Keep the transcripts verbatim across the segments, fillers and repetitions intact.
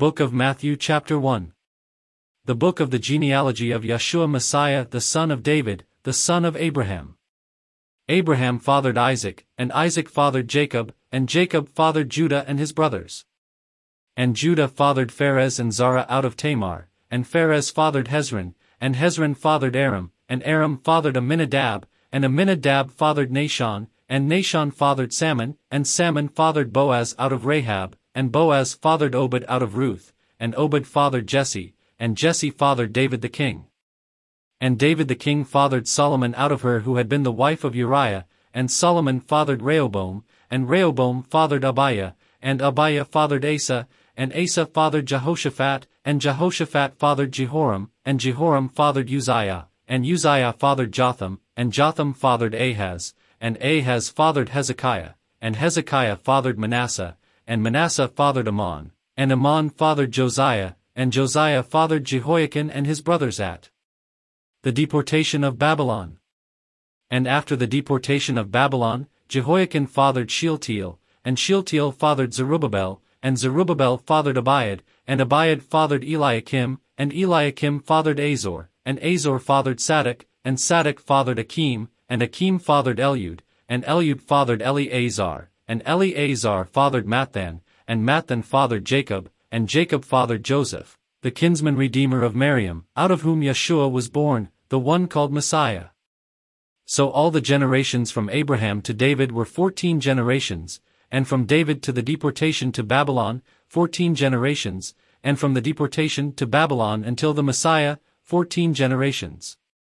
Book of Matthew chapter one. The book of the genealogy of Yeshua Messiah the son of David, the son of Abraham. Abraham fathered Isaac, and Isaac fathered Jacob, and Jacob fathered Judah and his brothers. And Judah fathered Pharez and Zara out of Tamar, and Pharez fathered Hezron, and Hezron fathered Aram, and Aram fathered Amminadab, and Amminadab fathered Nahshon, and Nahshon fathered Salmon, and Salmon fathered Boaz out of Rahab, and Boaz fathered Obed out of Ruth, and Obed fathered Jesse, and Jesse fathered David the king. And David the king fathered Solomon out of her who had been the wife of Uriah, and Solomon fathered Rehoboam, and Rehoboam fathered Abiah, and Abiah fathered Asa, and Asa fathered Jehoshaphat, and Jehoshaphat fathered Jehoram, and Jehoram fathered Uzziah, and Uzziah fathered Jotham, and Jotham fathered Ahaz, and Ahaz fathered Hezekiah, and Hezekiah fathered Manasseh, and Manasseh fathered Ammon, and Ammon fathered Josiah, and Josiah fathered Jehoiakim and his brothers at the deportation of Babylon. And after the deportation of Babylon, Jehoiakim fathered Shealtiel, and Shealtiel fathered Zerubbabel, and Zerubbabel fathered Abiad, and Abiad fathered Eliakim, and Eliakim fathered Azor, and Azor fathered Sadoc, and Sadoc fathered Akim, and Akim fathered Eliud, and Eliud fathered Eleazar, and Eleazar fathered Matthan, and Matthan fathered Jacob, and Jacob fathered Joseph, the kinsman redeemer of Miriam, out of whom Yeshua was born, the one called Messiah. So all the generations from Abraham to David were fourteen generations, and from David to the deportation to Babylon, fourteen generations, and from the deportation to Babylon until the Messiah, fourteen generations.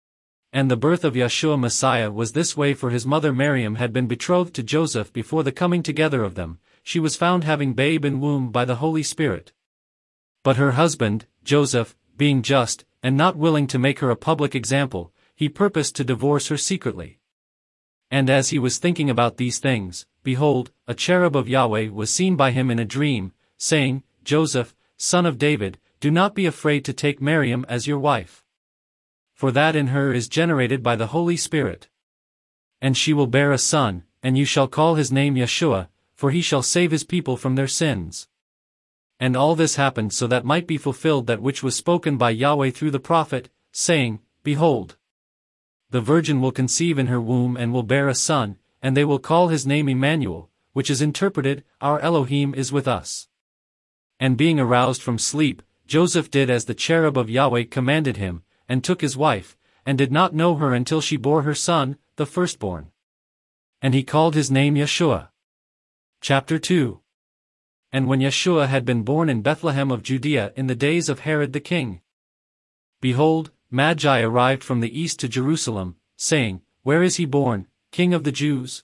And the birth of Yeshua Messiah was this way, for his mother Miriam had been betrothed to Joseph before the coming together of them. She was found having babe in womb by the Holy Spirit. But her husband, Joseph, being just, and not willing to make her a public example, he purposed to divorce her secretly. And as he was thinking about these things, behold, a cherub of Yahweh was seen by him in a dream, saying, Joseph, son of David, do not be afraid to take Miriam as your wife. For that in her is generated by the Holy Spirit. And she will bear a son, and you shall call his name Yeshua, for he shall save his people from their sins. And all this happened so that might be fulfilled that which was spoken by Yahweh through the prophet, saying, Behold, the virgin will conceive in her womb and will bear a son, and they will call his name Emmanuel, which is interpreted, Our Elohim is with us. And being aroused from sleep, Joseph did as the cherub of Yahweh commanded him, and took his wife, and did not know her until she bore her son, the firstborn. And he called his name Yeshua. Chapter two. And when Yeshua had been born in Bethlehem of Judea in the days of Herod the king, behold, Magi arrived from the east to Jerusalem, saying, Where is he born, King of the Jews?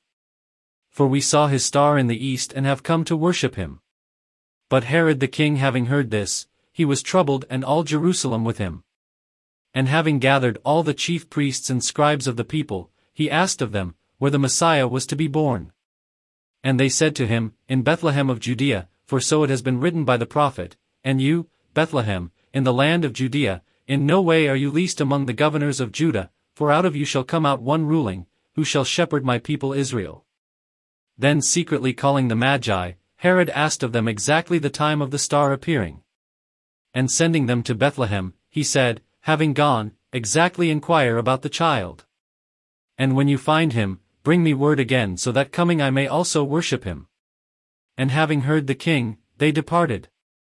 For we saw his star in the east and have come to worship him. But Herod the king having heard this, he was troubled, and all Jerusalem with him. And having gathered all the chief priests and scribes of the people, he asked of them, where the Messiah was to be born. And they said to him, In Bethlehem of Judea, for so it has been written by the prophet, And you, Bethlehem, in the land of Judea, in no way are you least among the governors of Judah, for out of you shall come out one ruling, who shall shepherd my people Israel. Then secretly calling the Magi, Herod asked of them exactly the time of the star appearing. And sending them to Bethlehem, he said, Having gone, exactly inquire about the child. And when you find him, bring me word again, so that coming I may also worship him. And having heard the king, they departed.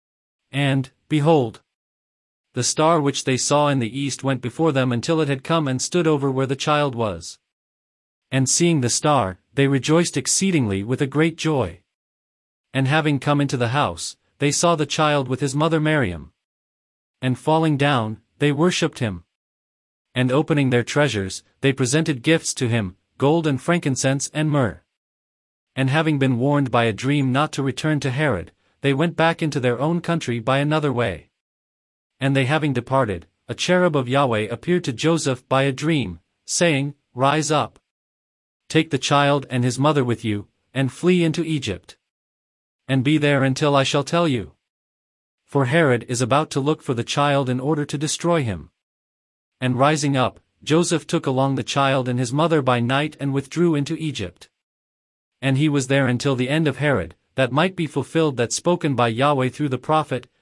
And, behold, the star which they saw in the east went before them until it had come and stood over where the child was. And seeing the star, they rejoiced exceedingly with a great joy. And having come into the house, they saw the child with his mother Miriam. And falling down, they worshipped him. And opening their treasures, they presented gifts to him, gold and frankincense and myrrh. And having been warned by a dream not to return to Herod, they went back into their own country by another way. And they having departed, a cherub of Yahweh appeared to Joseph by a dream, saying, Rise up. Take the child and his mother with you, and flee into Egypt. And be there until I shall tell you. For Herod is about to look for the child in order to destroy him. And rising up, Joseph took along the child and his mother by night and withdrew into Egypt. And he was there until the end of Herod, that might be fulfilled that spoken by Yahweh through the prophet,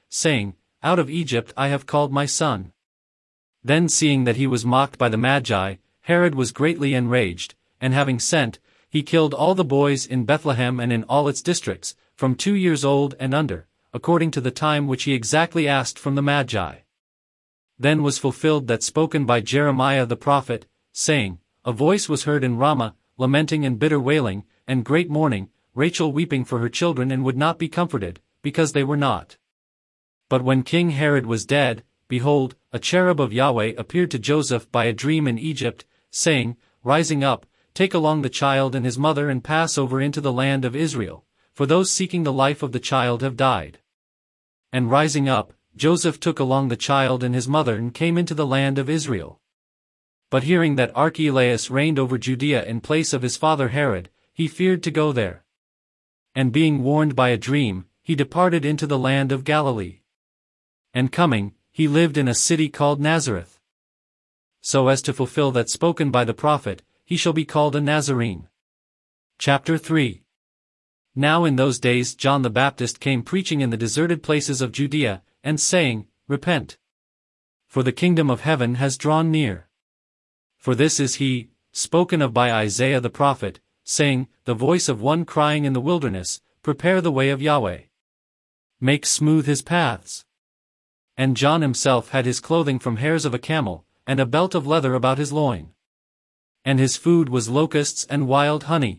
saying, Out of Egypt I have called my son. Then seeing that he was mocked by the Magi, Herod was greatly enraged, and having sent, he killed all the boys in Bethlehem and in all its districts, from two years old and under, according to the time which he exactly asked from the Magi. Then was fulfilled that spoken by Jeremiah the prophet, saying, A voice was heard in Ramah, lamenting and bitter wailing, and great mourning, Rachel weeping for her children and would not be comforted, because they were not. But when King Herod was dead, behold, a cherub of Yahweh appeared to Joseph by a dream in Egypt, saying, Rising up, take along the child and his mother and pass over into the land of Israel, for those seeking the life of the child have died. And rising up, Joseph took along the child and his mother and came into the land of Israel. But hearing that Archelaus reigned over Judea in place of his father Herod, he feared to go there. And being warned by a dream, he departed into the land of Galilee. And coming, he lived in a city called Nazareth. So as to fulfill that spoken by the prophet, he shall be called a Nazarene. Chapter three. Now in those days John the Baptist came preaching in the deserted places of Judea, and saying, Repent. For the kingdom of heaven has drawn near. For this is he, spoken of by Isaiah the prophet, saying, The voice of one crying in the wilderness, Prepare the way of Yahweh. Make smooth his paths. And John himself had his clothing from hairs of a camel, and a belt of leather about his loin. And his food was locusts and wild honey.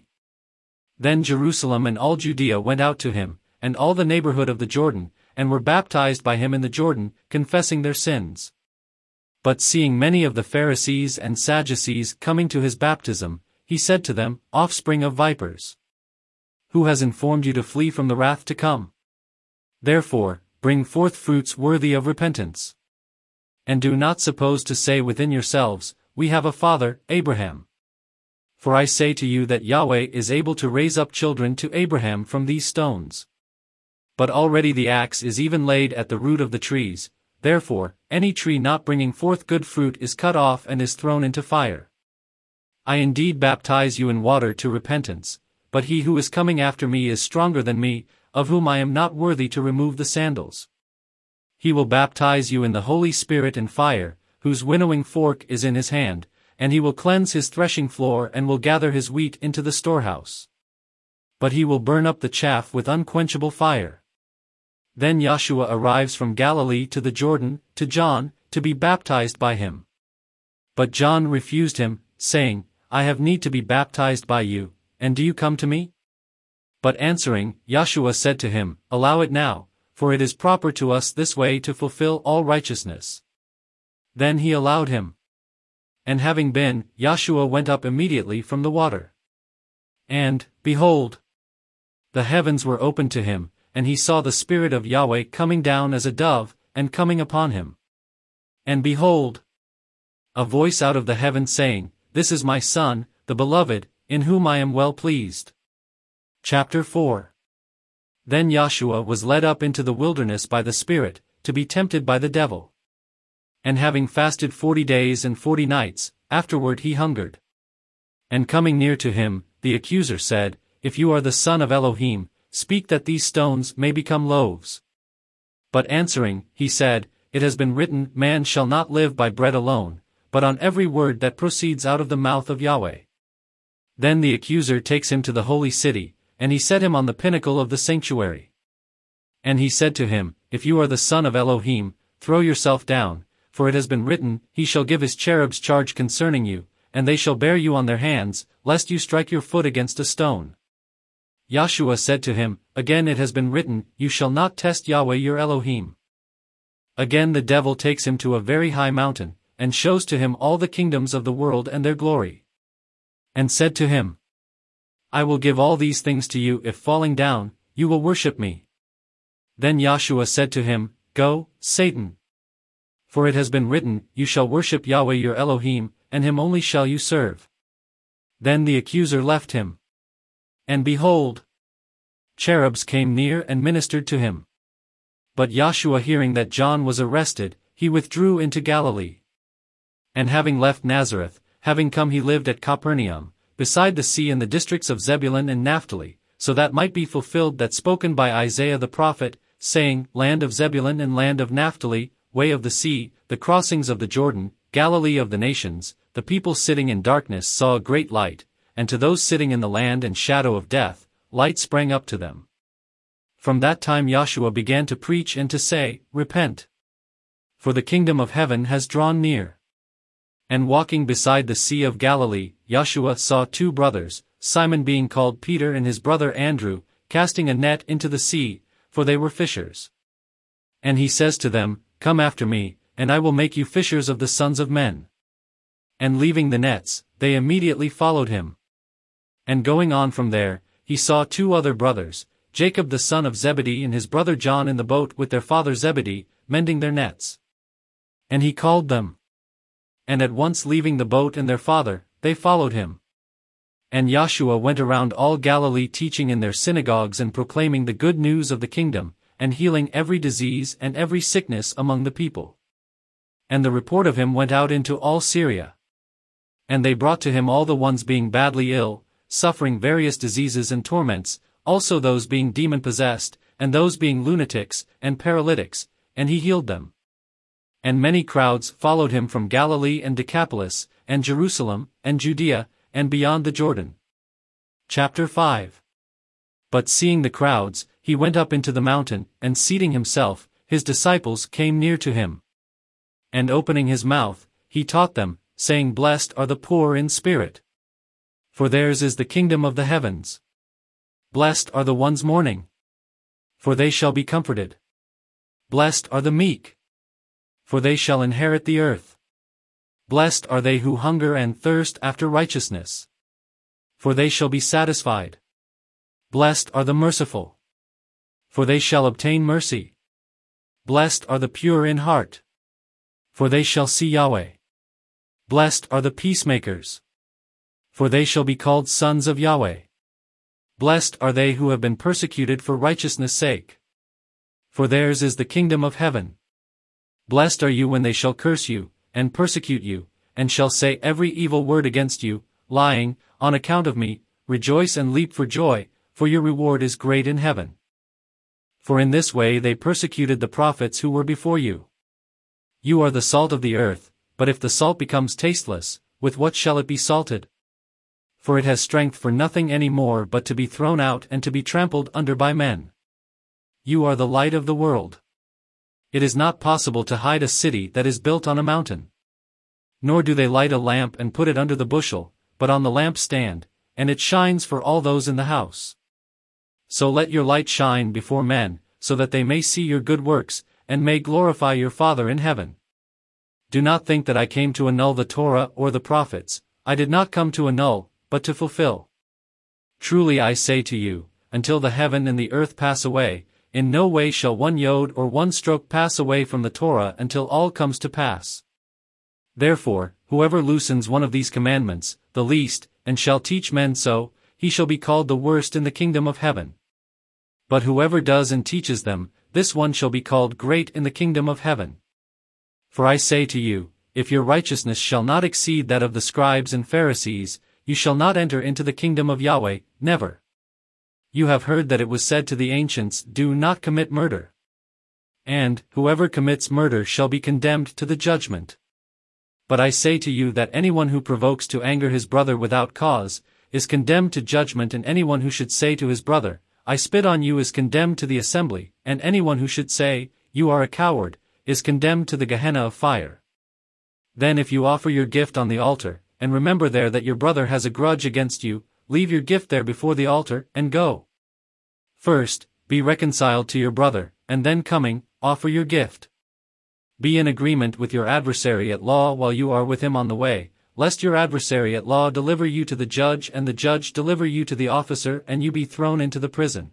Then Jerusalem and all Judea went out to him, and all the neighborhood of the Jordan, and were baptized by him in the Jordan, confessing their sins. But seeing many of the Pharisees and Sadducees coming to his baptism, he said to them, Offspring of vipers! Who has informed you to flee from the wrath to come? Therefore, bring forth fruits worthy of repentance. And do not suppose to say within yourselves, We have a father, Abraham. For I say to you that Yahweh is able to raise up children to Abraham from these stones. But already the axe is even laid at the root of the trees, therefore, any tree not bringing forth good fruit is cut off and is thrown into fire. I indeed baptize you in water to repentance, but he who is coming after me is stronger than me, of whom I am not worthy to remove the sandals. He will baptize you in the Holy Spirit and fire, whose winnowing fork is in his hand, and he will cleanse his threshing floor and will gather his wheat into the storehouse. But he will burn up the chaff with unquenchable fire. Then Yahshua arrives from Galilee to the Jordan, to John, to be baptized by him. But John refused him, saying, I have need to be baptized by you, and do you come to me? But answering, Yahshua said to him, Allow it now, for it is proper to us this way to fulfill all righteousness. Then he allowed him. And having been, Yahshua went up immediately from the water. And, behold, the heavens were opened to him, and he saw the Spirit of Yahweh coming down as a dove, and coming upon him. And behold, a voice out of the heaven saying, This is my Son, the Beloved, in whom I am well pleased. Chapter four. Then Yahshua was led up into the wilderness by the Spirit, to be tempted by the devil. And having fasted forty days and forty nights, afterward he hungered. And coming near to him, the accuser said, If you are the Son of Elohim, speak that these stones may become loaves. But answering, he said, It has been written, Man shall not live by bread alone, but on every word that proceeds out of the mouth of Yahweh. Then the accuser takes him to the holy city, and he set him on the pinnacle of the sanctuary. And he said to him, If you are the Son of Elohim, throw yourself down, for it has been written, He shall give his cherubs charge concerning you, and they shall bear you on their hands, lest you strike your foot against a stone. Yahshua said to him, Again it has been written, You shall not test Yahweh your Elohim. Again the devil takes him to a very high mountain, and shows to him all the kingdoms of the world and their glory. And said to him, I will give all these things to you if falling down, you will worship me. Then Yahshua said to him, Go, Satan. For it has been written, You shall worship Yahweh your Elohim, and him only shall you serve. Then the accuser left him. And behold, cherubs came near and ministered to him. But Yahshua hearing that John was arrested, he withdrew into Galilee. And having left Nazareth, having come he lived at Capernaum, beside the sea in the districts of Zebulun and Naphtali, so that might be fulfilled that spoken by Isaiah the prophet, saying, Land of Zebulun and land of Naphtali, way of the sea, the crossings of the Jordan, Galilee of the nations, the people sitting in darkness saw a great light, and to those sitting in the land and shadow of death, light sprang up to them. From that time Joshua began to preach and to say, Repent! For the kingdom of heaven has drawn near. And walking beside the Sea of Galilee, Joshua saw two brothers, Simon being called Peter and his brother Andrew, casting a net into the sea, for they were fishers. And he says to them, Come after me, and I will make you fishers of the sons of men. And leaving the nets, they immediately followed him. And going on from there, he saw two other brothers, Jacob the son of Zebedee and his brother John in the boat with their father Zebedee, mending their nets. And he called them. And at once leaving the boat and their father, they followed him. And Joshua went around all Galilee teaching in their synagogues and proclaiming the good news of the kingdom, and healing every disease and every sickness among the people. And the report of him went out into all Syria. And they brought to him all the ones being badly ill, suffering various diseases and torments, also those being demon-possessed, and those being lunatics, and paralytics, and he healed them. And many crowds followed him from Galilee and Decapolis, and Jerusalem, and Judea, and beyond the Jordan. Chapter five. But seeing the crowds, he went up into the mountain, and seating himself, his disciples came near to him. And opening his mouth, he taught them, saying, Blessed are the poor in spirit, for theirs is the kingdom of the heavens. Blessed are the ones mourning, for they shall be comforted. Blessed are the meek, for they shall inherit the earth. Blessed are they who hunger and thirst after righteousness, for they shall be satisfied. Blessed are the merciful, for they shall obtain mercy. Blessed are the pure in heart, for they shall see Yahweh. Blessed are the peacemakers, for they shall be called sons of Yahweh. Blessed are they who have been persecuted for righteousness' sake, for theirs is the kingdom of heaven. Blessed are you when they shall curse you, and persecute you, and shall say every evil word against you, lying, on account of me. Rejoice and leap for joy, for your reward is great in heaven. For in this way they persecuted the prophets who were before you. You are the salt of the earth, but if the salt becomes tasteless, with what shall it be salted? For it has strength for nothing any more but to be thrown out and to be trampled under by men. You are the light of the world. It is not possible to hide a city that is built on a mountain. Nor do they light a lamp and put it under the bushel, but on the lampstand, and it shines for all those in the house. So let your light shine before men, so that they may see your good works, and may glorify your Father in heaven. Do not think that I came to annul the Torah or the prophets. I did not come to annul, but to fulfill. Truly I say to you, until the heaven and the earth pass away, in no way shall one yod or one stroke pass away from the Torah until all comes to pass. Therefore, whoever loosens one of these commandments, the least, and shall teach men so, he shall be called the worst in the kingdom of heaven. But whoever does and teaches them, this one shall be called great in the kingdom of heaven. For I say to you, if your righteousness shall not exceed that of the scribes and Pharisees, you shall not enter into the kingdom of Yahweh, never. You have heard that it was said to the ancients, Do not commit murder. And, whoever commits murder shall be condemned to the judgment. But I say to you that anyone who provokes to anger his brother without cause, is condemned to judgment, and anyone who should say to his brother, I spit on you, is condemned to the assembly, and anyone who should say, You are a coward, is condemned to the Gehenna of fire. Then if you offer your gift on the altar, and remember there that your brother has a grudge against you, leave your gift there before the altar, and go. First, be reconciled to your brother, and then coming, offer your gift. Be in agreement with your adversary at law while you are with him on the way, lest your adversary at law deliver you to the judge and the judge deliver you to the officer and you be thrown into the prison.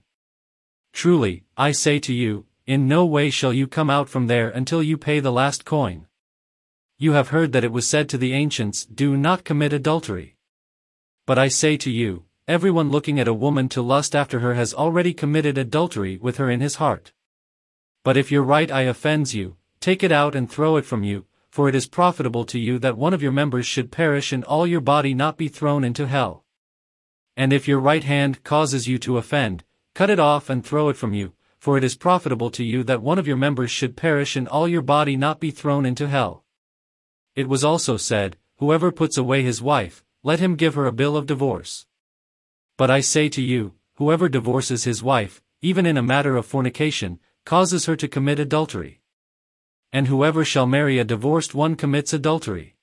Truly, I say to you, in no way shall you come out from there until you pay the last coin. You have heard that it was said to the ancients, Do not commit adultery. But I say to you, everyone looking at a woman to lust after her has already committed adultery with her in his heart. But if your right eye offends you, take it out and throw it from you, for it is profitable to you that one of your members should perish and all your body not be thrown into hell. And if your right hand causes you to offend, cut it off and throw it from you, for it is profitable to you that one of your members should perish and all your body not be thrown into hell. It was also said, whoever puts away his wife, let him give her a bill of divorce. But I say to you, whoever divorces his wife, even in a matter of fornication, causes her to commit adultery. And whoever shall marry a divorced one commits adultery.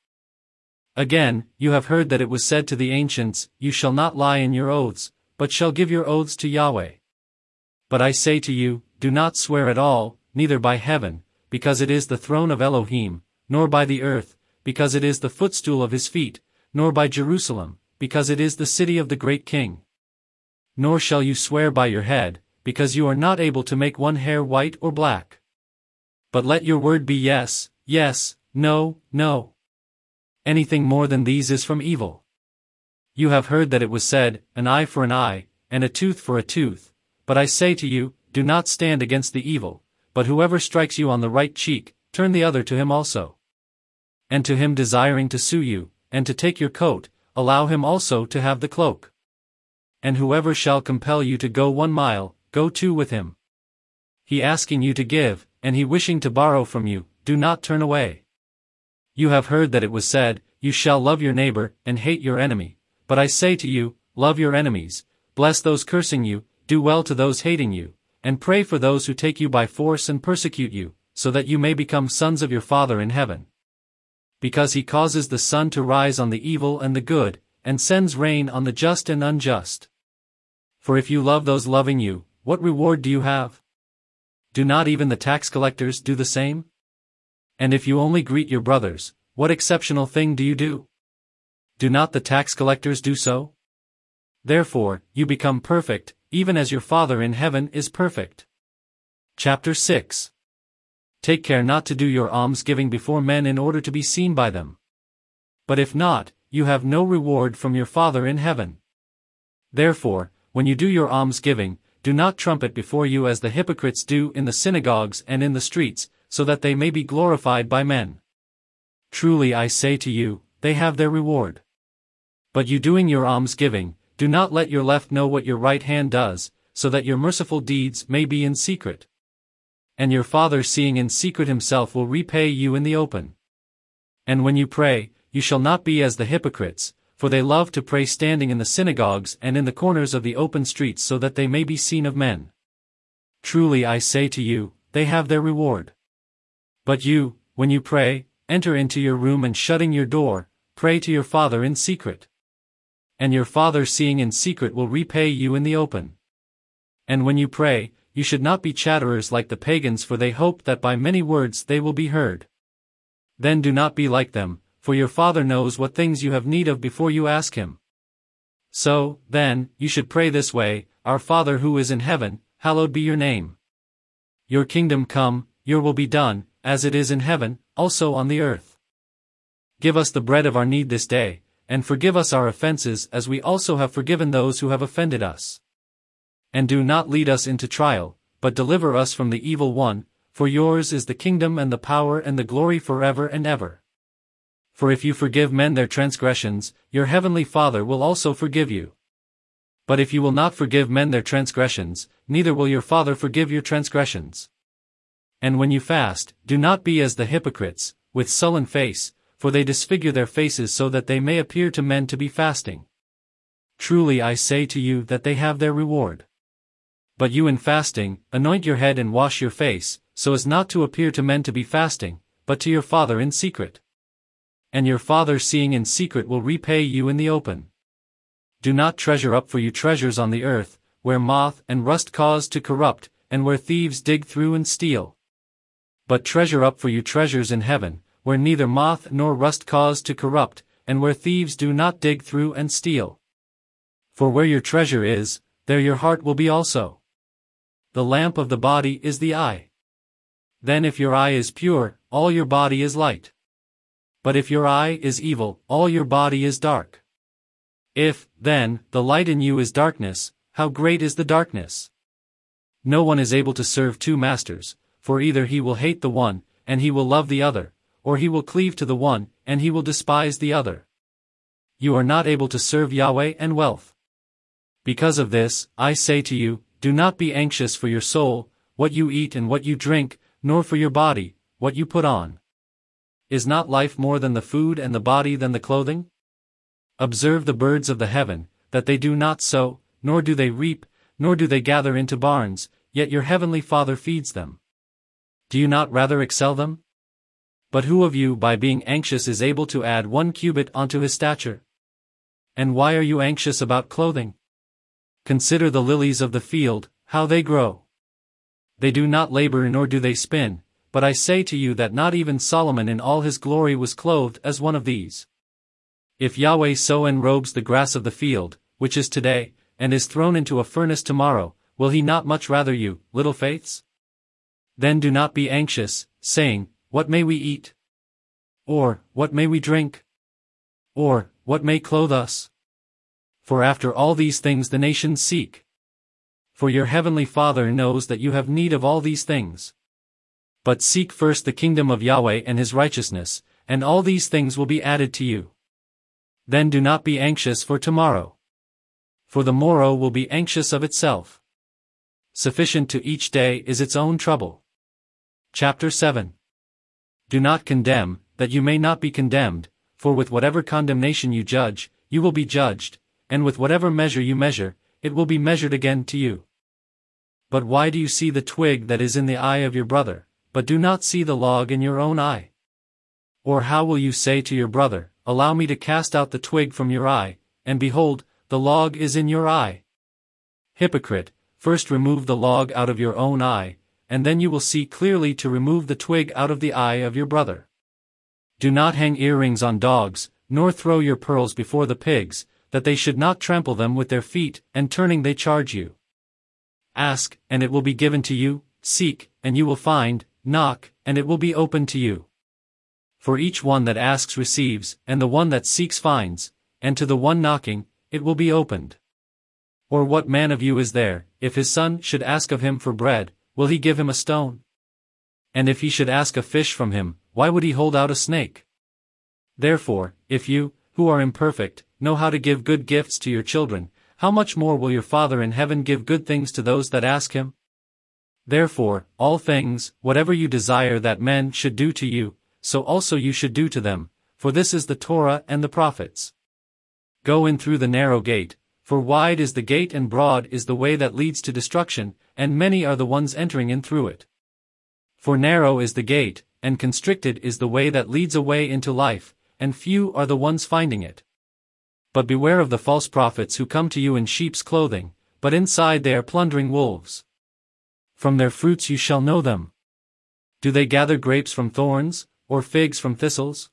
Again, you have heard that it was said to the ancients, you shall not lie in your oaths, but shall give your oaths to Yahweh. But I say to you, do not swear at all, neither by heaven, because it is the throne of Elohim, nor by the earth, because it is the footstool of his feet, nor by Jerusalem, because it is the city of the great king. Nor shall you swear by your head, because you are not able to make one hair white or black. But let your word be yes, yes, no, no. Anything more than these is from evil. You have heard that it was said, an eye for an eye, and a tooth for a tooth, but I say to you, do not stand against the evil, but whoever strikes you on the right cheek, turn the other to him also. And to him desiring to sue you, and to take your coat, allow him also to have the cloak. And whoever shall compel you to go one mile, go two with him. He asking you to give, and he wishing to borrow from you, do not turn away. You have heard that it was said, you shall love your neighbor, and hate your enemy. But I say to you, love your enemies, bless those cursing you, do well to those hating you, and pray for those who take you by force and persecute you, so that you may become sons of your Father in heaven. Because he causes the sun to rise on the evil and the good, and sends rain on the just and unjust. For if you love those loving you, what reward do you have? Do not even the tax collectors do the same? And if you only greet your brothers, what exceptional thing do you do? Do not the tax collectors do so? Therefore, you become perfect, even as your Father in heaven is perfect. Chapter six. Take care not to do your almsgiving before men in order to be seen by them. But if not, you have no reward from your Father in heaven. Therefore, when you do your almsgiving, do not trumpet before you as the hypocrites do in the synagogues and in the streets, so that they may be glorified by men. Truly I say to you, they have their reward. But you doing your almsgiving, do not let your left know what your right hand does, so that your merciful deeds may be in secret. And your Father seeing in secret himself will repay you in the open. And when you pray, you shall not be as the hypocrites, for they love to pray standing in the synagogues and in the corners of the open streets so that they may be seen of men. Truly I say to you, they have their reward. But you, when you pray, enter into your room and shutting your door, pray to your Father in secret. And your Father seeing in secret will repay you in the open. And when you pray, you should not be chatterers like the pagans, for they hope that by many words they will be heard. Then do not be like them, for your Father knows what things you have need of before you ask him. So, then, you should pray this way, Our Father who is in heaven, hallowed be your name. Your kingdom come, your will be done, as it is in heaven, also on the earth. Give us the bread of our need this day, and forgive us our offenses as we also have forgiven those who have offended us. And do not lead us into trial, but deliver us from the evil one, for yours is the kingdom and the power and the glory forever and ever. For if you forgive men their transgressions, your heavenly Father will also forgive you. But if you will not forgive men their transgressions, neither will your Father forgive your transgressions. And when you fast, do not be as the hypocrites, with sullen face, for they disfigure their faces so that they may appear to men to be fasting. Truly I say to you that they have their reward. But you in fasting, anoint your head and wash your face, so as not to appear to men to be fasting, but to your Father in secret. And your Father seeing in secret will repay you in the open. Do not treasure up for you treasures on the earth, where moth and rust cause to corrupt, and where thieves dig through and steal. But treasure up for you treasures in heaven, where neither moth nor rust cause to corrupt, and where thieves do not dig through and steal. For where your treasure is, there your heart will be also. The lamp of the body is the eye. Then if your eye is pure, all your body is light. But if your eye is evil, all your body is dark. If, then, the light in you is darkness, how great is the darkness? No one is able to serve two masters, for either he will hate the one, and he will love the other, or he will cleave to the one, and he will despise the other. You are not able to serve Yahweh and wealth. Because of this, I say to you, do not be anxious for your soul, what you eat and what you drink, nor for your body, what you put on. Is not life more than the food and the body than the clothing? Observe the birds of the heaven, that they do not sow, nor do they reap, nor do they gather into barns, yet your heavenly Father feeds them. Do you not rather excel them? But who of you by being anxious is able to add one cubit onto his stature? And why are you anxious about clothing? Consider the lilies of the field, how they grow. They do not labor nor do they spin, but I say to you that not even Solomon in all his glory was clothed as one of these. If Yahweh so enrobes the grass of the field, which is today, and is thrown into a furnace tomorrow, will he not much rather you, little faiths? Then do not be anxious, saying, What may we eat? Or, what may we drink? Or, what may clothe us? For after all these things the nations seek. For your heavenly Father knows that you have need of all these things. But seek first the kingdom of Yahweh and his righteousness, and all these things will be added to you. Then do not be anxious for tomorrow. For the morrow will be anxious of itself. Sufficient to each day is its own trouble. Chapter seven. Do not condemn, that you may not be condemned, for with whatever condemnation you judge, you will be judged, and with whatever measure you measure, it will be measured again to you. But why do you see the twig that is in the eye of your brother, but do not see the log in your own eye? Or how will you say to your brother, Allow me to cast out the twig from your eye, and behold, the log is in your eye? Hypocrite, first remove the log out of your own eye, and then you will see clearly to remove the twig out of the eye of your brother. Do not hang earrings on dogs, nor throw your pearls before the pigs, that they should not trample them with their feet, and turning they charge you. Ask, and it will be given to you, seek, and you will find, knock, and it will be opened to you. For each one that asks receives, and the one that seeks finds, and to the one knocking, it will be opened. Or what man of you is there, if his son should ask of him for bread, will he give him a stone? And if he should ask a fish from him, why would he hold out a snake? Therefore, if you, who are imperfect, know how to give good gifts to your children, how much more will your Father in heaven give good things to those that ask him? Therefore, all things, whatever you desire that men should do to you, so also you should do to them, for this is the Torah and the prophets. Go in through the narrow gate, for wide is the gate and broad is the way that leads to destruction, and many are the ones entering in through it. For narrow is the gate, and constricted is the way that leads away into life, and few are the ones finding it. But beware of the false prophets who come to you in sheep's clothing, but inside they are plundering wolves. From their fruits you shall know them. Do they gather grapes from thorns, or figs from thistles?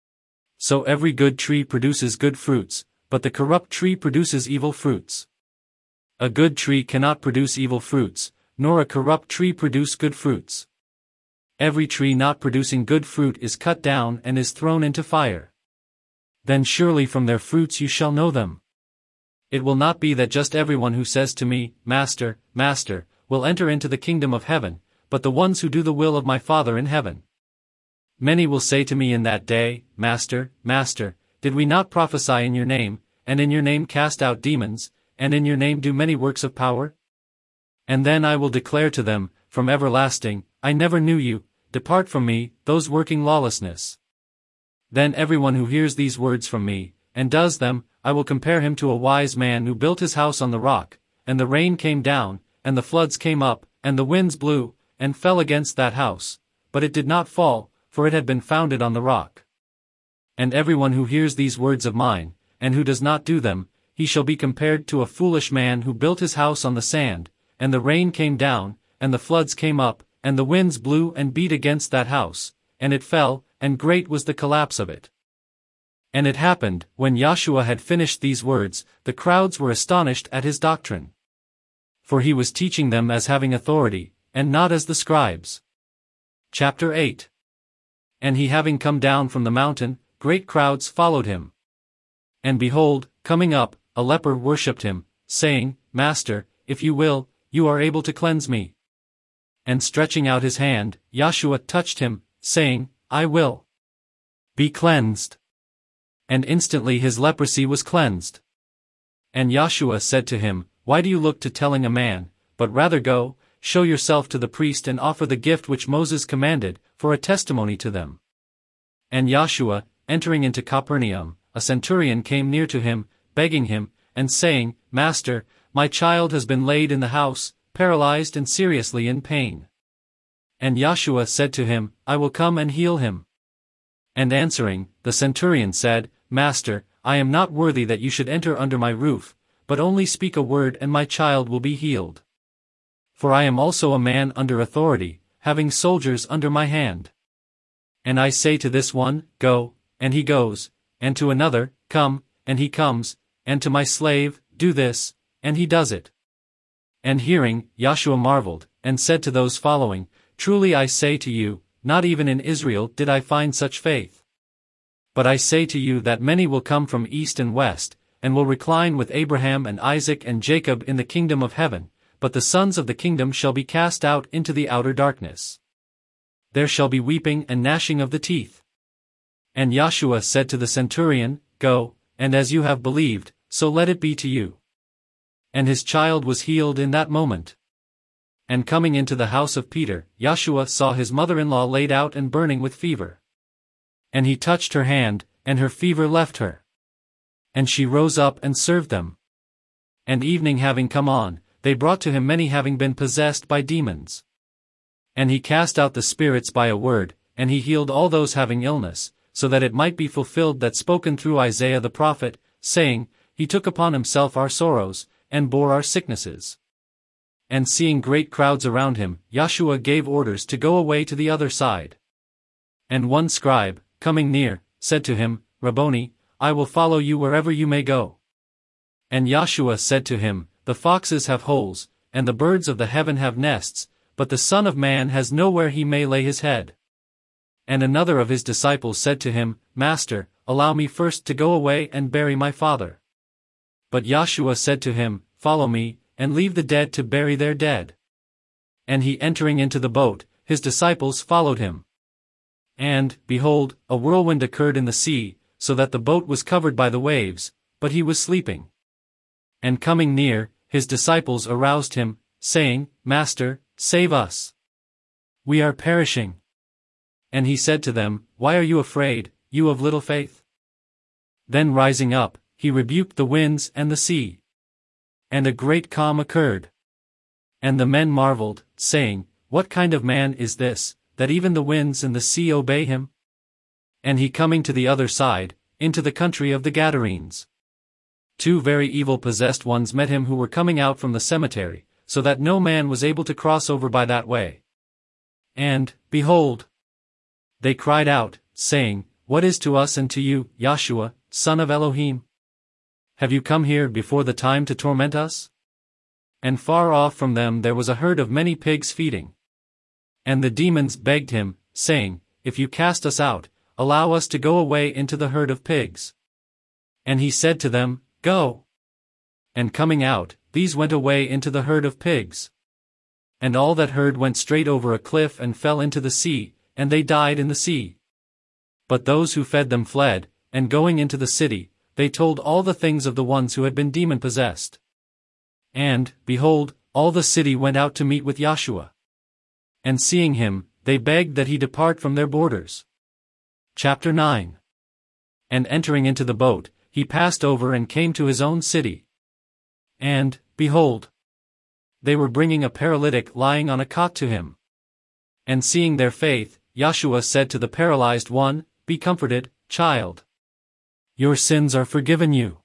So every good tree produces good fruits, but the corrupt tree produces evil fruits. A good tree cannot produce evil fruits, nor a corrupt tree produce good fruits. Every tree not producing good fruit is cut down and is thrown into fire. Then surely from their fruits you shall know them. It will not be that just everyone who says to me, Master, Master, will enter into the kingdom of heaven, but the ones who do the will of my Father in heaven. Many will say to me in that day, Master, Master, did we not prophesy in your name, and in your name cast out demons, and in your name do many works of power? And then I will declare to them, from everlasting, I never knew you, depart from me, those working lawlessness. Then everyone who hears these words from me, and does them, I will compare him to a wise man who built his house on the rock, and the rain came down, and the floods came up, and the winds blew, and fell against that house, but it did not fall, for it had been founded on the rock. And everyone who hears these words of mine, and who does not do them, he shall be compared to a foolish man who built his house on the sand, and the rain came down, and the floods came up, and the winds blew and beat against that house, and it fell, and great was the collapse of it. And it happened, when Yahshua had finished these words, the crowds were astonished at his doctrine. For he was teaching them as having authority, and not as the scribes. Chapter eight. And he having come down from the mountain, great crowds followed him. And behold, coming up, a leper worshipped him, saying, Master, if you will, you are able to cleanse me. And stretching out his hand, Yahshua touched him, saying, I will. Be cleansed. And instantly his leprosy was cleansed. And Yahshua said to him, Why do you look to telling a man, but rather go, show yourself to the priest and offer the gift which Moses commanded, for a testimony to them. And Joshua, entering into Capernaum, a centurion came near to him, begging him, and saying, Master, my child has been laid in the house, paralyzed and seriously in pain. And Joshua said to him, I will come and heal him. And answering, the centurion said, Master, I am not worthy that you should enter under my roof, but only speak a word and my child will be healed. For I am also a man under authority, having soldiers under my hand. And I say to this one, Go, and he goes, and to another, Come, and he comes, and to my slave, Do this, and he does it. And hearing, Joshua marveled, and said to those following, Truly I say to you, not even in Israel did I find such faith. But I say to you that many will come from east and west, and will recline with Abraham and Isaac and Jacob in the kingdom of heaven, but the sons of the kingdom shall be cast out into the outer darkness. There shall be weeping and gnashing of the teeth. And Joshua said to the centurion, Go, and as you have believed, so let it be to you. And his child was healed in that moment. And coming into the house of Peter, Joshua saw his mother-in-law laid out and burning with fever. And he touched her hand, and her fever left her. And she rose up and served them. And evening having come on, they brought to him many having been possessed by demons. And he cast out the spirits by a word, and he healed all those having illness, so that it might be fulfilled that spoken through Isaiah the prophet, saying, He took upon himself our sorrows, and bore our sicknesses. And seeing great crowds around him, Joshua gave orders to go away to the other side. And one scribe, coming near, said to him, Rabboni, I will follow you wherever you may go. And Joshua said to him, The foxes have holes, and the birds of the heaven have nests, but the Son of Man has nowhere he may lay his head. And another of his disciples said to him, Master, allow me first to go away and bury my father. But Joshua said to him, Follow me, and leave the dead to bury their dead. And he entering into the boat, his disciples followed him. And, behold, a whirlwind occurred in the sea, so that the boat was covered by the waves, but he was sleeping. And coming near, his disciples aroused him, saying, Master, save us. We are perishing. And he said to them, Why are you afraid, you of little faith? Then rising up, he rebuked the winds and the sea. And a great calm occurred. And the men marveled, saying, What kind of man is this, that even the winds and the sea obey him? And he coming to the other side, into the country of the Gadarenes. Two very evil possessed ones met him who were coming out from the cemetery, so that no man was able to cross over by that way. And, behold, they cried out, saying, What is to us and to you, Joshua, son of Elohim? Have you come here before the time to torment us? And far off from them there was a herd of many pigs feeding. And the demons begged him, saying, If you cast us out, allow us to go away into the herd of pigs. And he said to them, Go. And coming out, these went away into the herd of pigs. And all that herd went straight over a cliff and fell into the sea, and they died in the sea. But those who fed them fled, and going into the city, they told all the things of the ones who had been demon-possessed. And, behold, all the city went out to meet with Joshua. And seeing him, they begged that he depart from their borders. Chapter nine. And entering into the boat, he passed over and came to his own city. And, behold, they were bringing a paralytic lying on a cot to him. And seeing their faith, Joshua said to the paralyzed one, Be comforted, child. Your sins are forgiven you.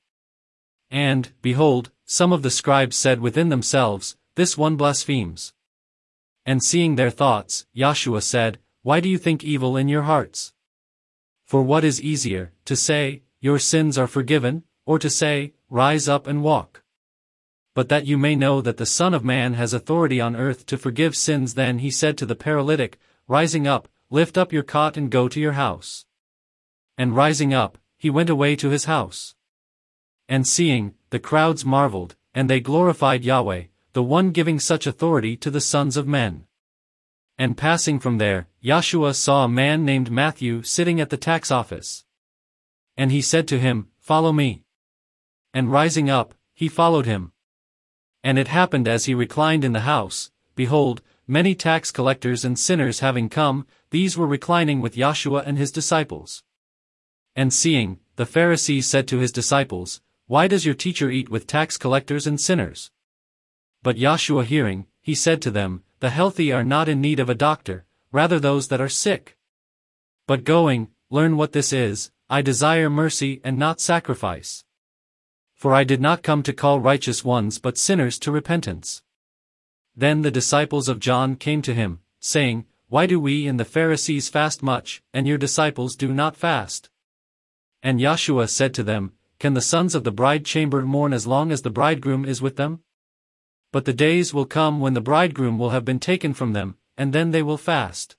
And, behold, some of the scribes said within themselves, This one blasphemes. And seeing their thoughts, Joshua said, Why do you think evil in your hearts? For what is easier, to say, Your sins are forgiven, or to say, Rise up and walk? But that you may know that the Son of Man has authority on earth to forgive sins, then he said to the paralytic, Rising up, lift up your cot and go to your house. And rising up, he went away to his house. And seeing, the crowds marveled, and they glorified Yahweh, the one giving such authority to the sons of men. And passing from there, Joshua saw a man named Matthew sitting at the tax office. And he said to him, Follow me. And rising up, he followed him. And it happened as he reclined in the house, behold, many tax collectors and sinners having come, these were reclining with Joshua and his disciples. And seeing, the Pharisees said to his disciples, Why does your teacher eat with tax collectors and sinners? But Joshua hearing, he said to them, The healthy are not in need of a doctor, rather those that are sick. But going, learn what this is, I desire mercy and not sacrifice. For I did not come to call righteous ones but sinners to repentance. Then the disciples of John came to him, saying, Why do we and the Pharisees fast much, and your disciples do not fast? And Joshua said to them, Can the sons of the bride chamber mourn as long as the bridegroom is with them? But the days will come when the bridegroom will have been taken from them, and then they will fast.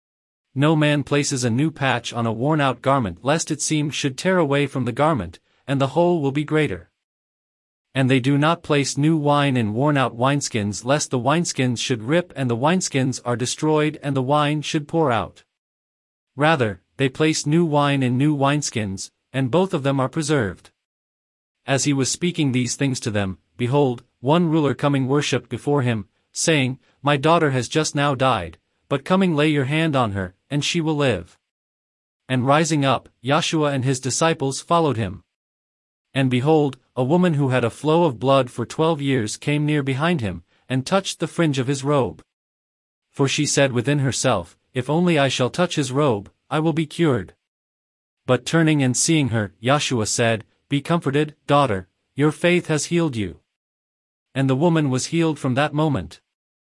No man places a new patch on a worn-out garment lest it seam should tear away from the garment, and the hole will be greater. And they do not place new wine in worn-out wineskins lest the wineskins should rip and the wineskins are destroyed and the wine should pour out. Rather, they place new wine in new wineskins, and both of them are preserved. As he was speaking these things to them, behold, one ruler coming worshipped before him, saying, My daughter has just now died, but coming lay your hand on her, and she will live. And rising up, Joshua and his disciples followed him. And behold, a woman who had a flow of blood for twelve years came near behind him, and touched the fringe of his robe. For she said within herself, If only I shall touch his robe, I will be cured. But turning and seeing her, Joshua said, Be comforted, daughter, your faith has healed you. And the woman was healed from that moment.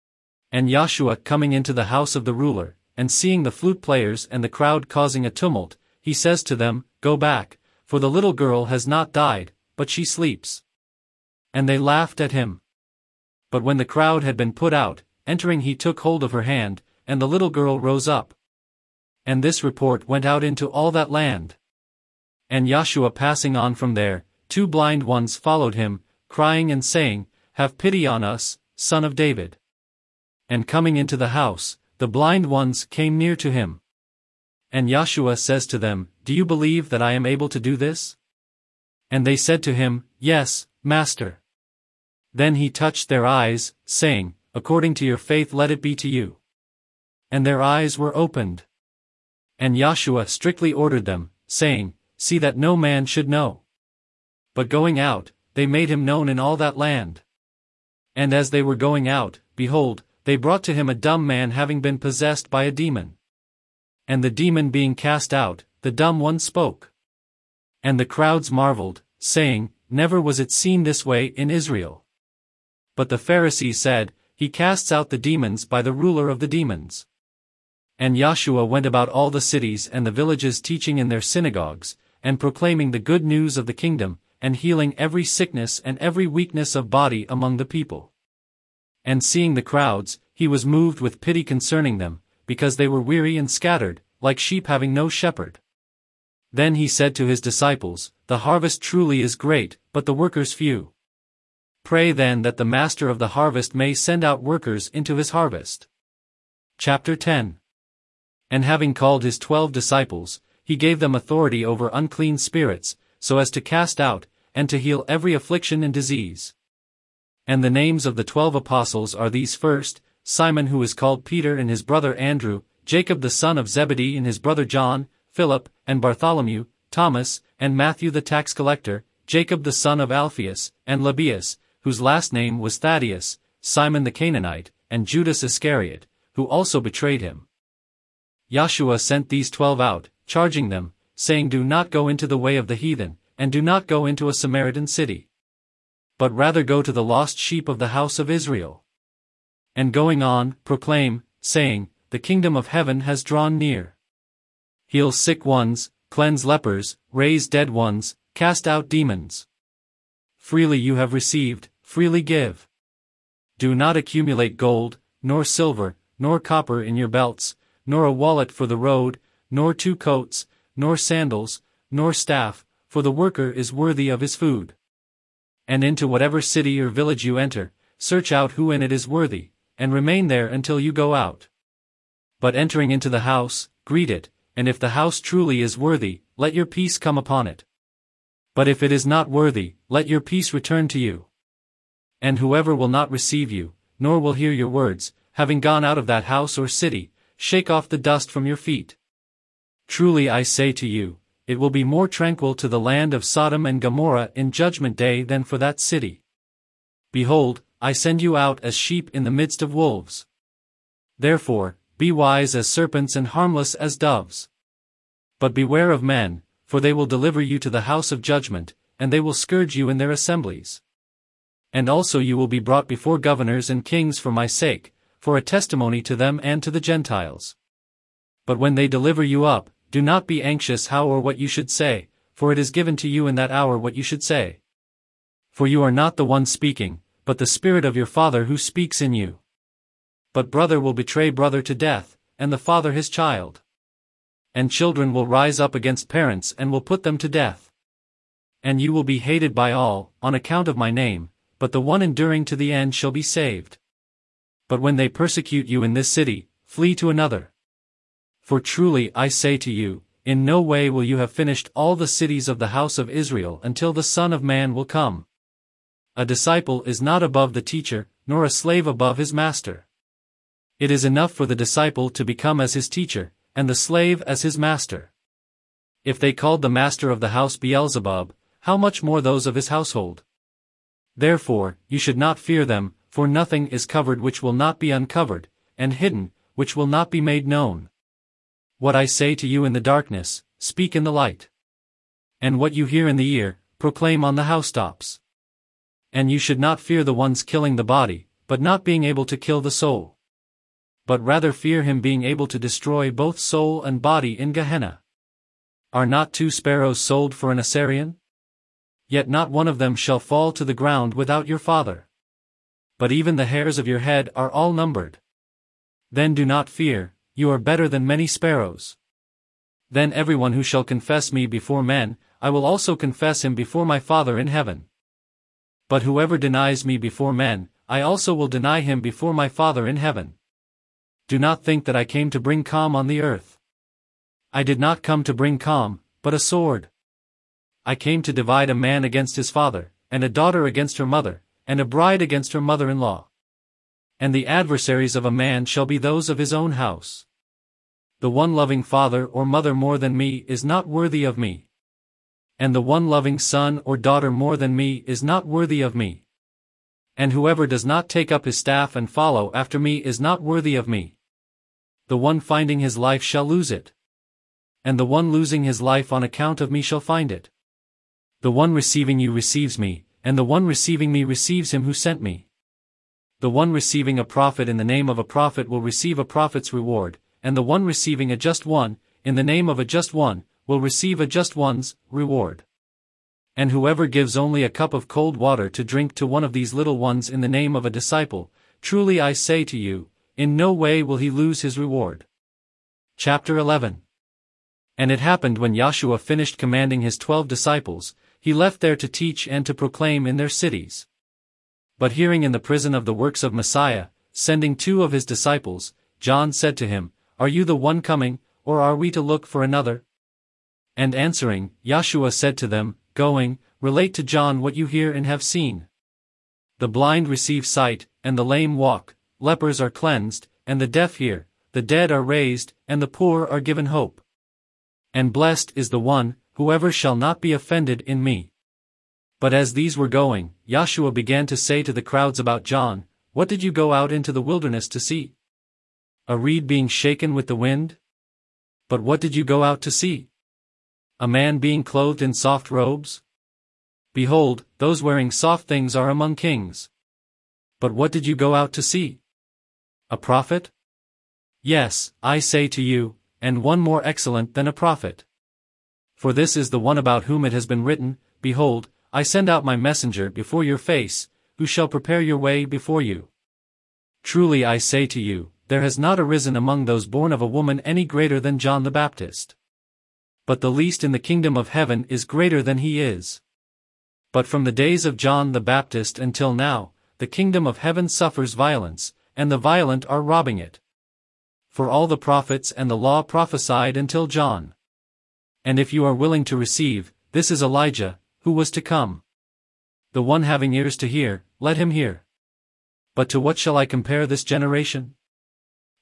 And Joshua coming into the house of the ruler, and seeing the flute players and the crowd causing a tumult, he says to them, Go back, for the little girl has not died, but she sleeps. And they laughed at him. But when the crowd had been put out, entering he took hold of her hand, and the little girl rose up. And this report went out into all that land. And Joshua passing on from there, two blind ones followed him, crying and saying, Have pity on us, son of David. And coming into the house, the blind ones came near to him. And Joshua says to them, Do you believe that I am able to do this? And they said to him, Yes, Master. Then he touched their eyes, saying, According to your faith let it be to you. And their eyes were opened. And Joshua strictly ordered them, saying, See that no man should know. But going out, they made him known in all that land. And as they were going out, behold, they brought to him a dumb man having been possessed by a demon. And the demon being cast out, the dumb one spoke. And the crowds marveled, saying, Never was it seen this way in Israel. But the Pharisees said, He casts out the demons by the ruler of the demons. And Joshua went about all the cities and the villages teaching in their synagogues, and proclaiming the good news of the kingdom, and healing every sickness and every weakness of body among the people. And seeing the crowds, he was moved with pity concerning them, because they were weary and scattered, like sheep having no shepherd. Then he said to his disciples, The harvest truly is great, but the workers few. Pray then that the master of the harvest may send out workers into his harvest. Chapter ten. And having called his twelve disciples, he gave them authority over unclean spirits, so as to cast out, and to heal every affliction and disease. And the names of the twelve apostles are these: first, Simon who is called Peter and his brother Andrew, Jacob the son of Zebedee and his brother John, Philip, and Bartholomew, Thomas, and Matthew the tax collector, Jacob the son of Alphaeus, and Lebbaeus, whose last name was Thaddeus, Simon the Canaanite, and Judas Iscariot, who also betrayed him. Joshua sent these twelve out, charging them, saying, Do not go into the way of the heathen, and do not go into a Samaritan city. But rather go to the lost sheep of the house of Israel. And going on, proclaim, saying, The kingdom of heaven has drawn near. Heal sick ones, cleanse lepers, raise dead ones, cast out demons. Freely you have received, freely give. Do not accumulate gold, nor silver, nor copper in your belts, nor a wallet for the road, nor two coats, nor sandals, nor staff, for the worker is worthy of his food. And into whatever city or village you enter, search out who in it is worthy, and remain there until you go out. But entering into the house, greet it, and if the house truly is worthy, let your peace come upon it. But if it is not worthy, let your peace return to you. And whoever will not receive you, nor will hear your words, having gone out of that house or city, shake off the dust from your feet. Truly I say to you, it will be more tranquil to the land of Sodom and Gomorrah in judgment day than for that city. Behold, I send you out as sheep in the midst of wolves. Therefore, be wise as serpents and harmless as doves. But beware of men, for they will deliver you to the house of judgment, and they will scourge you in their assemblies. And also you will be brought before governors and kings for my sake, for a testimony to them and to the Gentiles. But when they deliver you up, do not be anxious how or what you should say, for it is given to you in that hour what you should say. For you are not the one speaking, but the Spirit of your Father who speaks in you. But brother will betray brother to death, and the father his child. And children will rise up against parents and will put them to death. And you will be hated by all, on account of my name, but the one enduring to the end shall be saved. But when they persecute you in this city, flee to another. For truly I say to you, in no way will you have finished all the cities of the house of Israel until the Son of Man will come. A disciple is not above the teacher, nor a slave above his master. It is enough for the disciple to become as his teacher, and the slave as his master. If they called the master of the house Beelzebub, how much more those of his household? Therefore, you should not fear them, for nothing is covered which will not be uncovered, and hidden, which will not be made known. What I say to you in the darkness, speak in the light. And what you hear in the ear, proclaim on the housetops. And you should not fear the ones killing the body, but not being able to kill the soul. But rather fear him being able to destroy both soul and body in Gehenna. Are not two sparrows sold for an assarion? Yet not one of them shall fall to the ground without your Father. But even the hairs of your head are all numbered. Then do not fear, you are better than many sparrows. Then everyone who shall confess me before men, I will also confess him before my Father in heaven. But whoever denies me before men, I also will deny him before my Father in heaven. Do not think that I came to bring calm on the earth. I did not come to bring calm, but a sword. I came to divide a man against his father, and a daughter against her mother, and a bride against her mother-in-law. And the adversaries of a man shall be those of his own house. The one loving father or mother more than me is not worthy of me. And the one loving son or daughter more than me is not worthy of me. And whoever does not take up his staff and follow after me is not worthy of me. The one finding his life shall lose it. And the one losing his life on account of me shall find it. The one receiving you receives me, and the one receiving me receives him who sent me. The one receiving a prophet in the name of a prophet will receive a prophet's reward, and the one receiving a just one, in the name of a just one, will receive a just one's reward. And whoever gives only a cup of cold water to drink to one of these little ones in the name of a disciple, truly I say to you, in no way will he lose his reward. Chapter eleven. And it happened when Yahshua finished commanding his twelve disciples, he left there to teach and to proclaim in their cities. But hearing in the prison of the works of Messiah, sending two of his disciples, John said to him, Are you the one coming, or are we to look for another? And answering, Yahshua said to them, Going, relate to John what you hear and have seen. The blind receive sight, and the lame walk, lepers are cleansed, and the deaf hear, the dead are raised, and the poor are given hope. And blessed is the one, whoever shall not be offended in me. But as these were going, Yahshua began to say to the crowds about John, What did you go out into the wilderness to see? A reed being shaken with the wind? But what did you go out to see? A man being clothed in soft robes? Behold, those wearing soft things are among kings. But what did you go out to see? A prophet? Yes, I say to you, and one more excellent than a prophet. For this is the one about whom it has been written, Behold, I send out my messenger before your face, who shall prepare your way before you. Truly I say to you, there has not arisen among those born of a woman any greater than John the Baptist. But the least in the kingdom of heaven is greater than he is. But from the days of John the Baptist until now, the kingdom of heaven suffers violence, and the violent are robbing it. For all the prophets and the law prophesied until John. And if you are willing to receive, this is Elijah, who was to come. The one having ears to hear, let him hear. But to what shall I compare this generation?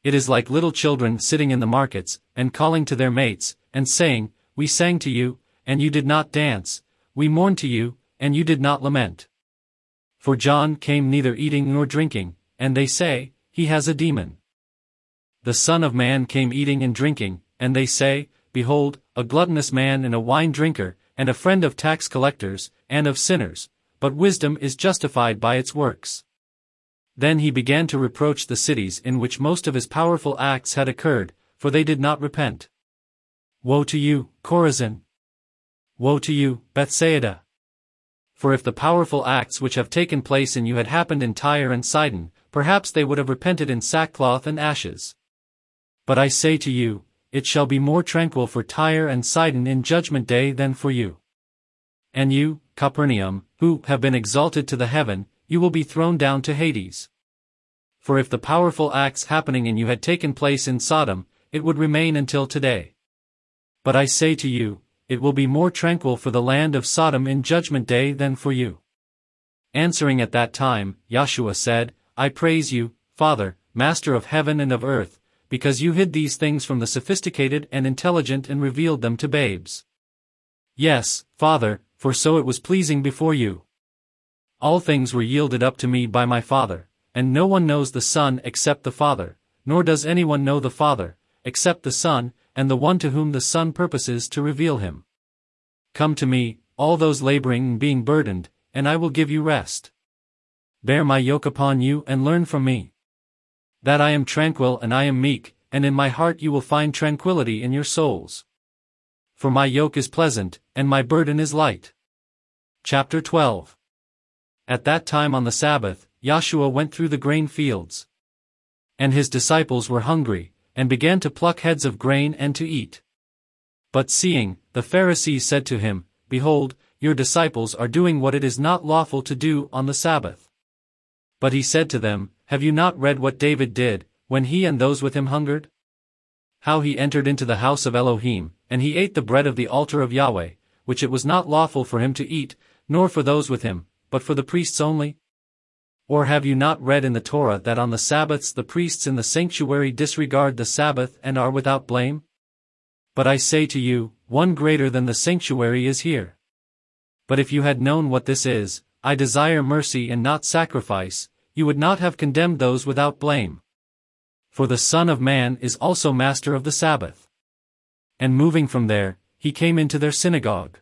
It is like little children sitting in the markets, and calling to their mates, and saying, We sang to you, and you did not dance, we mourned to you, and you did not lament. For John came neither eating nor drinking, and they say, He has a demon. The Son of Man came eating and drinking, and they say, Behold, a gluttonous man and a wine drinker, and a friend of tax collectors, and of sinners, but wisdom is justified by its works. Then he began to reproach the cities in which most of his powerful acts had occurred, for they did not repent. Woe to you, Chorazin! Woe to you, Bethsaida! For if the powerful acts which have taken place in you had happened in Tyre and Sidon, perhaps they would have repented in sackcloth and ashes. But I say to you, it shall be more tranquil for Tyre and Sidon in judgment day than for you. And you, Capernaum, who have been exalted to the heaven, you will be thrown down to Hades. For if the powerful acts happening in you had taken place in Sodom, it would remain until today. But I say to you, it will be more tranquil for the land of Sodom in judgment day than for you. Answering at that time, Yahshua said, I praise you, Father, Master of heaven and of earth, because you hid these things from the sophisticated and intelligent and revealed them to babes. Yes, Father, for so it was pleasing before you. All things were yielded up to me by my Father, and no one knows the Son except the Father, nor does anyone know the Father, except the Son, and the one to whom the Son purposes to reveal him. Come to me, all those laboring and being burdened, and I will give you rest. Bear my yoke upon you and learn from me. That I am tranquil and I am meek, and in my heart you will find tranquility in your souls. For my yoke is pleasant, and my burden is light. Chapter twelve. At that time on the Sabbath, Yahshua went through the grain fields. And his disciples were hungry, and began to pluck heads of grain and to eat. But seeing, the Pharisees said to him, Behold, your disciples are doing what it is not lawful to do on the Sabbath. But he said to them, Have you not read what David did, when he and those with him hungered? How he entered into the house of Elohim, and he ate the bread of the altar of Yahweh, which it was not lawful for him to eat, nor for those with him, but for the priests only? Or have you not read in the Torah that on the Sabbaths the priests in the sanctuary disregard the Sabbath and are without blame? But I say to you, one greater than the sanctuary is here. But if you had known what this is, I desire mercy and not sacrifice, you would not have condemned those without blame. For the Son of Man is also master of the Sabbath. And moving from there, he came into their synagogue.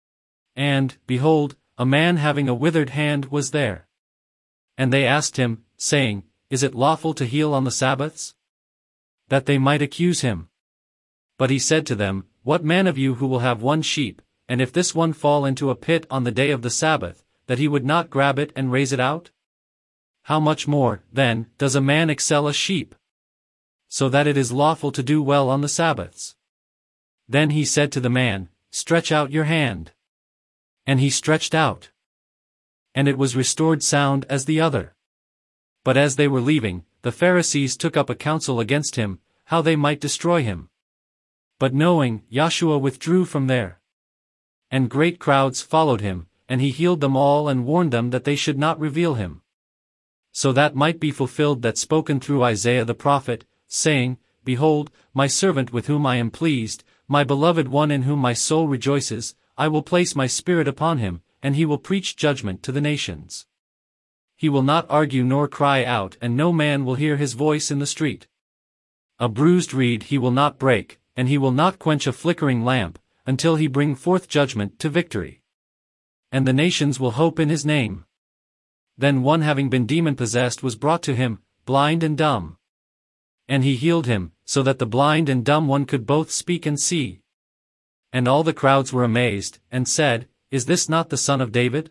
And, behold, a man having a withered hand was there. And they asked him, saying, Is it lawful to heal on the Sabbaths? That they might accuse him. But he said to them, What man of you who will have one sheep, and if this one fall into a pit on the day of the Sabbath, that he would not grab it and raise it out? How much more, then, does a man excel a sheep? So that it is lawful to do well on the Sabbaths. Then he said to the man, Stretch out your hand. And he stretched out. And it was restored sound as the other. But as they were leaving, the Pharisees took up a counsel against him, how they might destroy him. But knowing, Yahshua withdrew from there. And great crowds followed him, and he healed them all and warned them that they should not reveal him. So that might be fulfilled that spoken through Isaiah the prophet, saying, Behold, my servant with whom I am pleased, my beloved one in whom my soul rejoices, I will place my spirit upon him, and he will preach judgment to the nations. He will not argue nor cry out, and no man will hear his voice in the street. A bruised reed he will not break, and he will not quench a flickering lamp, until he bring forth judgment to victory. And the nations will hope in his name. Then one having been demon-possessed was brought to him, blind and dumb. And he healed him, so that the blind and dumb one could both speak and see. And all the crowds were amazed, and said, Is this not the Son of David?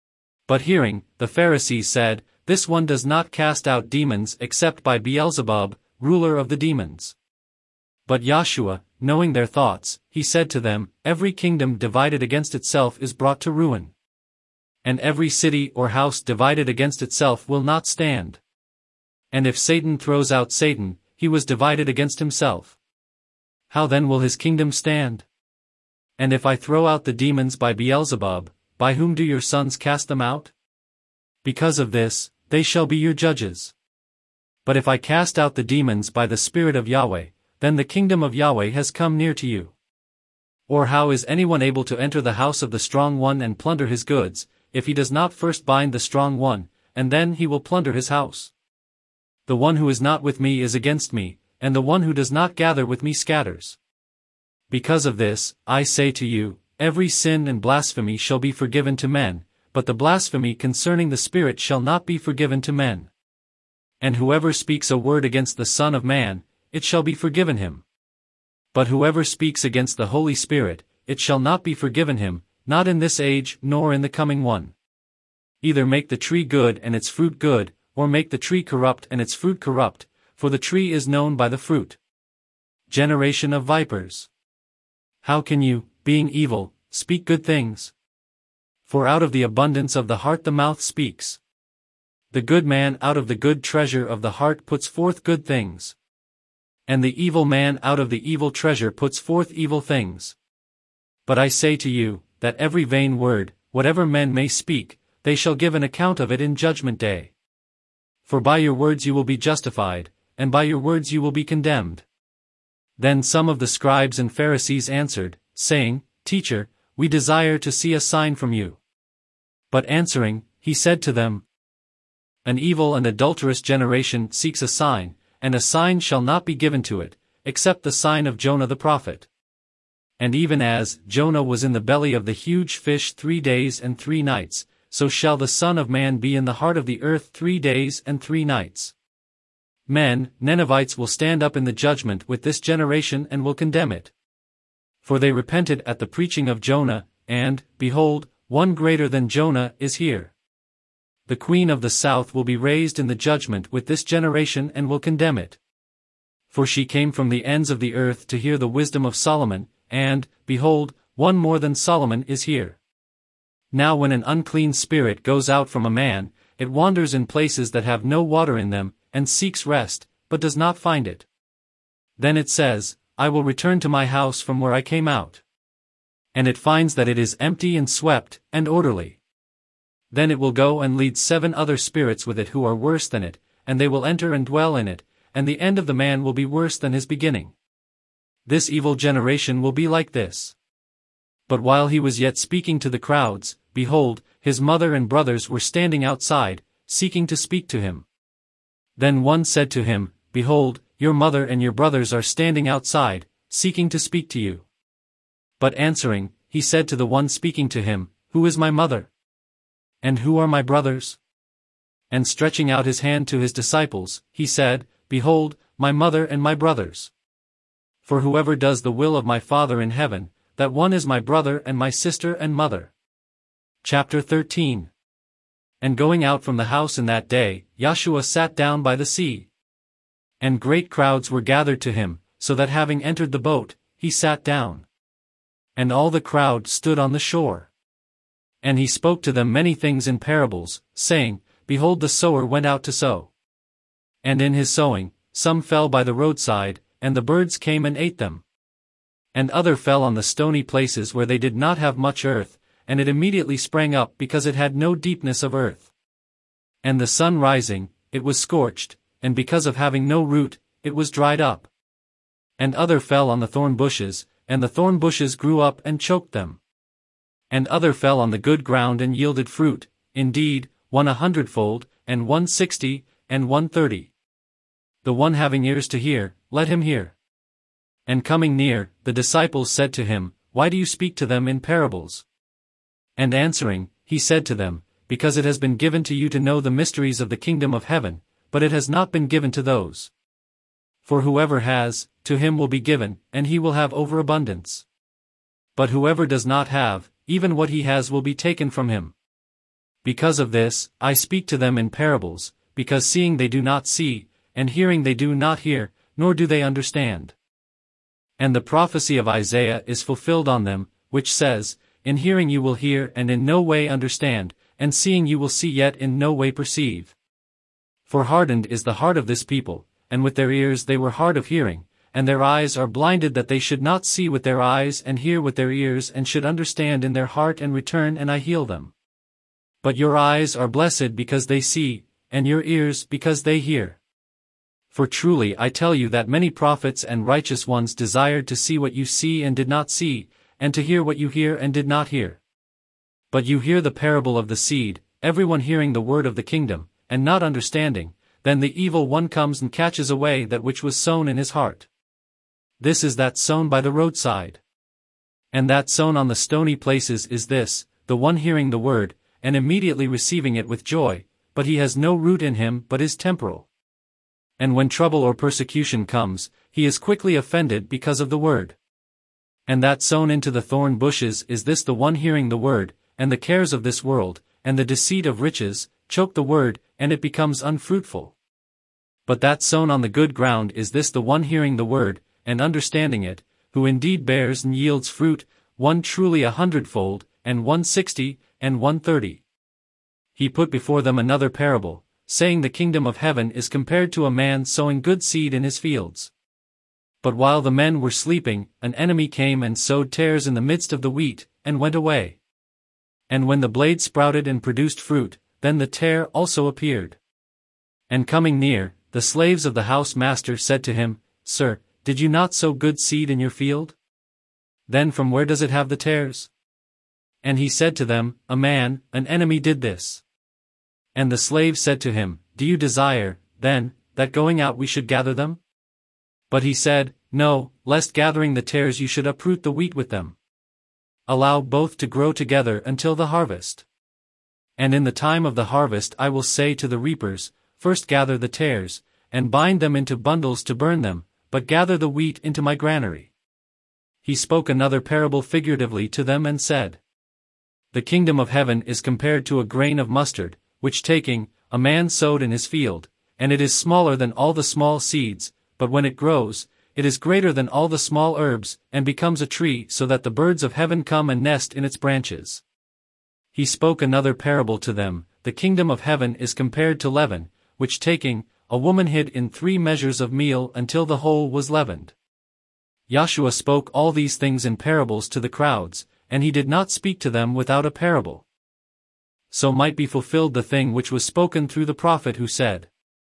But hearing, the Pharisees said, This one does not cast out demons except by Beelzebub, ruler of the demons. But Yahshua, knowing their thoughts, he said to them, Every kingdom divided against itself is brought to ruin. And every city or house divided against itself will not stand. And if Satan throws out Satan, he was divided against himself. How then will his kingdom stand? And if I throw out the demons by Beelzebub, by whom do your sons cast them out? Because of this, they shall be your judges. But if I cast out the demons by the Spirit of Yahweh, then the kingdom of Yahweh has come near to you. Or how is anyone able to enter the house of the strong one and plunder his goods, if he does not first bind the strong one, and then he will plunder his house? The one who is not with me is against me, and the one who does not gather with me scatters. Because of this, I say to you, every sin and blasphemy shall be forgiven to men, but the blasphemy concerning the Spirit shall not be forgiven to men. And whoever speaks a word against the Son of Man, it shall be forgiven him. But whoever speaks against the Holy Spirit, it shall not be forgiven him, not in this age nor in the coming one. Either make the tree good and its fruit good, or make the tree corrupt and its fruit corrupt, for the tree is known by the fruit. Generation of vipers! How can you, being evil, speak good things? For out of the abundance of the heart the mouth speaks. The good man out of the good treasure of the heart puts forth good things. And the evil man out of the evil treasure puts forth evil things. But I say to you, that every vain word, whatever men may speak, they shall give an account of it in judgment day. For by your words you will be justified, and by your words you will be condemned. Then some of the scribes and Pharisees answered, saying, Teacher, we desire to see a sign from you. But answering, he said to them, An evil and adulterous generation seeks a sign, and a sign shall not be given to it, except the sign of Jonah the prophet. And even as Jonah was in the belly of the huge fish three days and three nights, so shall the Son of Man be in the heart of the earth three days and three nights. Men, Ninevites will stand up in the judgment with this generation and will condemn it. For they repented at the preaching of Jonah, and, behold, one greater than Jonah is here. The queen of the south will be raised in the judgment with this generation and will condemn it. For she came from the ends of the earth to hear the wisdom of Solomon, and, behold, one more than Solomon is here. Now when an unclean spirit goes out from a man, it wanders in places that have no water in them, and seeks rest, but does not find it. Then it says, I will return to my house from where I came out. And it finds that it is empty and swept, and orderly. Then it will go and lead seven other spirits with it who are worse than it, and they will enter and dwell in it, and the end of the man will be worse than his beginning. This evil generation will be like this. But while he was yet speaking to the crowds, behold, his mother and brothers were standing outside, seeking to speak to him. Then one said to him, Behold, your mother and your brothers are standing outside, seeking to speak to you. But answering, he said to the one speaking to him, Who is my mother? And who are my brothers? And stretching out his hand to his disciples, he said, Behold, my mother and my brothers. For whoever does the will of my Father in heaven, that one is my brother and my sister and mother. Chapter thirteen. And going out from the house in that day, Yahshua sat down by the sea. And great crowds were gathered to him, so that having entered the boat, he sat down. And all the crowd stood on the shore. And he spoke to them many things in parables, saying, Behold, the sower went out to sow. And in his sowing, some fell by the roadside, and the birds came and ate them. And other fell on the stony places where they did not have much earth, and it immediately sprang up because it had no deepness of earth. And the sun rising, it was scorched, and because of having no root, it was dried up. And other fell on the thorn bushes, and the thorn bushes grew up and choked them. And other fell on the good ground and yielded fruit, indeed, one a hundredfold, and one sixty, and one thirty. The one having ears to hear, let him hear. And coming near, the disciples said to him, Why do you speak to them in parables? And answering, he said to them, Because it has been given to you to know the mysteries of the kingdom of heaven, but it has not been given to those. For whoever has, to him will be given, and he will have overabundance. But whoever does not have, even what he has will be taken from him. Because of this, I speak to them in parables, because seeing they do not see, and hearing they do not hear, nor do they understand. And the prophecy of Isaiah is fulfilled on them, which says, In hearing you will hear and in no way understand, and seeing you will see yet in no way perceive. For hardened is the heart of this people, and with their ears they were hard of hearing, and their eyes are blinded that they should not see with their eyes and hear with their ears and should understand in their heart and return and I heal them. But your eyes are blessed because they see, and your ears because they hear. For truly I tell you that many prophets and righteous ones desired to see what you see and did not see, and to hear what you hear and did not hear. But you hear the parable of the seed, everyone hearing the word of the kingdom, and not understanding, then the evil one comes and catches away that which was sown in his heart. This is that sown by the roadside. And that sown on the stony places is this, the one hearing the word, and immediately receiving it with joy, but he has no root in him but is temporal. And when trouble or persecution comes, he is quickly offended because of the word. And that sown into the thorn bushes is this, the one hearing the word, and the cares of this world, and the deceit of riches, choke the word, and it becomes unfruitful. But that sown on the good ground is this, the one hearing the word, and understanding it, who indeed bears and yields fruit, one truly a hundredfold, and one sixty, and one thirty. He put before them another parable, saying the kingdom of heaven is compared to a man sowing good seed in his fields. But while the men were sleeping, an enemy came and sowed tares in the midst of the wheat, and went away. And when the blade sprouted and produced fruit, then the tare also appeared. And coming near, the slaves of the house master said to him, Sir, did you not sow good seed in your field? Then from where does it have the tares? And he said to them, A man, an enemy did this. And the slave said to him, Do you desire, then, that going out we should gather them? But he said, No, lest gathering the tares you should uproot the wheat with them. Allow both to grow together until the harvest. And in the time of the harvest I will say to the reapers, First gather the tares, and bind them into bundles to burn them, but gather the wheat into my granary. He spoke another parable figuratively to them and said, The kingdom of heaven is compared to a grain of mustard, which taking, a man sowed in his field, and it is smaller than all the small seeds, but when it grows, it is greater than all the small herbs, and becomes a tree so that the birds of heaven come and nest in its branches. He spoke another parable to them, The kingdom of heaven is compared to leaven, which taking, a woman hid in three measures of meal until the whole was leavened. Yahshua spoke all these things in parables to the crowds, and he did not speak to them without a parable. So might be fulfilled the thing which was spoken through the prophet who said,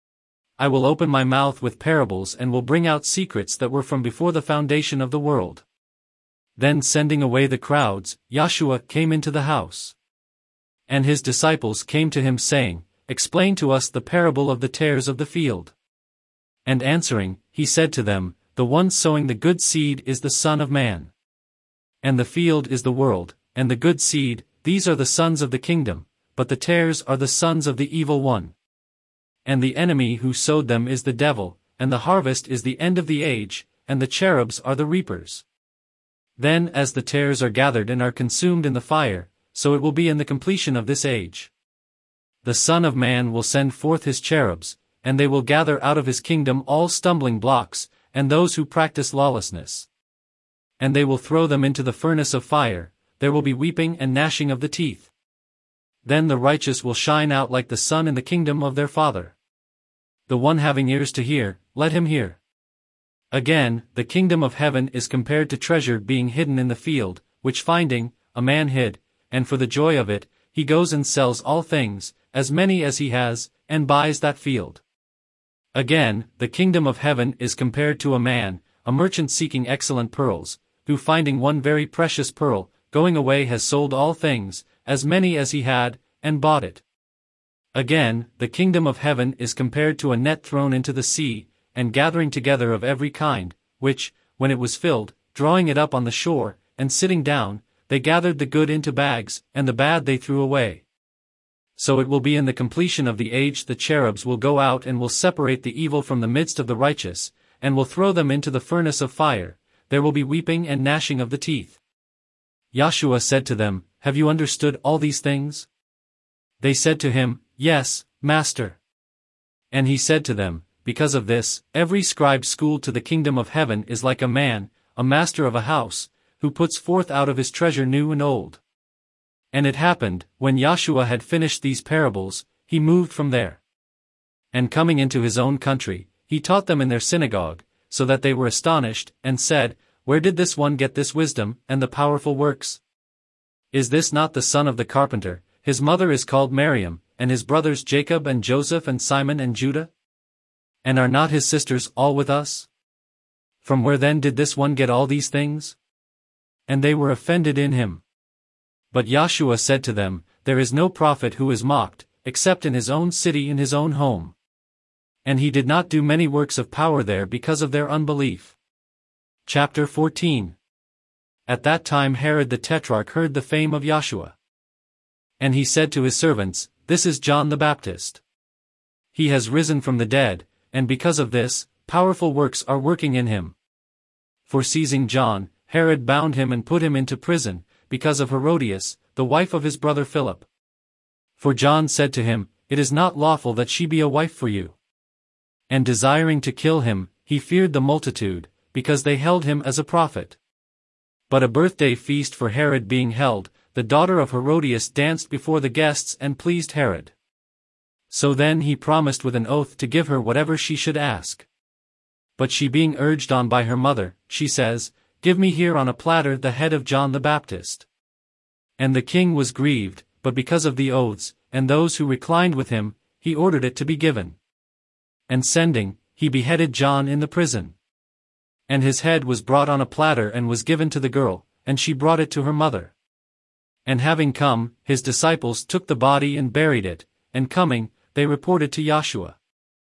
I will open my mouth with parables and will bring out secrets that were from before the foundation of the world. Then sending away the crowds, Yahshua came into the house. And his disciples came to him saying, Explain to us the parable of the tares of the field. And answering, he said to them, The one sowing the good seed is the Son of Man. And the field is the world, and the good seed, these are the sons of the kingdom, but the tares are the sons of the evil one. And the enemy who sowed them is the devil, and the harvest is the end of the age, and the cherubs are the reapers. Then as the tares are gathered and are consumed in the fire, so it will be in the completion of this age. The Son of Man will send forth his cherubs, and they will gather out of his kingdom all stumbling blocks, and those who practice lawlessness. And they will throw them into the furnace of fire, there will be weeping and gnashing of the teeth. Then the righteous will shine out like the sun in the kingdom of their Father. The one having ears to hear, let him hear. Again, the kingdom of heaven is compared to treasure being hidden in the field, which finding, a man hid, and for the joy of it, he goes and sells all things, as many as he has, and buys that field. Again, the kingdom of heaven is compared to a man, a merchant seeking excellent pearls, who finding one very precious pearl, going away has sold all things, as many as he had, and bought it. Again, the kingdom of heaven is compared to a net thrown into the sea, and gathering together of every kind, which, when it was filled, drawing it up on the shore, and sitting down, they gathered the good into bags, and the bad they threw away. So it will be in the completion of the age the cherubs will go out and will separate the evil from the midst of the righteous, and will throw them into the furnace of fire, there will be weeping and gnashing of the teeth. Yahshua said to them, Have you understood all these things? They said to him, Yes, Master. And he said to them, Because of this, every scribe schooled to the kingdom of heaven is like a man, a master of a house, who puts forth out of his treasure new and old. And it happened, when Yahshua had finished these parables, he moved from there. And coming into his own country, he taught them in their synagogue, so that they were astonished, and said, Where did this one get this wisdom, and the powerful works? Is this not the son of the carpenter? His mother is called Miriam, and his brothers Jacob and Joseph and Simon and Judah? And are not his sisters all with us? From where then did this one get all these things? And they were offended in him. But Joshua said to them, There is no prophet who is mocked, except in his own city in his own home. And he did not do many works of power there because of their unbelief. Chapter fourteen. At that time Herod the Tetrarch heard the fame of Joshua. And he said to his servants, This is John the Baptist. He has risen from the dead, and because of this, powerful works are working in him. For seizing John, Herod bound him and put him into prison, because of Herodias, the wife of his brother Philip. For John said to him, It is not lawful that she be a wife for you. And desiring to kill him, he feared the multitude, because they held him as a prophet. But a birthday feast for Herod being held, the daughter of Herodias danced before the guests and pleased Herod. So then he promised with an oath to give her whatever she should ask. But she being urged on by her mother, she says, Give me here on a platter the head of John the Baptist. And the king was grieved, but because of the oaths, and those who reclined with him, he ordered it to be given. And sending, he beheaded John in the prison. And his head was brought on a platter and was given to the girl, and she brought it to her mother. And having come, his disciples took the body and buried it, and coming, they reported to Joshua.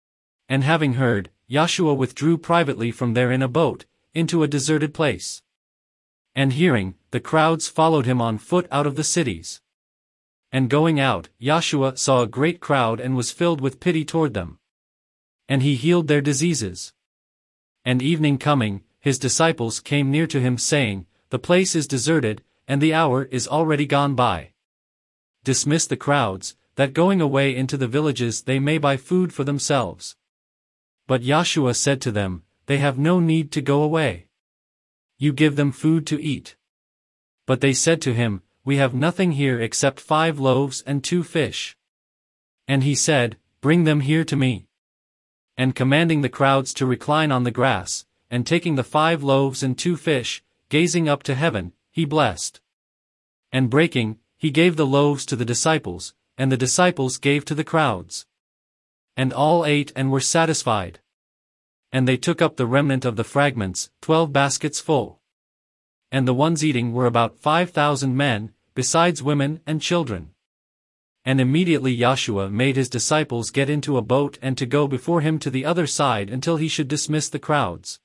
And having heard, Joshua withdrew privately from there in a boat, into a deserted place. And hearing, the crowds followed him on foot out of the cities. And going out, Joshua saw a great crowd and was filled with pity toward them. And he healed their diseases. And evening coming, his disciples came near to him saying, The place is deserted, and the hour is already gone by. Dismiss the crowds, that going away into the villages they may buy food for themselves. But Joshua said to them, They have no need to go away. You give them food to eat. But they said to him, We have nothing here except five loaves and two fish. And he said, Bring them here to me. And commanding the crowds to recline on the grass, and taking the five loaves and two fish, gazing up to heaven, he blessed. And breaking, he gave the loaves to the disciples, and the disciples gave to the crowds. And all ate and were satisfied. And they took up the remnant of the fragments, twelve baskets full. And the ones eating were about five thousand men, besides women and children. And immediately Joshua made his disciples get into a boat and to go before him to the other side until he should dismiss the crowds.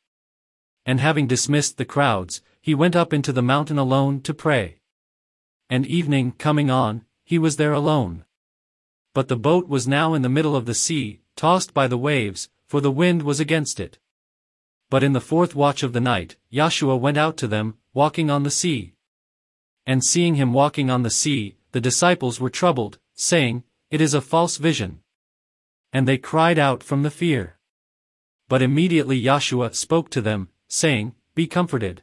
And having dismissed the crowds, he went up into the mountain alone to pray. And evening coming on, he was there alone. But the boat was now in the middle of the sea, tossed by the waves, for the wind was against it. But in the fourth watch of the night, Joshua went out to them, walking on the sea. And seeing him walking on the sea, the disciples were troubled, saying, It is a false vision. And they cried out from the fear. But immediately Joshua spoke to them, saying, Be comforted.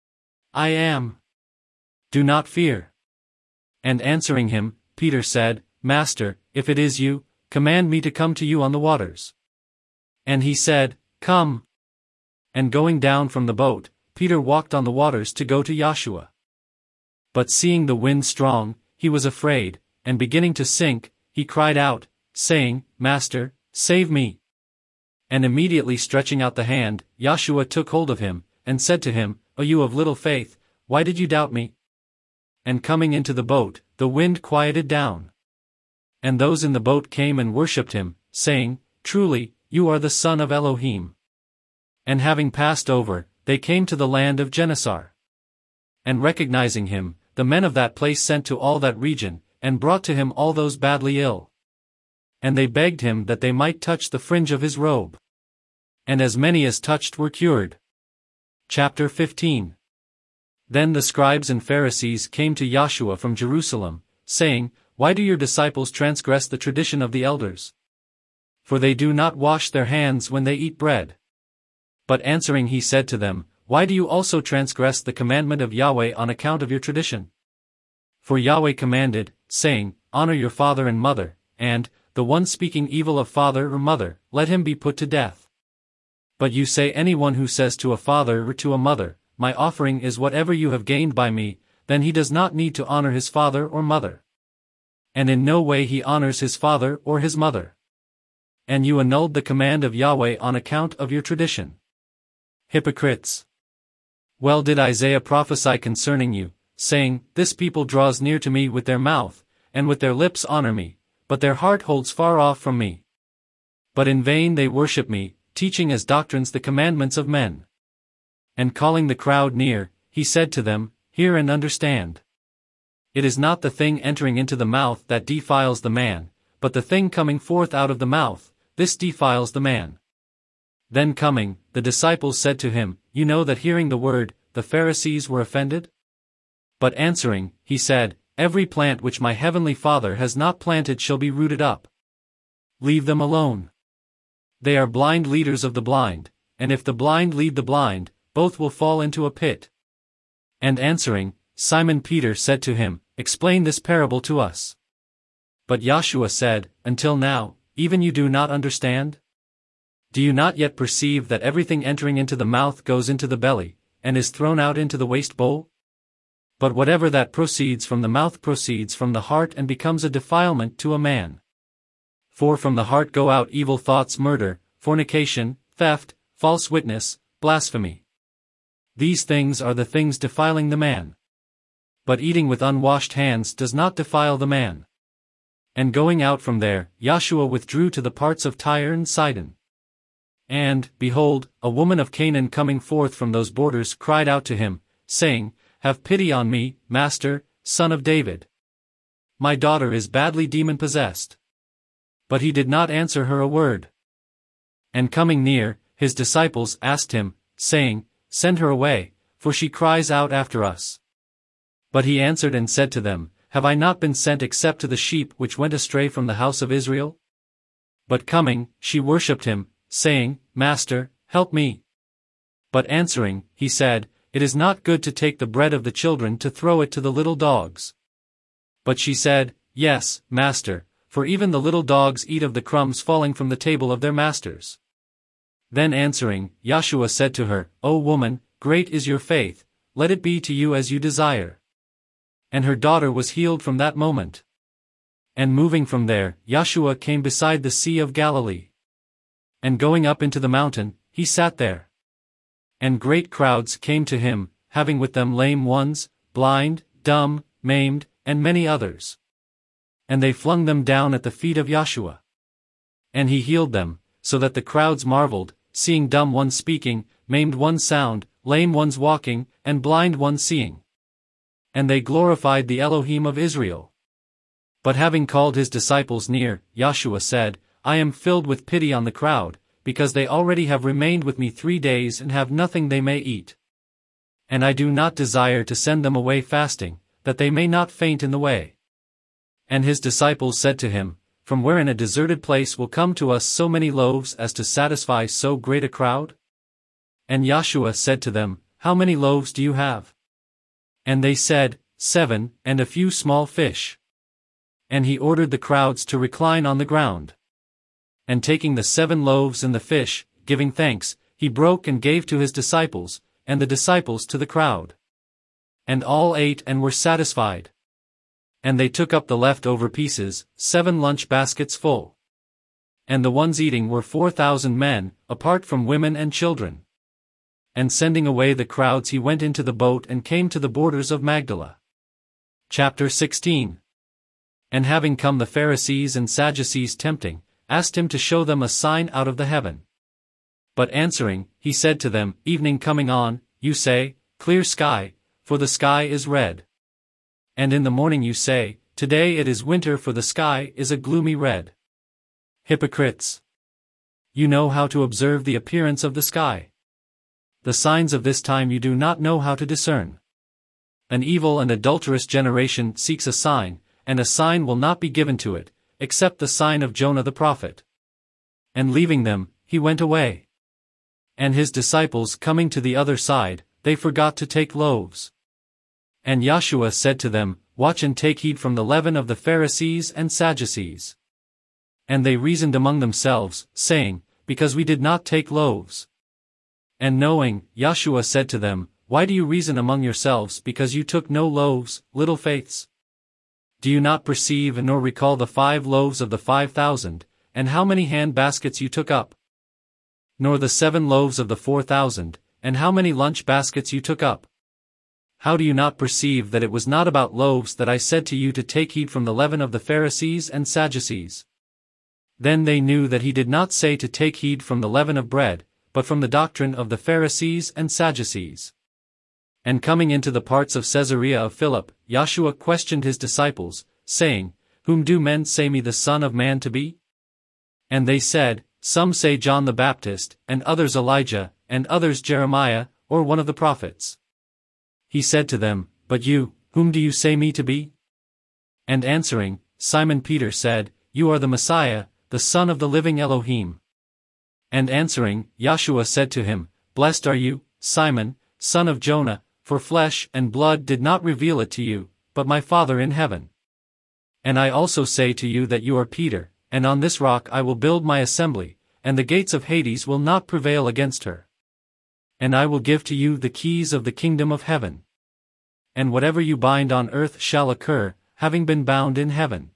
I am. Do not fear. And answering him, Peter said, Master, if it is you, command me to come to you on the waters. And he said, Come. And going down from the boat, Peter walked on the waters to go to Joshua. But seeing the wind strong, he was afraid, and beginning to sink, he cried out, saying, Master, save me. And immediately stretching out the hand, Joshua took hold of him, and said to him, O you of little faith, why did you doubt me? And coming into the boat, the wind quieted down. And those in the boat came and worshipped him, saying, Truly, you are the Son of Elohim. And having passed over, they came to the land of Gennesaret. And recognizing him, the men of that place sent to all that region, and brought to him all those badly ill. And they begged him that they might touch the fringe of his robe. And as many as touched were cured. Chapter fifteen. Then the scribes and Pharisees came to Joshua from Jerusalem, saying, Why do your disciples transgress the tradition of the elders? For they do not wash their hands when they eat bread. But answering he said to them, Why do you also transgress the commandment of Yahweh on account of your tradition? For Yahweh commanded, saying, Honor your father and mother, and, the one speaking evil of father or mother, let him be put to death. But you say anyone who says to a father or to a mother, My offering is whatever you have gained by me, then he does not need to honor his father or mother. And in no way he honors his father or his mother. and you annulled the command of Yahweh on account of your tradition. Hypocrites! Well did Isaiah prophesy concerning you, saying, This people draws near to me with their mouth, and with their lips honor me, but their heart holds far off from me. But in vain they worship me, teaching as doctrines the commandments of men. And calling the crowd near, he said to them, Hear and understand. It is not the thing entering into the mouth that defiles the man, but the thing coming forth out of the mouth, this defiles the man. Then coming, the disciples said to him, You know that hearing the word, the Pharisees were offended? But answering, he said, Every plant which my heavenly Father has not planted shall be rooted up. Leave them alone. They are blind leaders of the blind, and if the blind lead the blind, both will fall into a pit. And answering, Simon Peter said to him, Explain this parable to us. But Yahshua said, Until now, even you do not understand? Do you not yet perceive that everything entering into the mouth goes into the belly, and is thrown out into the waste bowl? But whatever that proceeds from the mouth proceeds from the heart and becomes a defilement to a man. For from the heart go out evil thoughts, murder, fornication, theft, false witness, blasphemy. These things are the things defiling the man. But eating with unwashed hands does not defile the man. And going out from there, Yahshua withdrew to the parts of Tyre and Sidon. And, behold, a woman of Canaan coming forth from those borders cried out to him, saying, Have pity on me, Master, Son of David. My daughter is badly demon-possessed. But he did not answer her a word. And coming near, his disciples asked him, saying, Send her away, for she cries out after us. But he answered and said to them, Have I not been sent except to the sheep which went astray from the house of Israel? But coming, she worshipped him, saying, Master, help me. But answering, he said, It is not good to take the bread of the children to throw it to the little dogs. But she said, Yes, Master, for even the little dogs eat of the crumbs falling from the table of their masters. Then answering, Yahshua said to her, O woman, great is your faith, let it be to you as you desire. And her daughter was healed from that moment. And moving from there, Yahshua came beside the Sea of Galilee. And going up into the mountain, he sat there. And great crowds came to him, having with them lame ones, blind, dumb, maimed, and many others. And they flung them down at the feet of Yahshua. And he healed them, so that the crowds marveled, seeing dumb ones speaking, maimed ones sound, lame ones walking, and blind ones seeing. And they glorified the Elohim of Israel. But having called his disciples near, Yahshua said, I am filled with pity on the crowd, because they already have remained with me three days and have nothing they may eat. And I do not desire to send them away fasting, that they may not faint in the way. And his disciples said to him, From where in a deserted place will come to us so many loaves as to satisfy so great a crowd? And Yahshua said to them, How many loaves do you have? And they said, Seven, and a few small fish. And he ordered the crowds to recline on the ground. And taking the seven loaves and the fish, giving thanks, he broke and gave to his disciples, and the disciples to the crowd. And all ate and were satisfied. And they took up the left-over pieces, seven lunch baskets full. And the ones eating were four thousand men, apart from women and children. And sending away the crowds he went into the boat and came to the borders of Magdala. Chapter sixteen. And having come the Pharisees and Sadducees tempting, asked him to show them a sign out of the heaven. But answering, he said to them, Evening coming on, you say, Clear sky, for the sky is red. And in the morning you say, Today it is winter, for the sky is a gloomy red. Hypocrites! You know how to observe the appearance of the sky. The signs of this time you do not know how to discern. An evil and adulterous generation seeks a sign, and a sign will not be given to it, except the sign of Jonah the prophet. And leaving them, he went away. And his disciples coming to the other side, they forgot to take loaves. And Yahshua said to them, Watch and take heed from the leaven of the Pharisees and Sadducees. And they reasoned among themselves, saying, Because we did not take loaves. And knowing, Yahshua said to them, Why do you reason among yourselves because you took no loaves, little faiths? Do you not perceive nor recall the five loaves of the five thousand, and how many hand baskets you took up? Nor the seven loaves of the four thousand, and how many lunch baskets you took up? How do you not perceive that it was not about loaves that I said to you to take heed from the leaven of the Pharisees and Sadducees? Then they knew that he did not say to take heed from the leaven of bread, but from the doctrine of the Pharisees and Sadducees. And coming into the parts of Caesarea of Philip, Yahshua questioned his disciples, saying, Whom do men say me the Son of Man to be? And they said, Some say John the Baptist, and others Elijah, and others Jeremiah, or one of the prophets. He said to them, But you, whom do you say me to be? And answering, Simon Peter said, You are the Messiah, the Son of the living Elohim. And answering, Yahshua said to him, Blessed are you, Simon, son of Jonah, for flesh and blood did not reveal it to you, but my Father in heaven. And I also say to you that you are Peter, and on this rock I will build my assembly, and the gates of Hades will not prevail against her. And I will give to you the keys of the kingdom of heaven. And whatever you bind on earth shall occur, having been bound in heaven.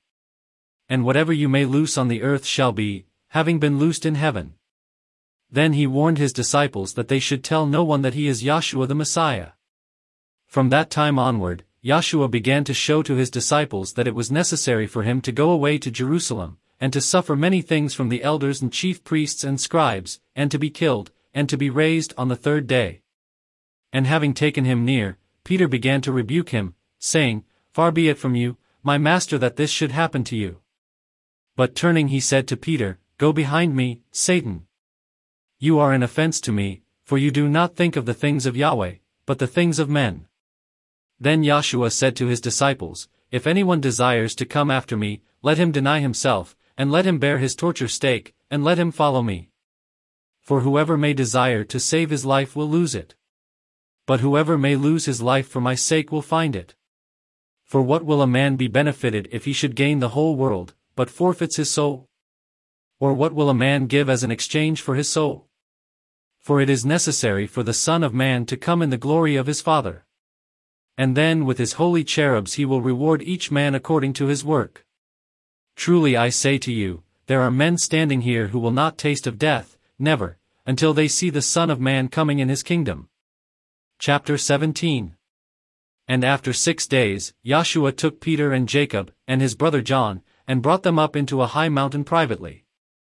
And whatever you may loose on the earth shall be, having been loosed in heaven. Then he warned his disciples that they should tell no one that he is Yahshua the Messiah. From that time onward, Yahshua began to show to his disciples that it was necessary for him to go away to Jerusalem, and to suffer many things from the elders and chief priests and scribes, and to be killed, and to be raised on the third day. And having taken him near, Peter began to rebuke him, saying, Far be it from you, my master, that this should happen to you. But turning he said to Peter, Go behind me, Satan. You are an offense to me, for you do not think of the things of Yahweh, but the things of men. Then Yahshua said to his disciples, If anyone desires to come after me, let him deny himself, and let him bear his torture stake, and let him follow me. For whoever may desire to save his life will lose it. But whoever may lose his life for my sake will find it. For what will a man be benefited if he should gain the whole world, but forfeits his soul? Or what will a man give as an exchange for his soul? For it is necessary for the Son of Man to come in the glory of his Father. And then with his holy cherubs he will reward each man according to his work. Truly I say to you, there are men standing here who will not taste of death, never, until they see the Son of Man coming in his kingdom. Chapter seventeen. And after six days, Yahshua took Peter and Jacob, and his brother John, and brought them up into a high mountain privately.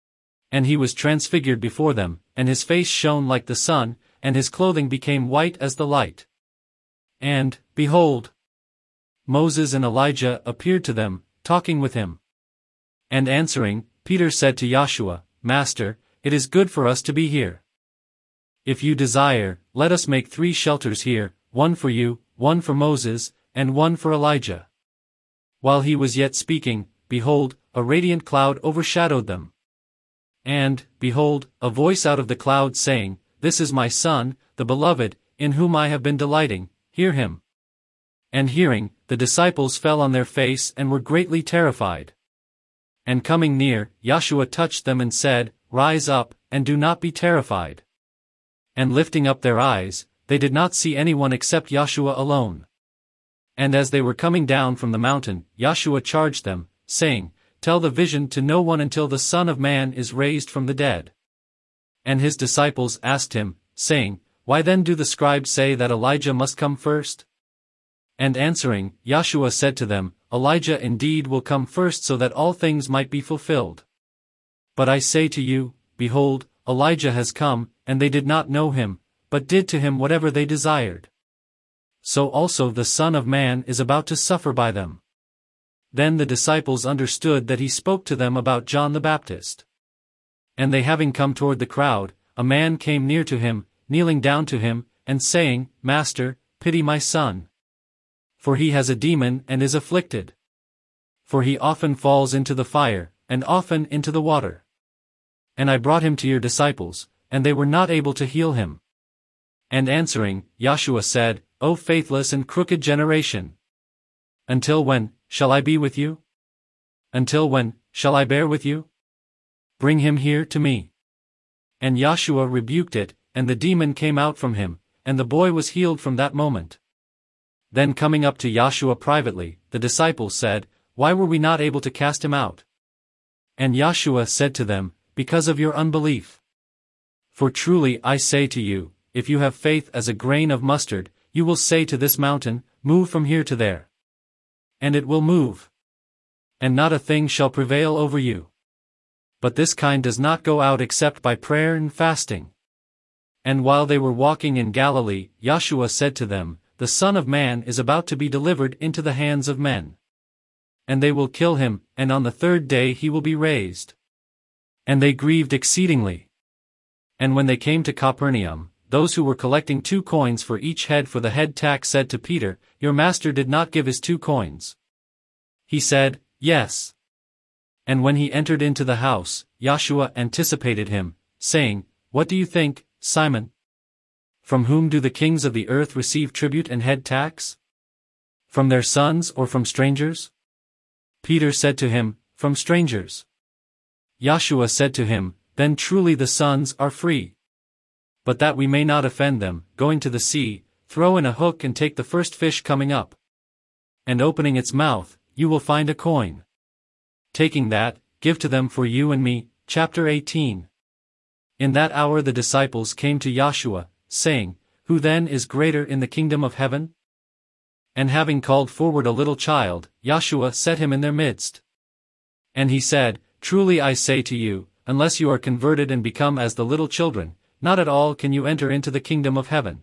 And he was transfigured before them, and his face shone like the sun, and his clothing became white as the light. And, behold, Moses and Elijah appeared to them, talking with him. And answering, Peter said to Yahshua, Master, it is good for us to be here. If you desire, let us make three shelters here, one for you, one for Moses, and one for Elijah. While he was yet speaking, behold, a radiant cloud overshadowed them. And, behold, a voice out of the cloud saying, This is my Son, the Beloved, in whom I have been delighting, hear him. And hearing, the disciples fell on their face and were greatly terrified. And coming near, Yahshua touched them and said, Rise up, and do not be terrified. And lifting up their eyes, they did not see anyone except Yahshua alone. And as they were coming down from the mountain, Yahshua charged them, saying, Tell the vision to no one until the Son of Man is raised from the dead. And his disciples asked him, saying, Why then do the scribes say that Elijah must come first? And answering, Yahshua said to them, Elijah indeed will come first so that all things might be fulfilled. But I say to you, behold, Elijah has come, and they did not know him, but did to him whatever they desired. So also the Son of Man is about to suffer by them. Then the disciples understood that he spoke to them about John the Baptist. And they having come toward the crowd, a man came near to him, kneeling down to him, and saying, Master, pity my son. For he has a demon and is afflicted. For he often falls into the fire, and often into the water. And I brought him to your disciples, and they were not able to heal him. And answering, Yahshua said, O faithless and crooked generation! Until when shall I be with you? Until when shall I bear with you? Bring him here to me. And Yahshua rebuked it, and the demon came out from him, and the boy was healed from that moment. Then coming up to Yahshua privately, the disciples said, Why were we not able to cast him out? And Joshua said to them, Because of your unbelief. For truly I say to you, if you have faith as a grain of mustard, you will say to this mountain, Move from here to there. And it will move. And not a thing shall prevail over you. But this kind does not go out except by prayer and fasting. And while they were walking in Galilee, Joshua said to them, The Son of Man is about to be delivered into the hands of men. And they will kill him, and on the third day he will be raised. And they grieved exceedingly. And when they came to Capernaum, those who were collecting two coins for each head for the head tax said to Peter, Your master did not give his two coins. He said, Yes. And when he entered into the house, Joshua anticipated him, saying, What do you think, Simon? From whom do the kings of the earth receive tribute and head tax? From their sons or from strangers? Peter said to him, From strangers. Joshua said to him, Then truly the sons are free. But that we may not offend them, going to the sea, throw in a hook and take the first fish coming up. And opening its mouth, you will find a coin. Taking that, give to them for you and me. Chapter eighteen. In that hour the disciples came to Joshua, saying, Who then is greater in the kingdom of heaven? And having called forward a little child, Joshua set him in their midst. And he said, Truly I say to you, unless you are converted and become as the little children, not at all can you enter into the kingdom of heaven.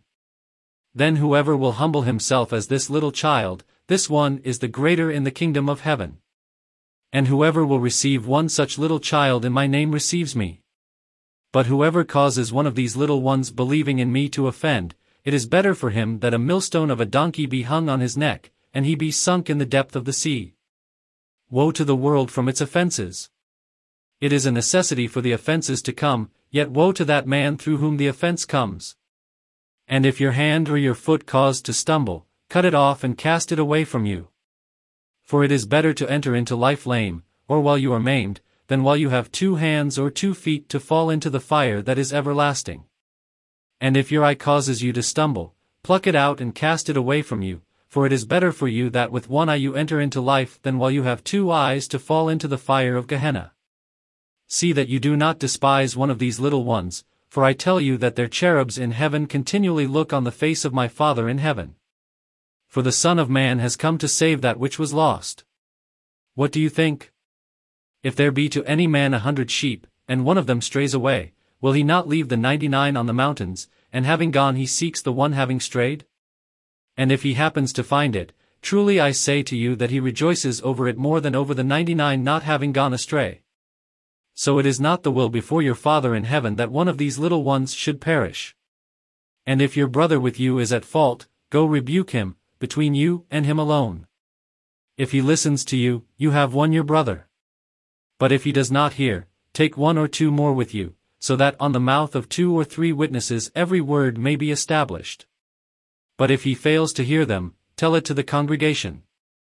Then whoever will humble himself as this little child, this one is the greater in the kingdom of heaven. And whoever will receive one such little child in my name receives me. But whoever causes one of these little ones believing in me to offend, it is better for him that a millstone of a donkey be hung on his neck, and he be sunk in the depth of the sea. Woe to the world from its offenses! It is a necessity for the offenses to come, yet woe to that man through whom the offense comes. And if your hand or your foot cause to stumble, cut it off and cast it away from you. For it is better to enter into life lame, or while you are maimed, than while you have two hands or two feet to fall into the fire that is everlasting. And if your eye causes you to stumble, pluck it out and cast it away from you, for it is better for you that with one eye you enter into life than while you have two eyes to fall into the fire of Gehenna. See that you do not despise one of these little ones, for I tell you that their cherubs in heaven continually look on the face of my Father in heaven. For the Son of Man has come to save that which was lost. What do you think? If there be to any man a hundred sheep, and one of them strays away, will he not leave the ninety-nine on the mountains, and having gone he seeks the one having strayed? And if he happens to find it, truly I say to you that he rejoices over it more than over the ninety-nine not having gone astray. So it is not the will before your Father in heaven that one of these little ones should perish. And if your brother with you is at fault, go rebuke him, between you and him alone. If he listens to you, you have won your brother. But if he does not hear, take one or two more with you, so that on the mouth of two or three witnesses every word may be established. But if he fails to hear them, tell it to the congregation.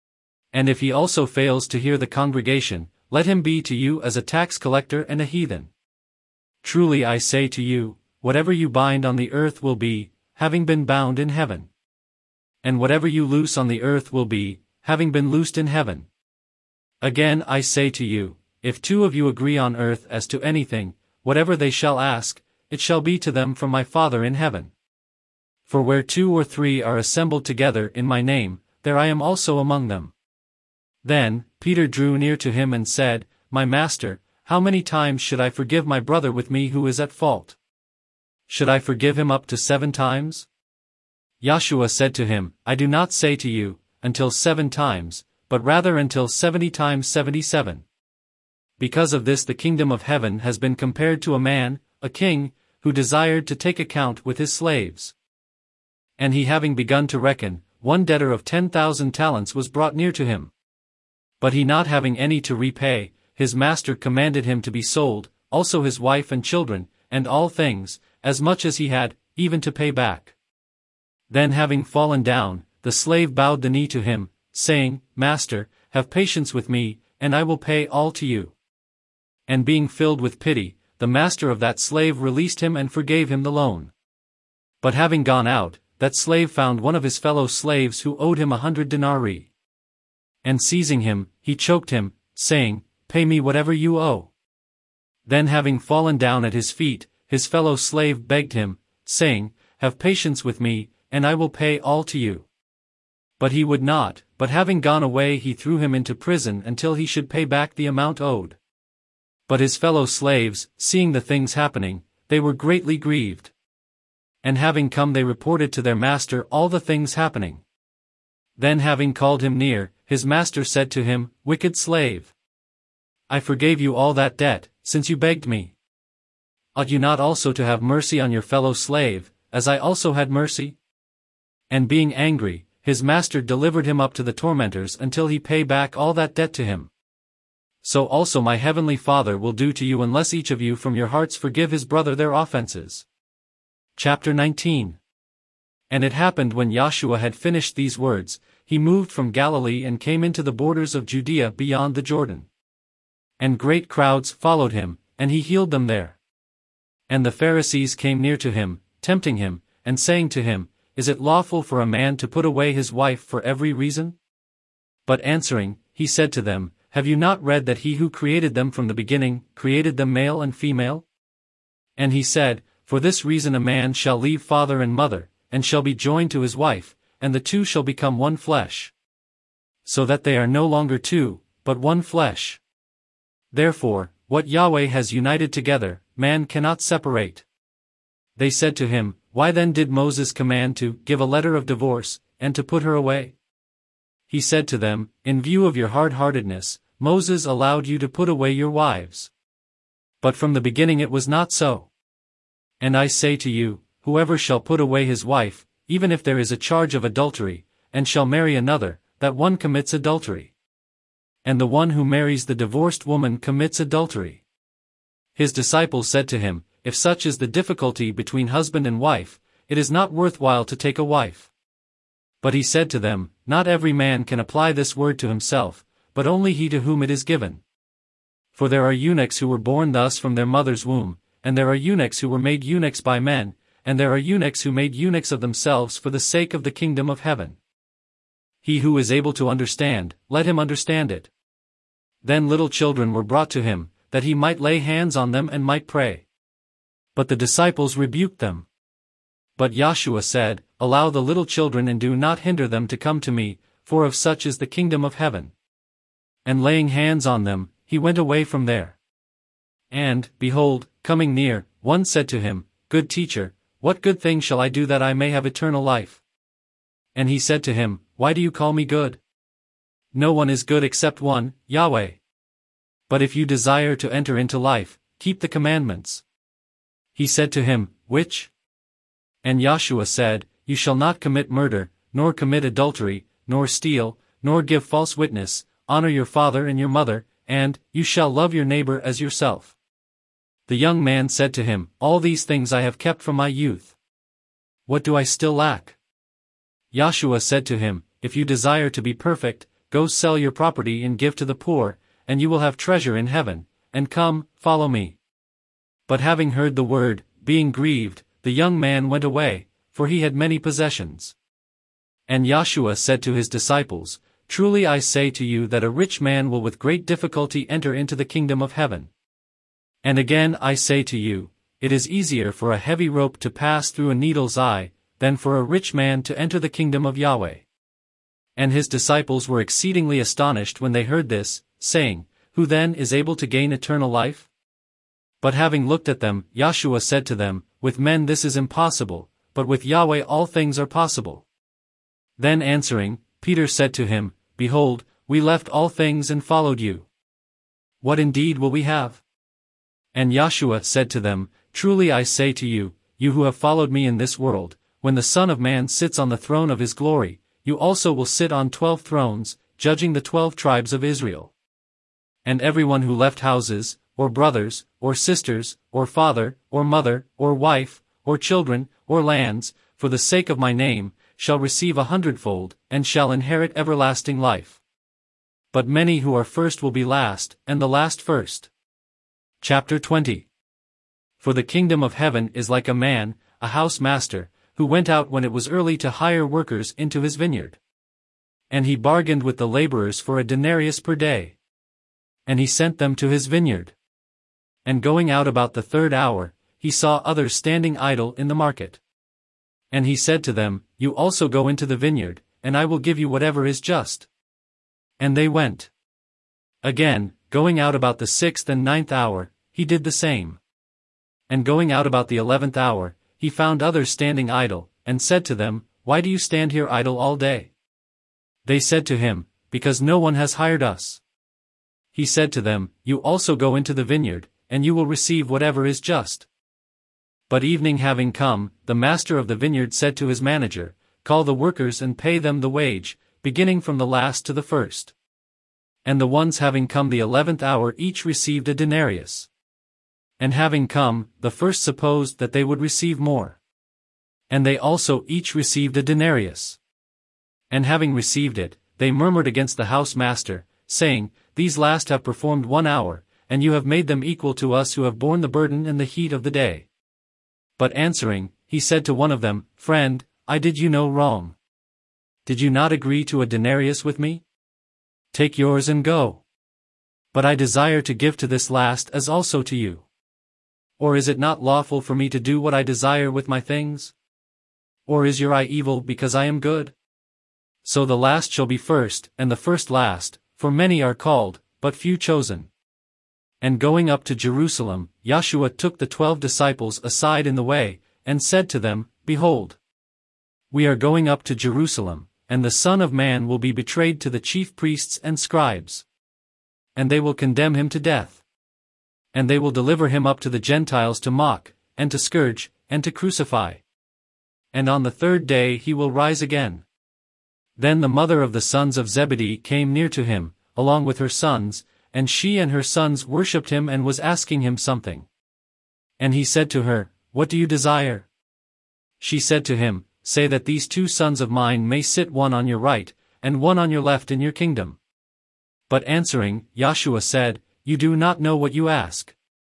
And if he also fails to hear the congregation, let him be to you as a tax collector and a heathen. Truly I say to you, whatever you bind on the earth will be, having been bound in heaven. And whatever you loose on the earth will be, having been loosed in heaven. Again I say to you, if two of you agree on earth as to anything, whatever they shall ask, it shall be to them from my Father in heaven. For where two or three are assembled together in my name, there I am also among them. Then Peter drew near to him and said, My Master, how many times should I forgive my brother with me who is at fault? Should I forgive him up to seven times? Joshua said to him, I do not say to you, until seven times, but rather until seventy times seventy-seven. Because of this the kingdom of heaven has been compared to a man, a king, who desired to take account with his slaves. And he having begun to reckon, one debtor of ten thousand talents was brought near to him. But he not having any to repay, his master commanded him to be sold, also his wife and children, and all things, as much as he had, even to pay back. Then having fallen down, the slave bowed the knee to him, saying, Master, have patience with me, and I will pay all to you. And being filled with pity, the master of that slave released him and forgave him the loan. But having gone out, that slave found one of his fellow slaves who owed him a hundred denarii. And seizing him, he choked him, saying, pay me whatever you owe." Then having fallen down at his feet, his fellow slave begged him, saying, "Have patience with me, and I will pay all to you." But he would not, but having gone away he threw him into prison until he should pay back the amount owed. But his fellow slaves, seeing the things happening, they were greatly grieved. And having come they reported to their master all the things happening. Then having called him near, his master said to him, "Wicked slave! I forgave you all that debt, since you begged me. Ought you not also to have mercy on your fellow slave, as I also had mercy?" And being angry, his master delivered him up to the tormentors until he pay back all that debt to him. So also my heavenly Father will do to you unless each of you from your hearts forgive his brother their offenses. Chapter nineteen. And it happened when Joshua had finished these words, he moved from Galilee and came into the borders of Judea beyond the Jordan. And great crowds followed him, and he healed them there. And the Pharisees came near to him, tempting him, and saying to him, "Is it lawful for a man to put away his wife for every reason?" But answering, he said to them, "Have you not read that he who created them from the beginning, created them male and female? And he said, For this reason a man shall leave father and mother, and shall be joined to his wife, and the two shall become one flesh. So that they are no longer two, but one flesh. Therefore, what Yahweh has united together, man cannot separate." They said to him, "Why then did Moses command to give a letter of divorce, and to put her away?" He said to them, "In view of your hard-heartedness, Moses allowed you to put away your wives. But from the beginning it was not so. And I say to you, whoever shall put away his wife, even if there is a charge of adultery, and shall marry another, that one commits adultery. And the one who marries the divorced woman commits adultery." His disciples said to him, "If such is the difficulty between husband and wife, it is not worthwhile to take a wife." But he said to them, "Not every man can apply this word to himself, but only he to whom it is given. For there are eunuchs who were born thus from their mother's womb, and there are eunuchs who were made eunuchs by men, and there are eunuchs who made eunuchs of themselves for the sake of the kingdom of heaven. He who is able to understand, let him understand it." Then little children were brought to him, that he might lay hands on them and might pray. But the disciples rebuked them. But Joshua said, "Allow the little children and do not hinder them to come to me, for of such is the kingdom of heaven." And laying hands on them, he went away from there. And, behold, coming near, one said to him, "Good teacher, what good thing shall I do that I may have eternal life?" And he said to him, "Why do you call me good? No one is good except one, Yahweh. But if you desire to enter into life, keep the commandments." He said to him, "Which?" And Joshua said, "You shall not commit murder, nor commit adultery, nor steal, nor give false witness, honor your father and your mother, and, you shall love your neighbor as yourself." The young man said to him, "All these things I have kept from my youth. What do I still lack?" Joshua said to him, "If you desire to be perfect, go sell your property and give to the poor, and you will have treasure in heaven, and come, follow me." But having heard the word, being grieved, the young man went away, for he had many possessions. And Joshua said to his disciples, "Truly I say to you that a rich man will with great difficulty enter into the kingdom of heaven. And again I say to you, it is easier for a heavy rope to pass through a needle's eye, than for a rich man to enter the kingdom of Yahweh." And his disciples were exceedingly astonished when they heard this, saying, "Who then is able to gain eternal life?" But having looked at them, Joshua said to them, "With men this is impossible, but with Yahweh all things are possible." Then answering, Peter said to him, "Behold, we left all things and followed you. What indeed will we have?" And Joshua said to them, "Truly I say to you, you who have followed me in this world, when the Son of Man sits on the throne of his glory, you also will sit on twelve thrones, judging the twelve tribes of Israel. And everyone who left houses, or brothers, or sisters, or father, or mother, or wife, or children, or lands, for the sake of my name, shall receive a hundredfold, and shall inherit everlasting life. But many who are first will be last, and the last first." Chapter twenty. For the kingdom of heaven is like a man, a house master, who went out when it was early to hire workers into his vineyard. And he bargained with the laborers for a denarius per day. And he sent them to his vineyard. And going out about the third hour, he saw others standing idle in the market. And he said to them, You also go into the vineyard, and I will give you whatever is just. And they went. Again, going out about the sixth and ninth hour, he did the same. And going out about the eleventh hour, he found others standing idle, and said to them, Why do you stand here idle all day? They said to him, Because no one has hired us. He said to them, You also go into the vineyard, and you will receive whatever is just. But evening having come, the master of the vineyard said to his manager, Call the workers and pay them the wage, beginning from the last to the first. And the ones having come the eleventh hour each received a denarius. And having come, the first supposed that they would receive more. And they also each received a denarius. And having received it, they murmured against the house master, saying, These last have performed one hour, and you have made them equal to us who have borne the burden and the heat of the day. But answering, he said to one of them, Friend, I did you no wrong. Did you not agree to a denarius with me? Take yours and go. But I desire to give to this last as also to you. Or is it not lawful for me to do what I desire with my things? Or is your eye evil because I am good? So the last shall be first, and the first last, for many are called, but few chosen. And going up to Jerusalem, Yahshua took the twelve disciples aside in the way, and said to them, Behold, we are going up to Jerusalem, and the Son of Man will be betrayed to the chief priests and scribes. And they will condemn him to death. And they will deliver him up to the Gentiles to mock, and to scourge, and to crucify. And on the third day he will rise again. Then the mother of the sons of Zebedee came near to him, along with her sons, and she and her sons worshipped him and was asking him something. And he said to her, What do you desire? She said to him, Say that these two sons of mine may sit one on your right, and one on your left in your kingdom. But answering, Yahshua said, You do not know what you ask.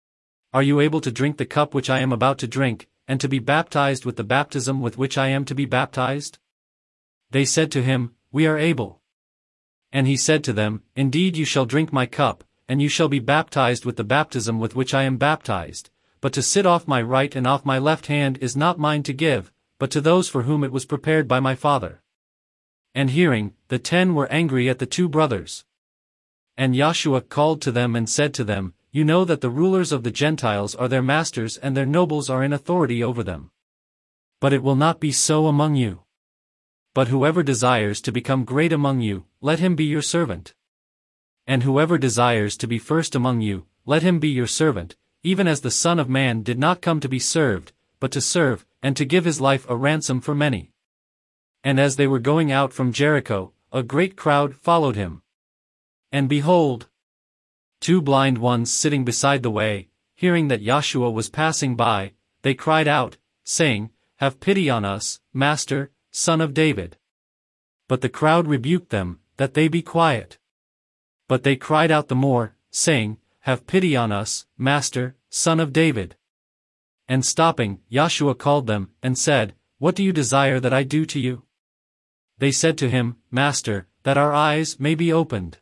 Are you able to drink the cup which I am about to drink, and to be baptized with the baptism with which I am to be baptized? They said to him, We are able. And he said to them, Indeed you shall drink my cup, and you shall be baptized with the baptism with which I am baptized, but to sit off my right and off my left hand is not mine to give, but to those for whom it was prepared by my Father. And hearing, the ten were angry at the two brothers. And Yahshua called to them and said to them, You know that the rulers of the Gentiles are their masters and their nobles are in authority over them. But it will not be so among you. But whoever desires to become great among you, let him be your servant. And whoever desires to be first among you, let him be your servant, even as the Son of Man did not come to be served, but to serve, and to give his life a ransom for many. And as they were going out from Jericho, a great crowd followed him. And behold, two blind ones sitting beside the way, hearing that Yahshua was passing by, they cried out, saying, Have pity on us, Master, Son of David. But the crowd rebuked them, that they be quiet. But they cried out the more, saying, Have pity on us, Master, Son of David. And stopping, Yahshua called them, and said, What do you desire that I do to you? They said to him, Master, that our eyes may be opened.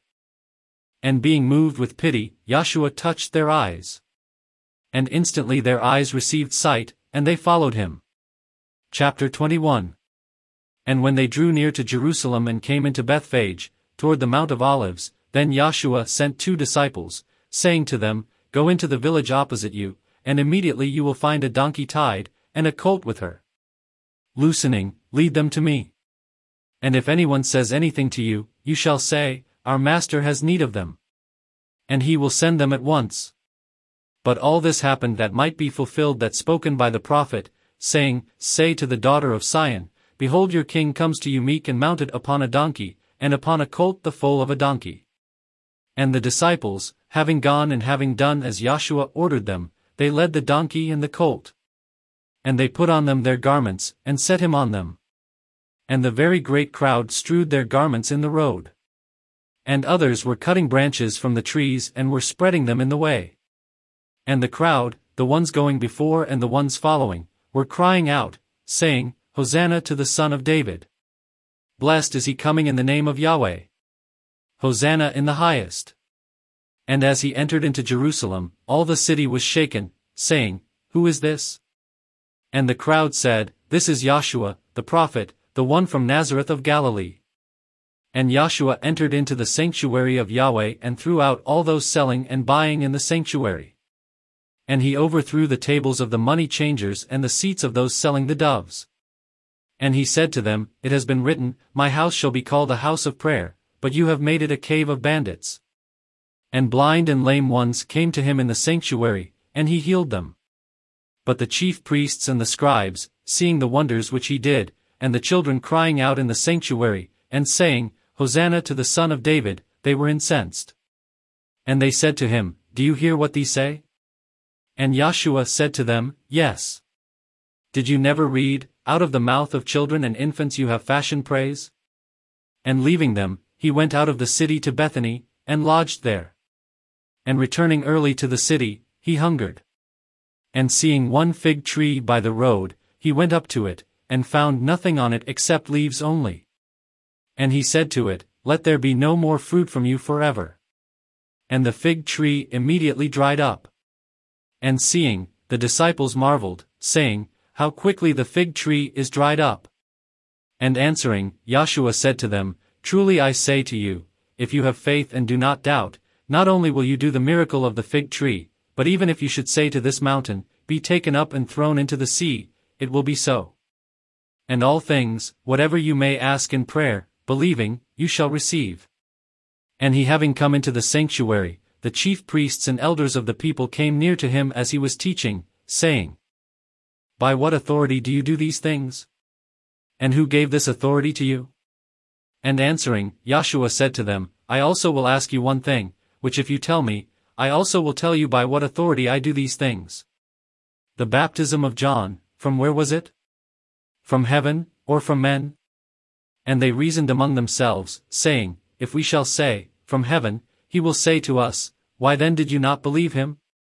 And being moved with pity, Yahshua touched their eyes. And instantly their eyes received sight, and they followed him. Chapter twenty-one. And when they drew near to Jerusalem and came into Bethphage, toward the Mount of Olives, then Yahshua sent two disciples, saying to them, Go into the village opposite you, and immediately you will find a donkey tied, and a colt with her. Loosening, lead them to me. And if anyone says anything to you, you shall say, Our master has need of them. And he will send them at once. But all this happened that might be fulfilled that spoken by the prophet, saying, Say to the daughter of Sion, Behold your king comes to you meek and mounted upon a donkey, and upon a colt the foal of a donkey. And the disciples, having gone and having done as Yahshua ordered them, they led the donkey and the colt. And they put on them their garments, and set him on them. And the very great crowd strewed their garments in the road. And others were cutting branches from the trees and were spreading them in the way. And the crowd, the ones going before and the ones following, were crying out, saying, Hosanna to the Son of David. Blessed is he coming in the name of Yahweh. Hosanna in the highest. And as he entered into Jerusalem, all the city was shaken, saying, "Who is this?" And the crowd said, "This is Joshua, the prophet, the one from Nazareth of Galilee." And Joshua entered into the sanctuary of Yahweh and threw out all those selling and buying in the sanctuary. And he overthrew the tables of the money changers and the seats of those selling the doves. And he said to them, "It has been written, My house shall be called a house of prayer, but you have made it a cave of bandits." And blind and lame ones came to him in the sanctuary, and he healed them. But the chief priests and the scribes, seeing the wonders which he did, and the children crying out in the sanctuary, and saying, "Hosanna to the Son of David," they were incensed. And they said to him, "Do you hear what these say?" And Joshua said to them, "Yes. Did you never read, Out of the mouth of children and infants you have fashioned praise?" And leaving them, he went out of the city to Bethany, and lodged there. And returning early to the city, he hungered. And seeing one fig tree by the road, he went up to it, and found nothing on it except leaves only. And he said to it, "Let there be no more fruit from you forever." And the fig tree immediately dried up. And seeing, the disciples marveled, saying, "How quickly the fig tree is dried up." And answering, Joshua said to them, "Truly I say to you, if you have faith and do not doubt, not only will you do the miracle of the fig tree, but even if you should say to this mountain, Be taken up and thrown into the sea, it will be so. And all things, whatever you may ask in prayer, believing, you shall receive." And he having come into the sanctuary, the chief priests and elders of the people came near to him as he was teaching, saying, "By what authority do you do these things? And who gave this authority to you?" And answering, Joshua said to them, "I also will ask you one thing, which if you tell me, I also will tell you by what authority I do these things. The baptism of John, from where was it? From heaven, or from men?" And they reasoned among themselves, saying, "If we shall say, From heaven, he will say to us, Why then did you not believe him?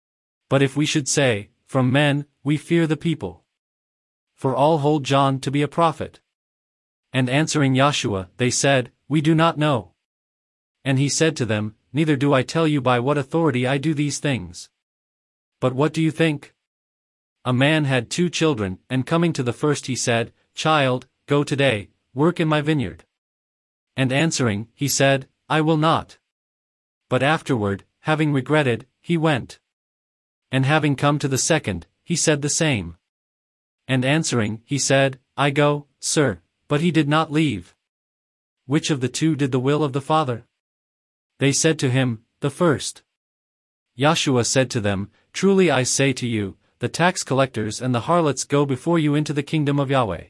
But if we should say, From men, we fear the people. For all hold John to be a prophet." And answering Joshua, they said, "We do not know." And he said to them, "Neither do I tell you by what authority I do these things. But what do you think? A man had two children, and coming to the first he said, Child, go today, work in my vineyard. And answering, he said, I will not. But afterward, having regretted, he went. And having come to the second, he said the same. And answering, he said, I go, sir, but he did not leave. Which of the two did the will of the Father? They said to him, The first. Joshua said to them, Truly I say to you, the tax collectors and the harlots go before you into the kingdom of Yahweh.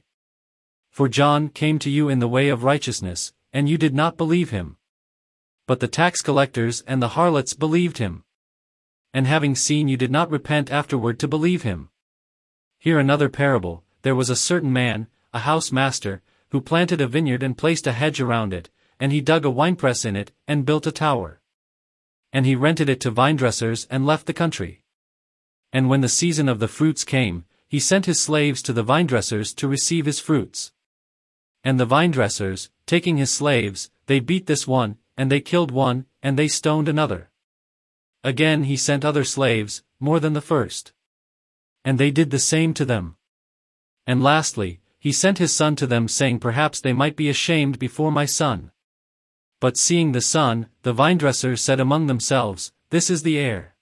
For John came to you in the way of righteousness, and you did not believe him. But the tax collectors and the harlots believed him. And having seen you did not repent afterward to believe him. Hear another parable. There was a certain man, a house master, who planted a vineyard and placed a hedge around it, and he dug a winepress in it, and built a tower. And he rented it to vinedressers and left the country. And when the season of the fruits came, he sent his slaves to the vinedressers to receive his fruits. And the vinedressers, taking his slaves, they beat this one, and they killed one, and they stoned another. Again he sent other slaves, more than the first. And they did the same to them. And lastly, he sent his son to them, saying, Perhaps they might be ashamed before my son. But seeing the son, the vinedressers said among themselves, This is the heir.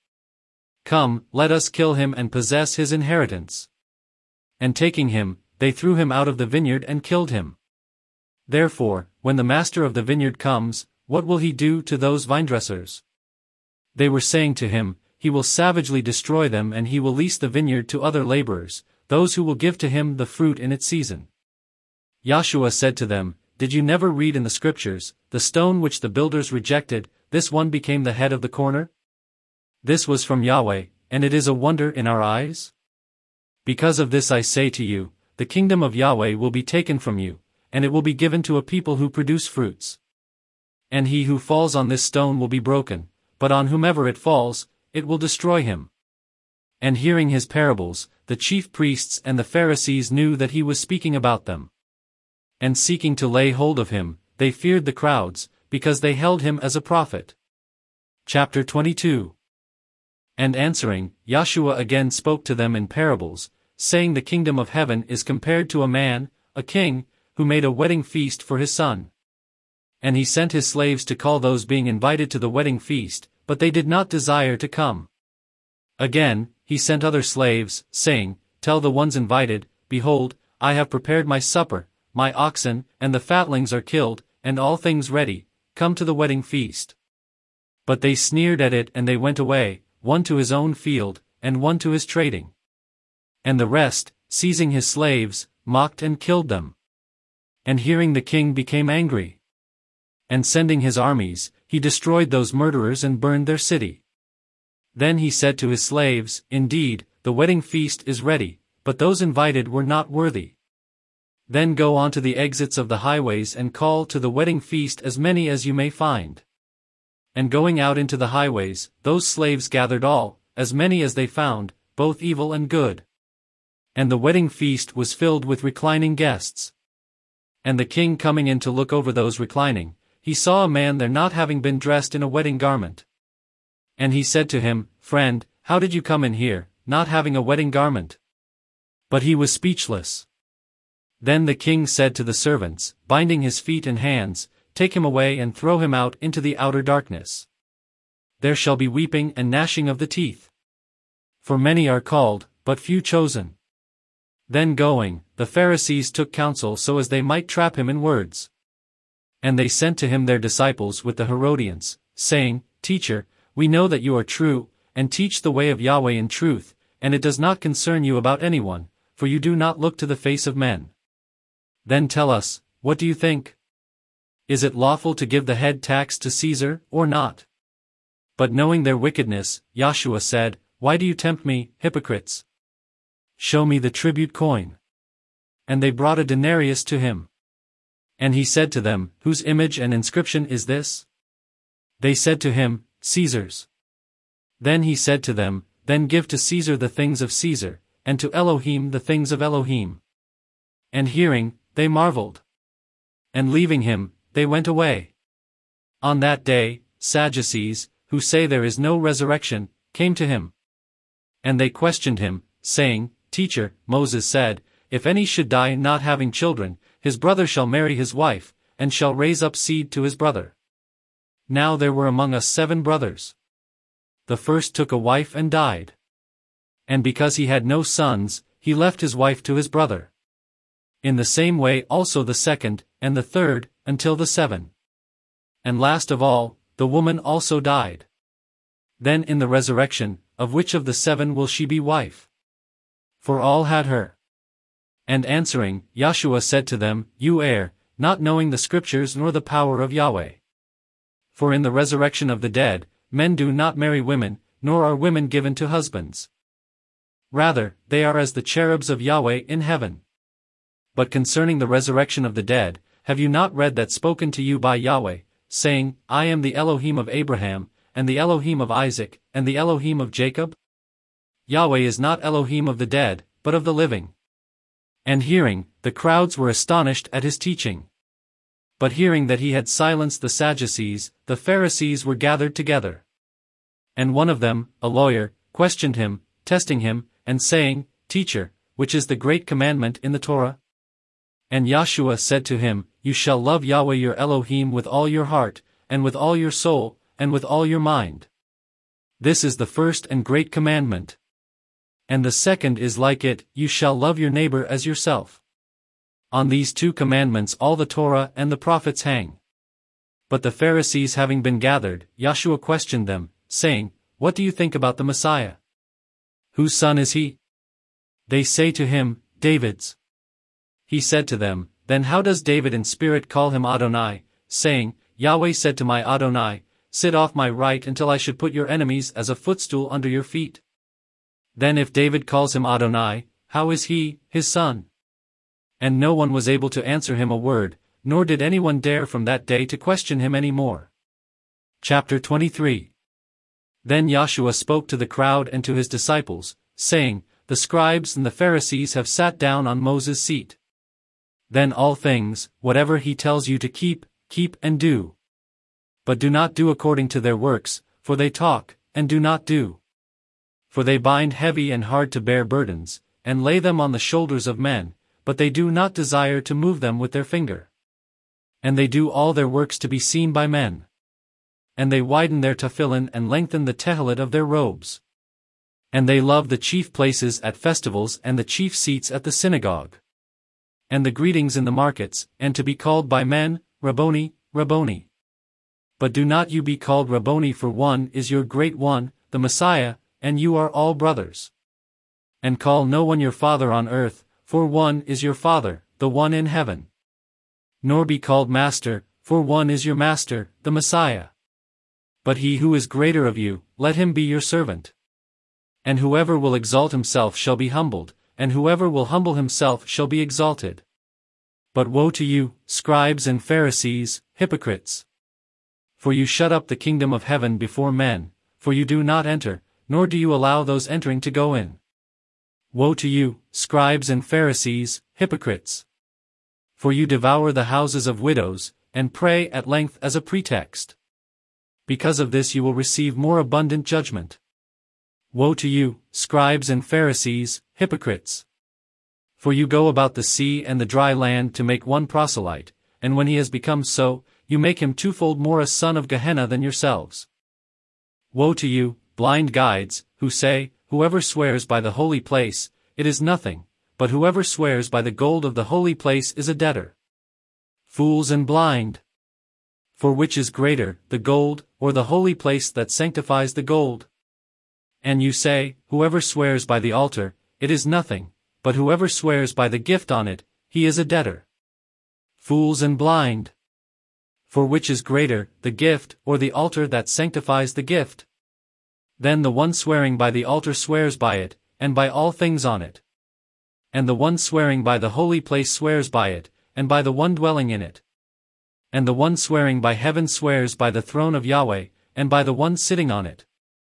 Come, let us kill him and possess his inheritance. And taking him, they threw him out of the vineyard and killed him. Therefore, when the master of the vineyard comes, what will he do to those vinedressers? They were saying to him, He will savagely destroy them, and he will lease the vineyard to other laborers, those who will give to him the fruit in its season. Joshua said to them, Did you never read in the scriptures, the stone which the builders rejected, this one became the head of the corner? This was from Yahweh, and it is a wonder in our eyes? Because of this I say to you, the kingdom of Yahweh will be taken from you, and it will be given to a people who produce fruits. And he who falls on this stone will be broken, but on whomever it falls, it will destroy him. And hearing his parables, the chief priests and the Pharisees knew that he was speaking about them. And seeking to lay hold of him, they feared the crowds, because they held him as a prophet. Chapter twenty-two. And answering, Yahshua again spoke to them in parables, saying the kingdom of heaven is compared to a man, a king, who made a wedding feast for his son. And he sent his slaves to call those being invited to the wedding feast, but they did not desire to come. Again, he sent other slaves, saying, Tell the ones invited, Behold, I have prepared my supper, my oxen and the fatlings are killed, and all things ready, come to the wedding feast. But they sneered at it and they went away, one to his own field, and one to his trading. And the rest, seizing his slaves, mocked and killed them. And hearing the king became angry. And sending his armies, he destroyed those murderers and burned their city. Then he said to his slaves, Indeed, the wedding feast is ready, but those invited were not worthy. Then go on to the exits of the highways and call to the wedding feast as many as you may find. And going out into the highways, those slaves gathered all, as many as they found, both evil and good. And the wedding feast was filled with reclining guests. And the king coming in to look over those reclining, he saw a man there not having been dressed in a wedding garment. And he said to him, Friend, how did you come in here, not having a wedding garment? But he was speechless. Then the king said to the servants, binding his feet and hands, Take him away and throw him out into the outer darkness. There shall be weeping and gnashing of the teeth. For many are called, but few chosen. Then going, the Pharisees took counsel so as they might trap him in words. And they sent to him their disciples with the Herodians, saying, Teacher, we know that you are true, and teach the way of Yahweh in truth, and it does not concern you about anyone, for you do not look to the face of men. Then tell us, what do you think? Is it lawful to give the head tax to Caesar, or not? But knowing their wickedness, Yahshua said, Why do you tempt me, hypocrites? Show me the tribute coin. And they brought a denarius to him. And he said to them, Whose image and inscription is this? They said to him, Caesar's. Then he said to them, Then give to Caesar the things of Caesar, and to Elohim the things of Elohim. And hearing, they marveled. And leaving him, they went away. On that day, Sadducees, who say there is no resurrection, came to him. And they questioned him, saying, Teacher, Moses said, If any should die not having children, his brother shall marry his wife, and shall raise up seed to his brother. Now there were among us seven brothers. The first took a wife and died. And because he had no sons, he left his wife to his brother. In the same way also the second, and the third, until the seven. And last of all, the woman also died. Then in the resurrection, of which of the seven will she be wife? For all had her. And answering, Yahshua said to them, You err, not knowing the scriptures nor the power of Yahweh. For in the resurrection of the dead, men do not marry women, nor are women given to husbands. Rather, they are as the cherubs of Yahweh in heaven. But concerning the resurrection of the dead, have you not read that spoken to you by Yahweh, saying, I am the Elohim of Abraham, and the Elohim of Isaac, and the Elohim of Jacob? Yahweh is not Elohim of the dead, but of the living. And hearing, the crowds were astonished at his teaching. But hearing that he had silenced the Sadducees, the Pharisees were gathered together. And one of them, a lawyer, questioned him, testing him, and saying, Teacher, which is the great commandment in the Torah? And Yahshua said to him, You shall love Yahweh your Elohim with all your heart, and with all your soul, and with all your mind. This is the first and great commandment. And the second is like it, You shall love your neighbor as yourself. On these two commandments all the Torah and the prophets hang. But the Pharisees having been gathered, Yahshua questioned them, saying, What do you think about the Messiah? Whose son is he? They say to him, David's. He said to them, Then how does David in spirit call him Adonai, saying, Yahweh said to my Adonai, Sit off my right until I should put your enemies as a footstool under your feet? Then if David calls him Adonai, how is he, his son? And no one was able to answer him a word, nor did anyone dare from that day to question him any more. Chapter twenty-three. Then Yahshua spoke to the crowd and to his disciples, saying, The scribes and the Pharisees have sat down on Moses' seat. Then all things, whatever he tells you to keep, keep and do. But do not do according to their works, for they talk, and do not do. For they bind heavy and hard to bear burdens, and lay them on the shoulders of men, but they do not desire to move them with their finger. And they do all their works to be seen by men. And they widen their tefillin and lengthen the tehelit of their robes. And they love the chief places at festivals and the chief seats at the synagogue. And the greetings in the markets, and to be called by men, Rabboni, Rabboni. But do not you be called Rabboni, for one is your great one, the Messiah, and you are all brothers. And call no one your father on earth, for one is your Father, the one in heaven. Nor be called master, for one is your master, the Messiah. But he who is greater of you, let him be your servant. And whoever will exalt himself shall be humbled, and whoever will humble himself shall be exalted. But woe to you, scribes and Pharisees, hypocrites! For you shut up the kingdom of heaven before men, for you do not enter, nor do you allow those entering to go in. Woe to you, scribes and Pharisees, hypocrites! For you devour the houses of widows, and pray at length as a pretext. Because of this you will receive more abundant judgment. Woe to you, scribes and Pharisees, hypocrites! For you go about the sea and the dry land to make one proselyte, and when he has become so, you make him twofold more a son of Gehenna than yourselves. Woe to you, blind guides, who say, whoever swears by the holy place, it is nothing, but whoever swears by the gold of the holy place is a debtor. Fools and blind! For which is greater, the gold, or the holy place that sanctifies the gold? And you say, whoever swears by the altar, it is nothing, but whoever swears by the gift on it, he is a debtor. Fools and blind! For which is greater, the gift, or the altar that sanctifies the gift? Then the one swearing by the altar swears by it, and by all things on it. And the one swearing by the holy place swears by it, and by the one dwelling in it. And the one swearing by heaven swears by the throne of Yahweh, and by the one sitting on it.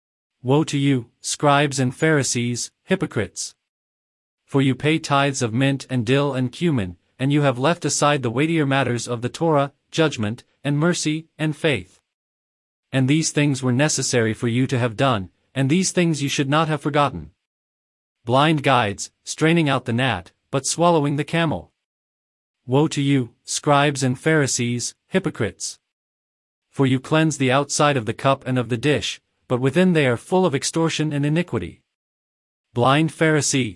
Woe to you, scribes and Pharisees, hypocrites! For you pay tithes of mint and dill and cumin, and you have left aside the weightier matters of the Torah, judgment, and mercy, and faith. And these things were necessary for you to have done, and these things you should not have forgotten. Blind guides, straining out the gnat, but swallowing the camel. Woe to you, scribes and Pharisees, hypocrites! For you cleanse the outside of the cup and of the dish, but within they are full of extortion and iniquity. Blind Pharisee!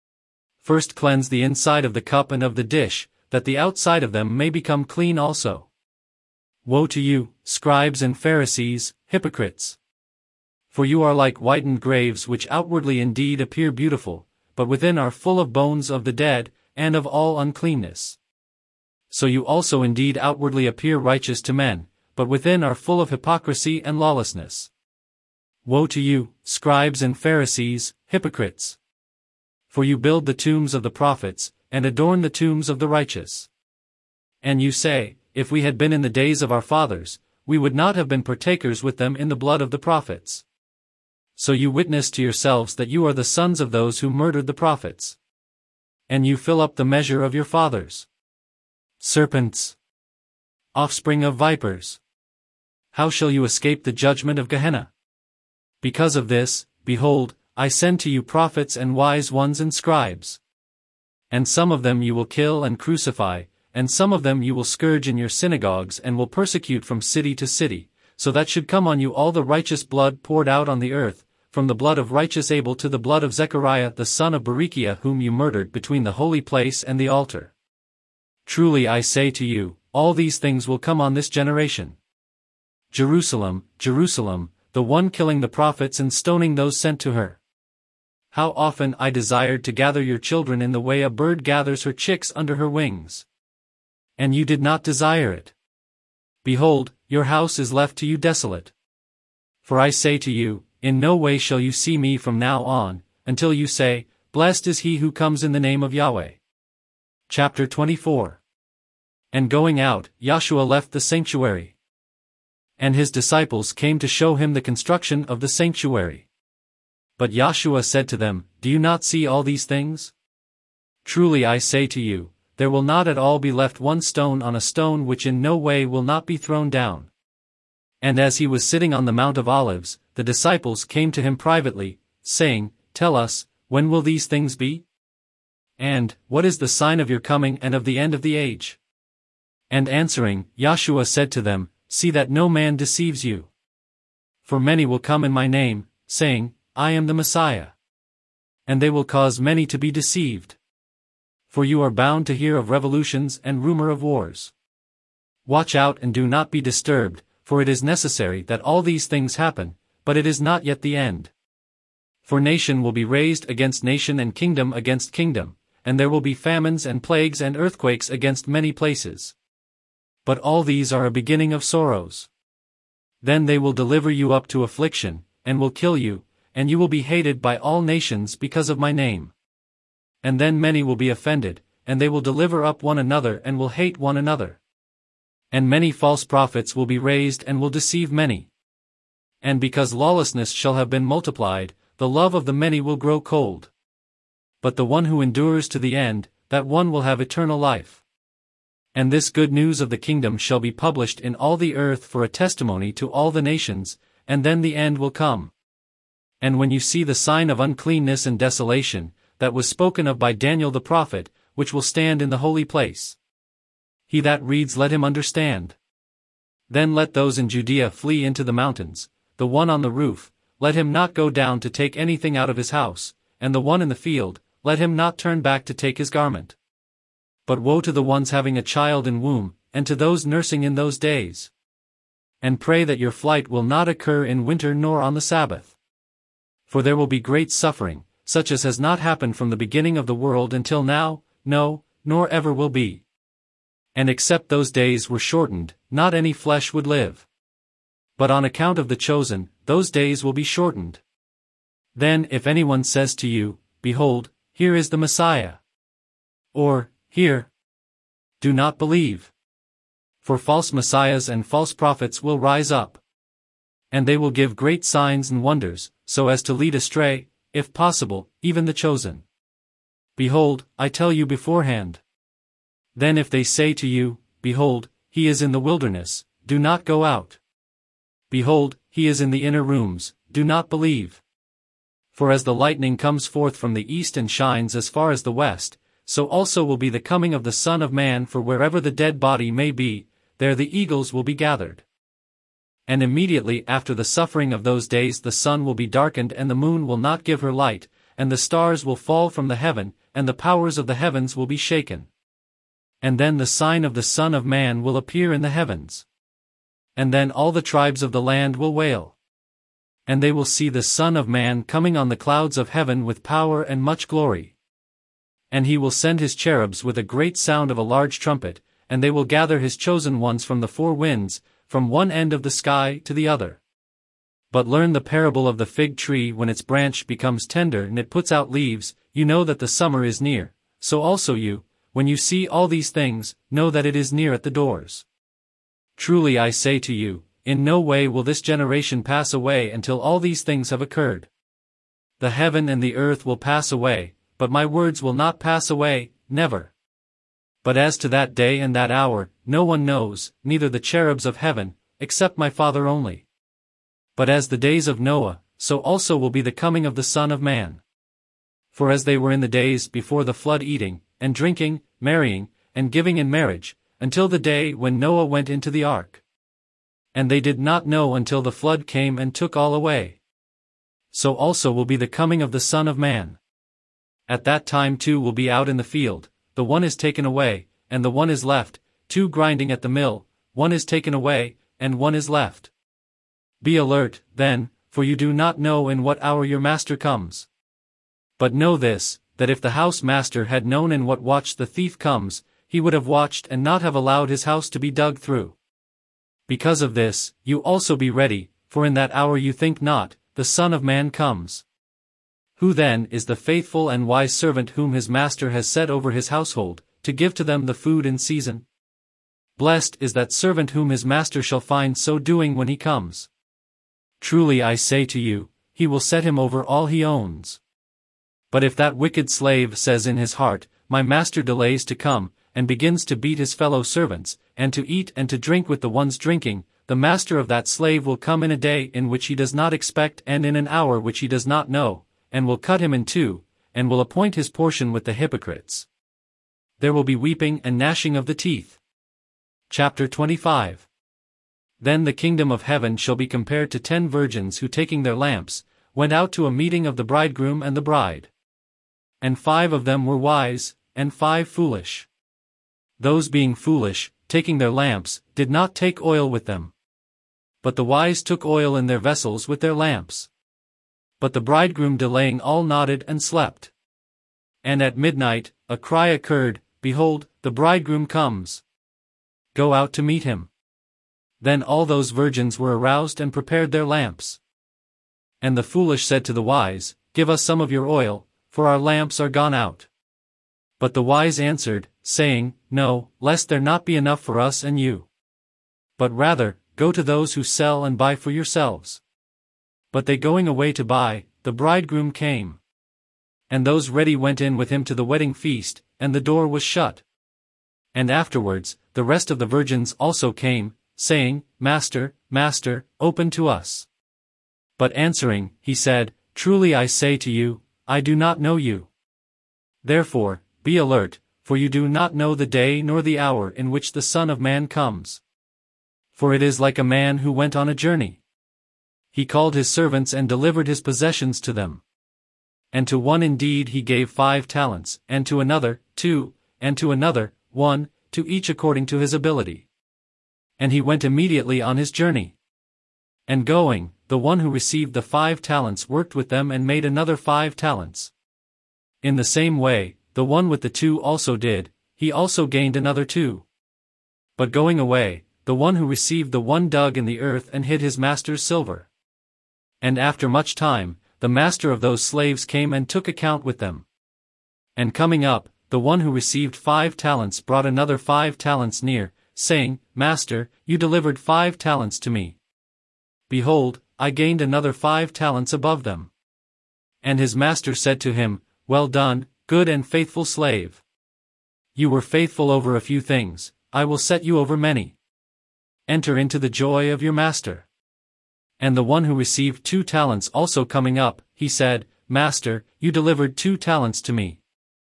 First cleanse the inside of the cup and of the dish, that the outside of them may become clean also. Woe to you, scribes and Pharisees, hypocrites! For you are like whitened graves which outwardly indeed appear beautiful, but within are full of bones of the dead, and of all uncleanness. So you also indeed outwardly appear righteous to men, but within are full of hypocrisy and lawlessness. Woe to you, scribes and Pharisees, hypocrites! For you build the tombs of the prophets, and adorn the tombs of the righteous. And you say, if we had been in the days of our fathers, we would not have been partakers with them in the blood of the prophets. So you witness to yourselves that you are the sons of those who murdered the prophets. And you fill up the measure of your fathers. Serpents! Offspring of vipers! How shall you escape the judgment of Gehenna? Because of this, behold, I send to you prophets and wise ones and scribes. And some of them you will kill and crucify, and some of them you will scourge in your synagogues and will persecute from city to city, so that should come on you all the righteous blood poured out on the earth, from the blood of righteous Abel to the blood of Zechariah the son of Berechiah whom you murdered between the holy place and the altar. Truly I say to you, all these things will come on this generation. Jerusalem, Jerusalem, the one killing the prophets and stoning those sent to her. How often I desired to gather your children in the way a bird gathers her chicks under her wings. And you did not desire it. Behold, your house is left to you desolate. For I say to you, in no way shall you see me from now on, until you say, Blessed is he who comes in the name of Yahweh. Chapter twenty-four. And going out, Yahshua left the sanctuary. And his disciples came to show him the construction of the sanctuary. But Yahshua said to them, Do you not see all these things? Truly I say to you, there will not at all be left one stone on a stone which in no way will not be thrown down. And as he was sitting on the Mount of Olives, the disciples came to him privately, saying, Tell us, when will these things be? And, what is the sign of your coming and of the end of the age? And answering, Yeshua said to them, See that no man deceives you. For many will come in my name, saying, I am the Messiah. And they will cause many to be deceived. For you are bound to hear of revolutions and rumor of wars. Watch out and do not be disturbed, for it is necessary that all these things happen, but it is not yet the end. For nation will be raised against nation and kingdom against kingdom, and there will be famines and plagues and earthquakes against many places. But all these are a beginning of sorrows. Then they will deliver you up to affliction, and will kill you, and you will be hated by all nations because of my name. And then many will be offended, and they will deliver up one another and will hate one another. And many false prophets will be raised and will deceive many. And because lawlessness shall have been multiplied, the love of the many will grow cold. But the one who endures to the end, that one will have eternal life. And this good news of the kingdom shall be published in all the earth for a testimony to all the nations, and then the end will come. And when you see the sign of uncleanness and desolation, that was spoken of by Daniel the prophet, which will stand in the holy place. He that reads let him understand. Then let those in Judea flee into the mountains, the one on the roof, let him not go down to take anything out of his house, and the one in the field, let him not turn back to take his garment. But woe to the ones having a child in womb, and to those nursing in those days. And pray that your flight will not occur in winter nor on the Sabbath. For there will be great suffering, such as has not happened from the beginning of the world until now, no, nor ever will be. And except those days were shortened, not any flesh would live. But on account of the chosen, those days will be shortened. Then if anyone says to you, Behold, here is the Messiah. Or, Here. Do not believe. For false messiahs and false prophets will rise up. And they will give great signs and wonders, so as to lead astray, if possible, even the chosen. Behold, I tell you beforehand. Then if they say to you, Behold, he is in the wilderness, do not go out. Behold, he is in the inner rooms, do not believe. For as the lightning comes forth from the east and shines as far as the west, so also will be the coming of the Son of Man, for wherever the dead body may be, there the eagles will be gathered. And immediately after the suffering of those days the sun will be darkened and the moon will not give her light, and the stars will fall from the heaven, and the powers of the heavens will be shaken. And then the sign of the Son of Man will appear in the heavens. And then all the tribes of the land will wail. And they will see the Son of Man coming on the clouds of heaven with power and much glory. And he will send his cherubs with a great sound of a large trumpet, and they will gather his chosen ones from the four winds, from one end of the sky to the other. But learn the parable of the fig tree. When its branch becomes tender and it puts out leaves, you know that the summer is near. So also you, when you see all these things, know that it is near at the doors. Truly I say to you, in no way will this generation pass away until all these things have occurred. The heaven and the earth will pass away, but my words will not pass away, never. But as to that day and that hour, no one knows, neither the cherubs of heaven, except my Father only. But as the days of Noah, so also will be the coming of the Son of Man. For as they were in the days before the flood, eating, and drinking, marrying, and giving in marriage, until the day when Noah went into the ark. And they did not know until the flood came and took all away. So also will be the coming of the Son of Man. At that time two will be out in the field, the one is taken away, and the one is left, two grinding at the mill, one is taken away, and one is left. Be alert, then, for you do not know in what hour your master comes. But know this, that if the house master had known in what watch the thief comes, he would have watched and not have allowed his house to be dug through. Because of this, you also be ready, for in that hour you think not, the Son of Man comes. Who then is the faithful and wise servant whom his master has set over his household, to give to them the food in season? Blessed is that servant whom his master shall find so doing when he comes. Truly I say to you, he will set him over all he owns. But if that wicked slave says in his heart, My master delays to come, and begins to beat his fellow servants, and to eat and to drink with the ones drinking, the master of that slave will come in a day in which he does not expect and in an hour which he does not know, and will cut him in two, and will appoint his portion with the hypocrites. There will be weeping and gnashing of the teeth. Chapter twenty-five. Then the kingdom of heaven shall be compared to ten virgins who, taking their lamps, went out to a meeting of the bridegroom and the bride. And five of them were wise, and five foolish. Those being foolish, taking their lamps, did not take oil with them. But the wise took oil in their vessels with their lamps. But the bridegroom delaying all nodded and slept. And at midnight, a cry occurred, Behold, the bridegroom comes. Go out to meet him. Then all those virgins were aroused and prepared their lamps. And the foolish said to the wise, Give us some of your oil, for our lamps are gone out. But the wise answered, saying, No, lest there not be enough for us and you. But rather, go to those who sell and buy for yourselves. But they going away to buy, the bridegroom came. And those ready went in with him to the wedding feast, and the door was shut. And afterwards, the rest of the virgins also came, saying, Master, Master, open to us. But answering, he said, Truly I say to you, I do not know you. Therefore, be alert, for you do not know the day nor the hour in which the Son of Man comes. For it is like a man who went on a journey. He called his servants and delivered his possessions to them. And to one indeed he gave five talents, and to another, two, and to another, one, to each according to his ability. And he went immediately on his journey. And going, the one who received the five talents worked with them and made another five talents. In the same way, the one with the two also did, he also gained another two. But going away, the one who received the one dug in the earth and hid his master's silver. And after much time, the master of those slaves came and took account with them. And coming up, the one who received five talents brought another five talents near, saying, Master, you delivered five talents to me. Behold, I gained another five talents above them. And his master said to him, Well done, good and faithful slave. You were faithful over a few things, I will set you over many. Enter into the joy of your master. And the one who received two talents also coming up, he said, Master, you delivered two talents to me.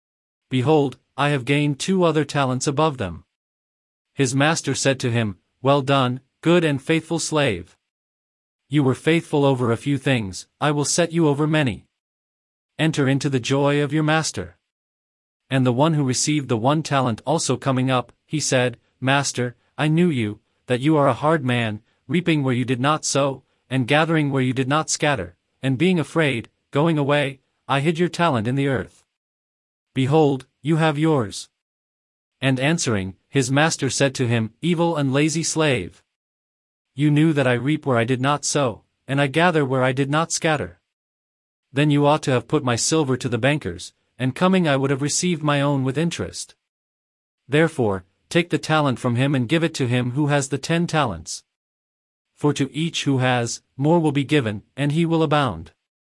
Behold, I have gained two other talents above them. His master said to him, Well done, good and faithful slave. You were faithful over a few things, I will set you over many. Enter into the joy of your master. And the one who received the one talent also coming up, he said, Master, I knew you, that you are a hard man, reaping where you did not sow, and gathering where you did not scatter, and being afraid, going away, I hid your talent in the earth. Behold, you have yours. And answering, his master said to him, Evil and lazy slave. You knew that I reap where I did not sow, and I gather where I did not scatter. Then you ought to have put my silver to the bankers, and coming I would have received my own with interest. Therefore, take the talent from him and give it to him who has the ten talents. For to each who has, more will be given, and he will abound.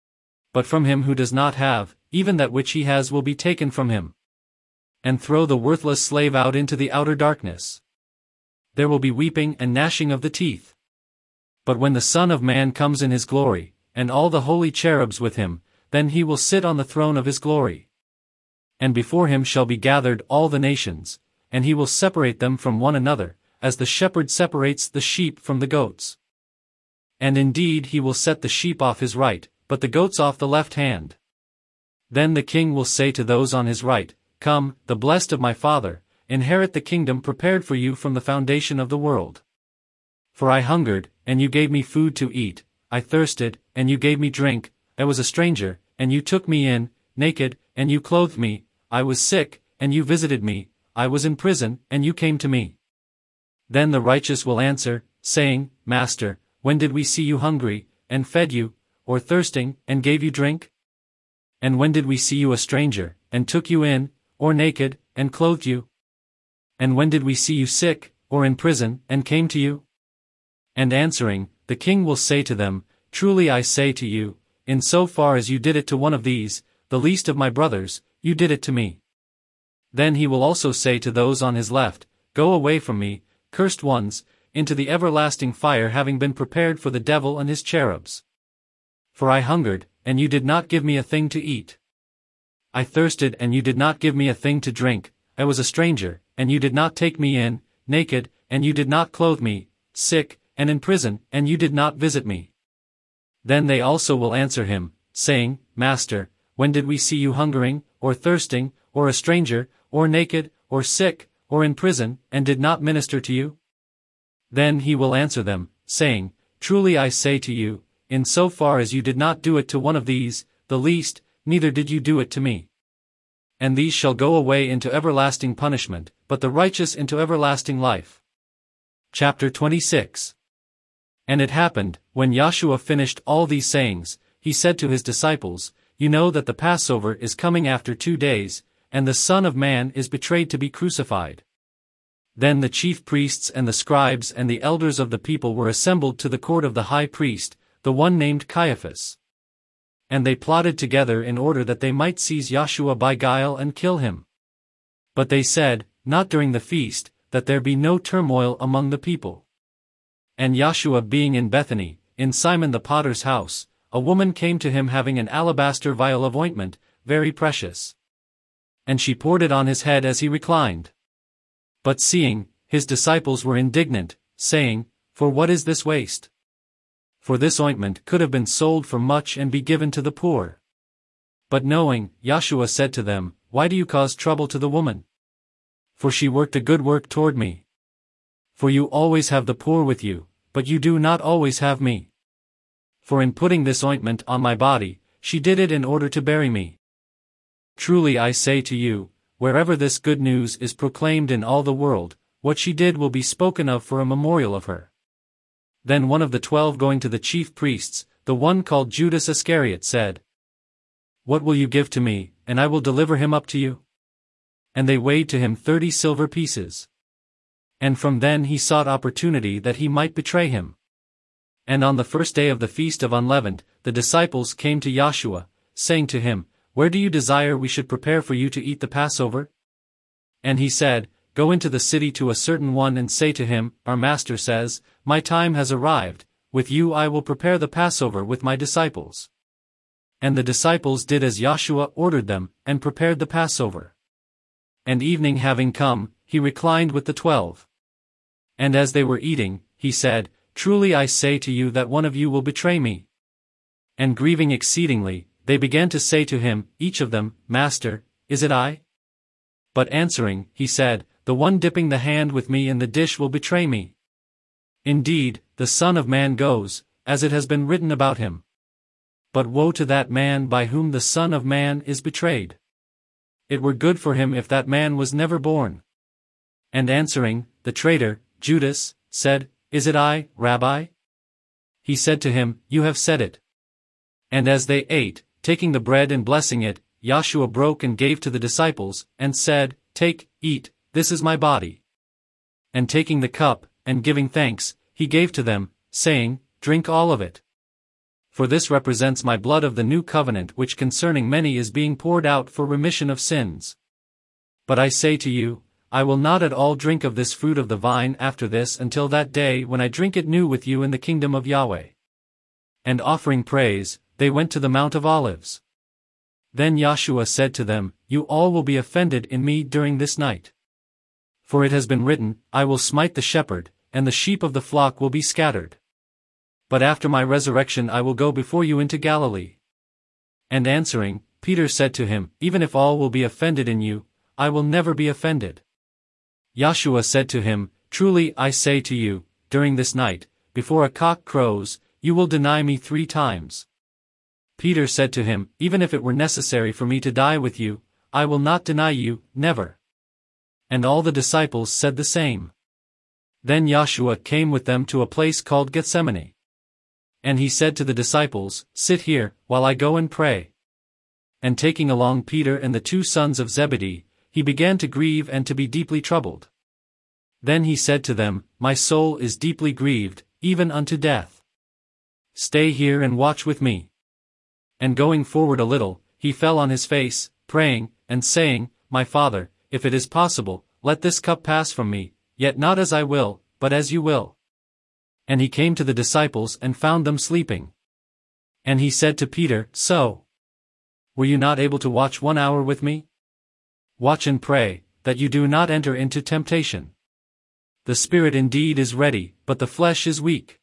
But from him who does not have, even that which he has will be taken from him. And throw the worthless slave out into the outer darkness. There will be weeping and gnashing of the teeth. But when the Son of Man comes in his glory, and all the holy cherubs with him, then he will sit on the throne of his glory. And before him shall be gathered all the nations, and he will separate them from one another, as the shepherd separates the sheep from the goats. And indeed he will set the sheep off his right, but the goats off the left hand. Then the king will say to those on his right, Come, the blessed of my Father, inherit the kingdom prepared for you from the foundation of the world. For I hungered, and you gave me food to eat, I thirsted, and you gave me drink, I was a stranger, and you took me in, naked, and you clothed me, I was sick, and you visited me, I was in prison, and you came to me. Then the righteous will answer, saying, Master, when did we see you hungry, and fed you, or thirsting, and gave you drink? And when did we see you a stranger, and took you in, or naked, and clothed you? And when did we see you sick, or in prison, and came to you? And answering, the king will say to them, Truly I say to you, in so far as you did it to one of these, the least of my brothers, you did it to me. Then he will also say to those on his left, Go away from me, cursed ones, into the everlasting fire having been prepared for the devil and his cherubs. For I hungered, and you did not give me a thing to eat. I thirsted and you did not give me a thing to drink, I was a stranger, and you did not take me in, naked, and you did not clothe me, sick, and in prison, and you did not visit me. Then they also will answer him, saying, Master, when did we see you hungering, or thirsting, or a stranger, or naked, or sick, or in prison, and did not minister to you? Then he will answer them, saying, Truly I say to you, in so far as you did not do it to one of these, the least, neither did you do it to me. And these shall go away into everlasting punishment, but the righteous into everlasting life. Chapter twenty-six. And it happened, when Yahshua finished all these sayings, he said to his disciples, You know that the Passover is coming after two days, and the Son of Man is betrayed to be crucified. Then the chief priests and the scribes and the elders of the people were assembled to the court of the high priest, the one named Caiaphas. And they plotted together in order that they might seize Yahshua by guile and kill him. But they said, Not during the feast, that there be no turmoil among the people. And Yahshua being in Bethany, in Simon the potter's house, a woman came to him having an alabaster vial of ointment, very precious. And she poured it on his head as he reclined. But seeing, his disciples were indignant, saying, For what is this waste? For this ointment could have been sold for much and be given to the poor. But knowing, Yahshua said to them, Why do you cause trouble to the woman? For she worked a good work toward me. For you always have the poor with you, but you do not always have me. For in putting this ointment on my body, she did it in order to bury me. Truly I say to you, wherever this good news is proclaimed in all the world, what she did will be spoken of for a memorial of her. Then one of the twelve going to the chief priests, the one called Judas Iscariot said, What will you give to me, and I will deliver him up to you? And they weighed to him thirty silver pieces. And from then he sought opportunity that he might betray him. And on the first day of the feast of unleavened, the disciples came to Yahshua, saying to him, Where do you desire we should prepare for you to eat the Passover? And he said, Go into the city to a certain one and say to him, Our master says, My time has arrived, with you I will prepare the Passover with my disciples. And the disciples did as Yahshua ordered them, and prepared the Passover. And evening having come, he reclined with the twelve. And as they were eating, he said, Truly I say to you that one of you will betray me. And grieving exceedingly, they began to say to him, each of them, Master, is it I? But answering, he said, The one dipping the hand with me in the dish will betray me. Indeed, the Son of Man goes, as it has been written about him. But woe to that man by whom the Son of Man is betrayed. It were good for him if that man was never born. And answering, the traitor, Judas, said, Is it I, Rabbi? He said to him, You have said it. And as they ate, taking the bread and blessing it, Yahshua broke and gave to the disciples, and said, Take, eat, this is my body. And taking the cup, and giving thanks, he gave to them, saying, Drink all of it. For this represents my blood of the new covenant which concerning many is being poured out for remission of sins. But I say to you, I will not at all drink of this fruit of the vine after this until that day when I drink it new with you in the kingdom of Yahweh. And offering praise, they went to the Mount of Olives. Then Yahshua said to them, You all will be offended in me during this night. For it has been written, I will smite the shepherd, and the sheep of the flock will be scattered. But after my resurrection I will go before you into Galilee. And answering, Peter said to him, Even if all will be offended in you, I will never be offended. Yahshua said to him, Truly I say to you, during this night, before a cock crows, you will deny me three times. Peter said to him, Even if it were necessary for me to die with you, I will not deny you, never. And all the disciples said the same. Then Yahshua came with them to a place called Gethsemane. And he said to the disciples, Sit here, while I go and pray. And taking along Peter and the two sons of Zebedee, he began to grieve and to be deeply troubled. Then he said to them, My soul is deeply grieved, even unto death. Stay here and watch with me. And going forward a little, he fell on his face, praying, and saying, My Father, if it is possible, let this cup pass from me, yet not as I will, but as you will. And he came to the disciples and found them sleeping. And he said to Peter, So, were you not able to watch one hour with me? Watch and pray, that you do not enter into temptation. The spirit indeed is ready, but the flesh is weak.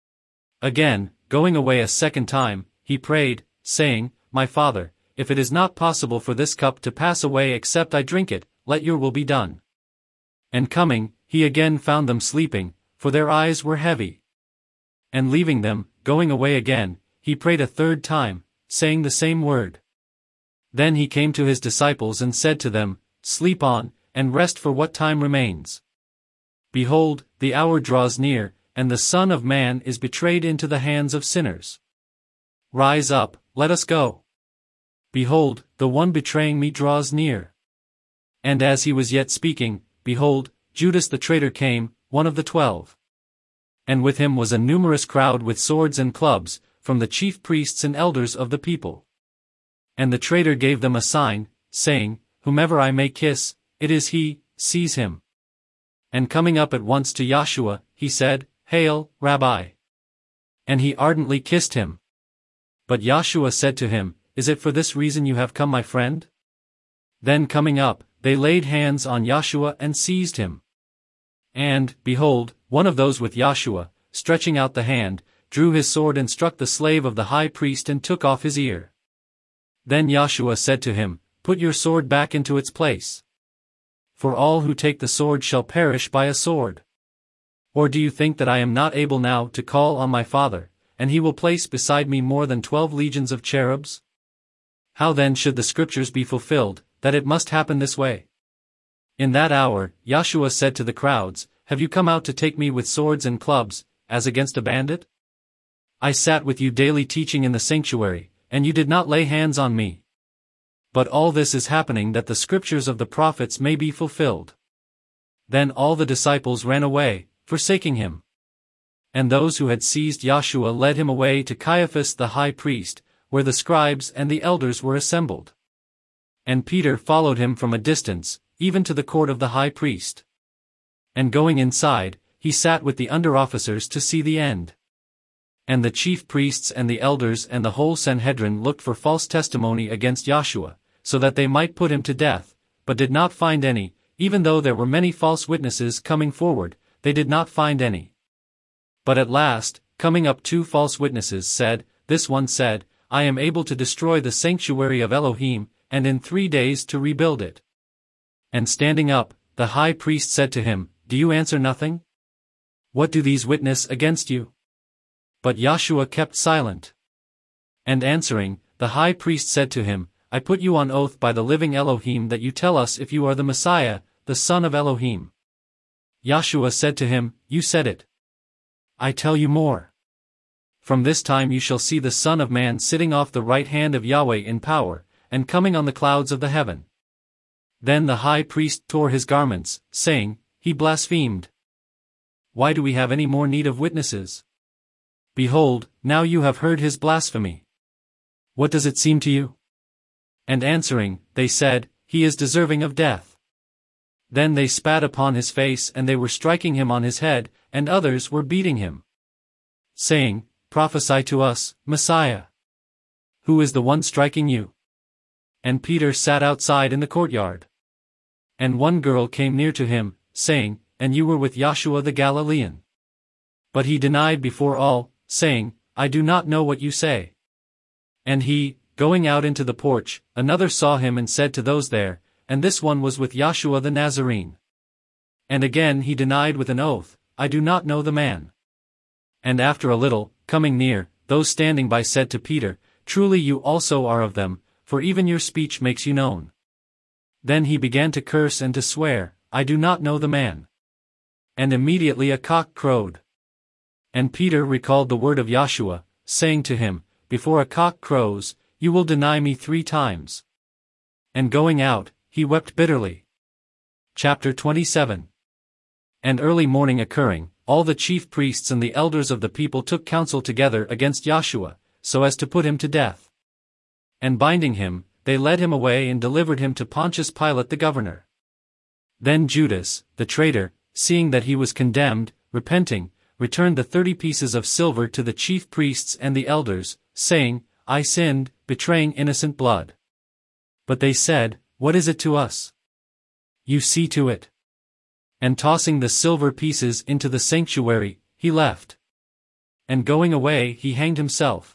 Again, going away a second time, he prayed, saying, My Father, if it is not possible for this cup to pass away except I drink it, let your will be done. And coming, he again found them sleeping, for their eyes were heavy. And leaving them, going away again, he prayed a third time, saying the same word. Then he came to his disciples and said to them, Sleep on, and rest for what time remains. Behold, the hour draws near, and the Son of Man is betrayed into the hands of sinners. Rise up, let us go. Behold, the one betraying me draws near. And as he was yet speaking, behold, Judas the traitor came, one of the twelve. And with him was a numerous crowd with swords and clubs, from the chief priests and elders of the people. And the traitor gave them a sign, saying, Whomever I may kiss, it is he, seize him. And coming up at once to Yahshua, he said, Hail, Rabbi! And he ardently kissed him. But Yahshua said to him, Is it for this reason you have come, my friend? Then coming up, they laid hands on Yahshua and seized him. And, behold, one of those with Yahshua, stretching out the hand, drew his sword and struck the slave of the high priest and took off his ear. Then Yahshua said to him, Put your sword back into its place. For all who take the sword shall perish by a sword. Or do you think that I am not able now to call on my Father, and he will place beside me more than twelve legions of cherubs? How then should the scriptures be fulfilled, that it must happen this way? In that hour, Yahshua said to the crowds, Have you come out to take me with swords and clubs, as against a bandit? I sat with you daily teaching in the sanctuary, and you did not lay hands on me. But all this is happening that the scriptures of the prophets may be fulfilled. Then all the disciples ran away, forsaking him. And those who had seized Yahshua led him away to Caiaphas the high priest, where the scribes and the elders were assembled. And Peter followed him from a distance, even to the court of the high priest. And going inside, he sat with the under-officers to see the end. And the chief priests and the elders and the whole Sanhedrin looked for false testimony against Yahshua, so that they might put him to death, but did not find any, even though there were many false witnesses coming forward, they did not find any. But at last, coming up two false witnesses said, This one said, I am able to destroy the sanctuary of Elohim, and in three days to rebuild it. And standing up, the high priest said to him, Do you answer nothing? What do these witness against you? But Yahshua kept silent. And answering, the high priest said to him, I put you on oath by the living Elohim that you tell us if you are the Messiah, the Son of Elohim. Yahshua said to him, You said it. I tell you more. From this time you shall see the Son of Man sitting off the right hand of Yahweh in power, and coming on the clouds of the heaven. Then the high priest tore his garments, saying, He blasphemed. Why do we have any more need of witnesses? Behold, now you have heard his blasphemy. What does it seem to you? And answering, they said, He is deserving of death. Then they spat upon his face and they were striking him on his head, and others were beating him. Saying, Prophesy to us, Messiah. Who is the one striking you? And Peter sat outside in the courtyard. And one girl came near to him, saying, And you were with Yahshua the Galilean. But he denied before all, saying, I do not know what you say. And he, going out into the porch, another saw him and said to those there, And this one was with Yahshua the Nazarene. And again he denied with an oath, I do not know the man. And after a little, coming near, those standing by said to Peter, Truly you also are of them, for even your speech makes you known. Then he began to curse and to swear, I do not know the man. And immediately a cock crowed. And Peter recalled the word of Yahshua, saying to him, Before a cock crows, you will deny me three times. And going out, he wept bitterly. Chapter twenty-seven. And early morning occurring, all the chief priests and the elders of the people took counsel together against Yahshua, so as to put him to death. And binding him, they led him away and delivered him to Pontius Pilate the governor. Then Judas, the traitor, seeing that he was condemned, repenting, returned the thirty pieces of silver to the chief priests and the elders, saying, I sinned, betraying innocent blood. But they said, What is it to us? You see to it. And tossing the silver pieces into the sanctuary, he left. And going away he hanged himself.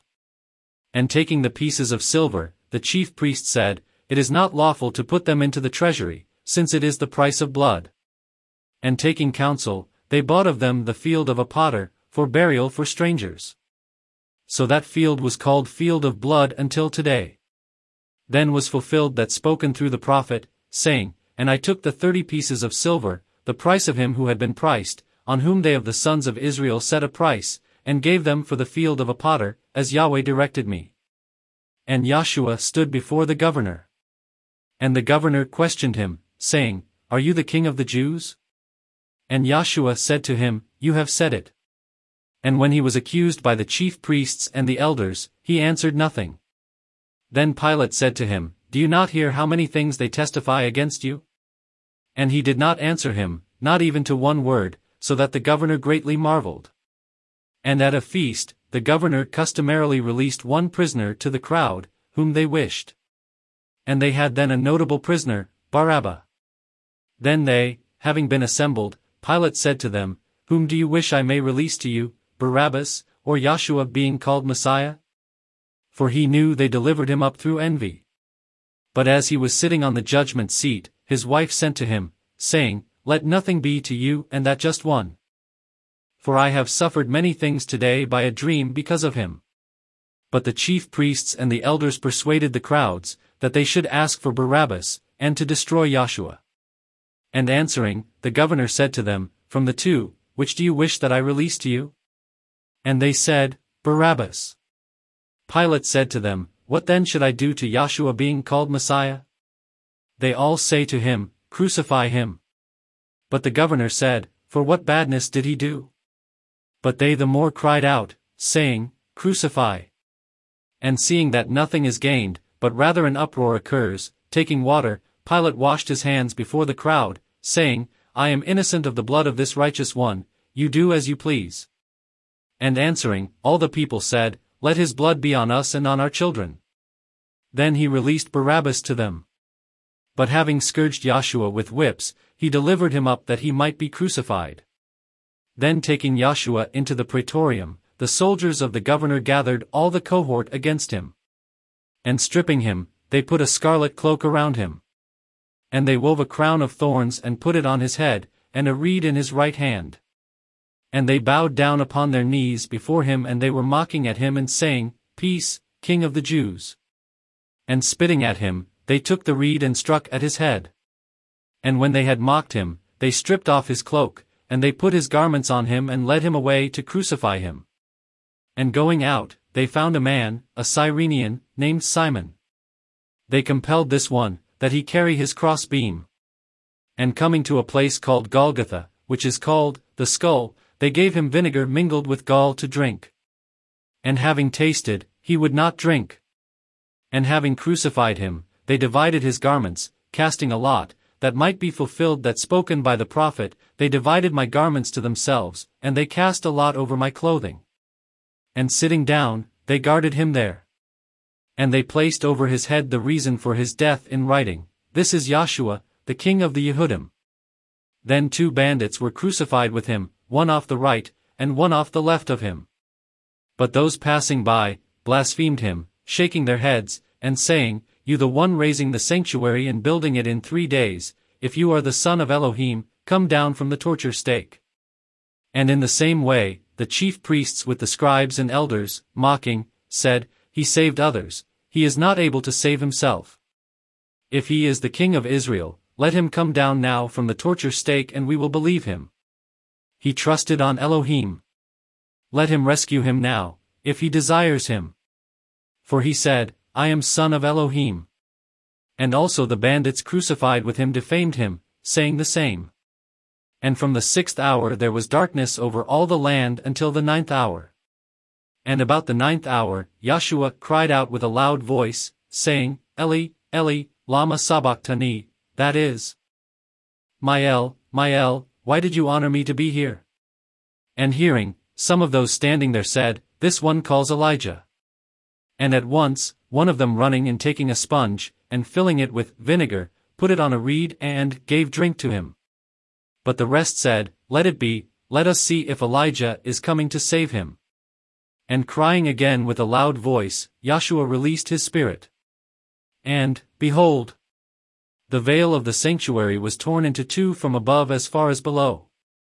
And taking the pieces of silver, the chief priest said, It is not lawful to put them into the treasury, since it is the price of blood. And taking counsel, they bought of them the field of a potter, for burial for strangers. So that field was called Field of Blood until today. Then was fulfilled that spoken through the prophet, saying, And I took the thirty pieces of silver, the price of him who had been priced, on whom they of the sons of Israel set a price, and gave them for the field of a potter, as Yahweh directed me. And Joshua stood before the governor. And the governor questioned him, saying, Are you the king of the Jews? And Joshua said to him, You have said it. And when he was accused by the chief priests and the elders, he answered nothing. Then Pilate said to him, Do you not hear how many things they testify against you? And he did not answer him, not even to one word, so that the governor greatly marveled. And at a feast, the governor customarily released one prisoner to the crowd, whom they wished. And they had then a notable prisoner, Barabbas. Then they, having been assembled, Pilate said to them, Whom do you wish I may release to you, Barabbas, or Joshua being called Messiah? For he knew they delivered him up through envy. But as he was sitting on the judgment seat, his wife sent to him, saying, Let nothing be to you and that just one. For I have suffered many things today by a dream because of him. But the chief priests and the elders persuaded the crowds, that they should ask for Barabbas, and to destroy Joshua. And answering, the governor said to them, From the two, which do you wish that I release to you? And they said, Barabbas. Pilate said to them, What then should I do to Joshua being called Messiah? They all say to him, Crucify him. But the governor said, For what badness did he do? But they the more cried out, saying, Crucify. And seeing that nothing is gained, but rather an uproar occurs, taking water, Pilate washed his hands before the crowd, saying, I am innocent of the blood of this righteous one, you do as you please. And answering, all the people said, Let his blood be on us and on our children. Then he released Barabbas to them. But having scourged Joshua with whips, he delivered him up that he might be crucified. Then taking Joshua into the praetorium, the soldiers of the governor gathered all the cohort against him. And stripping him, they put a scarlet cloak around him. And they wove a crown of thorns and put it on his head, and a reed in his right hand. And they bowed down upon their knees before him, and they were mocking at him and saying, Peace, King of the Jews. And spitting at him, they took the reed and struck at his head. And when they had mocked him, they stripped off his cloak, and they put his garments on him and led him away to crucify him. And going out, they found a man, a Cyrenian, named Simon. They compelled this one, that he carry his cross-beam. And coming to a place called Golgotha, which is called, the skull, they gave him vinegar mingled with gall to drink. And having tasted, he would not drink. And having crucified him, they divided his garments, casting a lot, that might be fulfilled that spoken by the prophet, they divided my garments to themselves, and they cast a lot over my clothing. And sitting down, they guarded him there. And they placed over his head the reason for his death in writing, This is Joshua, the king of the Yehudim. Then two bandits were crucified with him, one off the right, and one off the left of him. But those passing by, blasphemed him, shaking their heads, and saying, You the one raising the sanctuary and building it in three days, if you are the son of Elohim, come down from the torture stake. And in the same way, the chief priests with the scribes and elders, mocking, said, He saved others, he is not able to save himself. If he is the king of Israel, let him come down now from the torture stake and we will believe him. He trusted on Elohim. Let him rescue him now, if he desires him. For he said, I am son of Elohim. And also the bandits crucified with him defamed him, saying the same. And from the sixth hour there was darkness over all the land until the ninth hour. And about the ninth hour, Joshua cried out with a loud voice, saying, Eli, Eli, lama sabachthani, that is, Mael, Mael, why did you honor me to be here? And hearing, some of those standing there said, "This one calls Elijah." And at once, one of them running and taking a sponge, and filling it with vinegar, put it on a reed and gave drink to him. But the rest said, "Let it be, let us see if Elijah is coming to save him." And crying again with a loud voice, Joshua released his spirit. And, behold, the veil of the sanctuary was torn into two from above as far as below.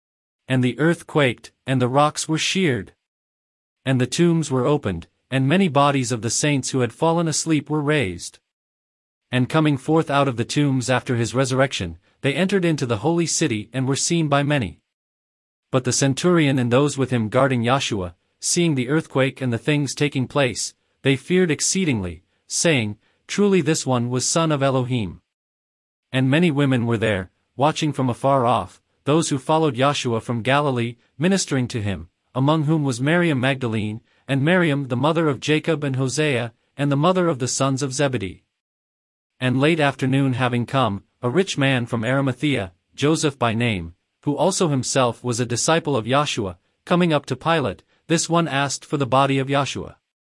And the earth quaked, and the rocks were sheared. And the tombs were opened, and many bodies of the saints who had fallen asleep were raised. And coming forth out of the tombs after his resurrection, they entered into the holy city and were seen by many. But the centurion and those with him guarding Joshua, seeing the earthquake and the things taking place, they feared exceedingly, saying, "Truly this one was son of Elohim." And many women were there, watching from afar off, those who followed Joshua from Galilee, ministering to him, among whom was Miriam Magdalene, and Miriam the mother of Jacob and Hosea, and the mother of the sons of Zebedee. And late afternoon having come, a rich man from Arimathea, Joseph by name, who also himself was a disciple of Joshua, coming up to Pilate, this one asked for the body of Joshua.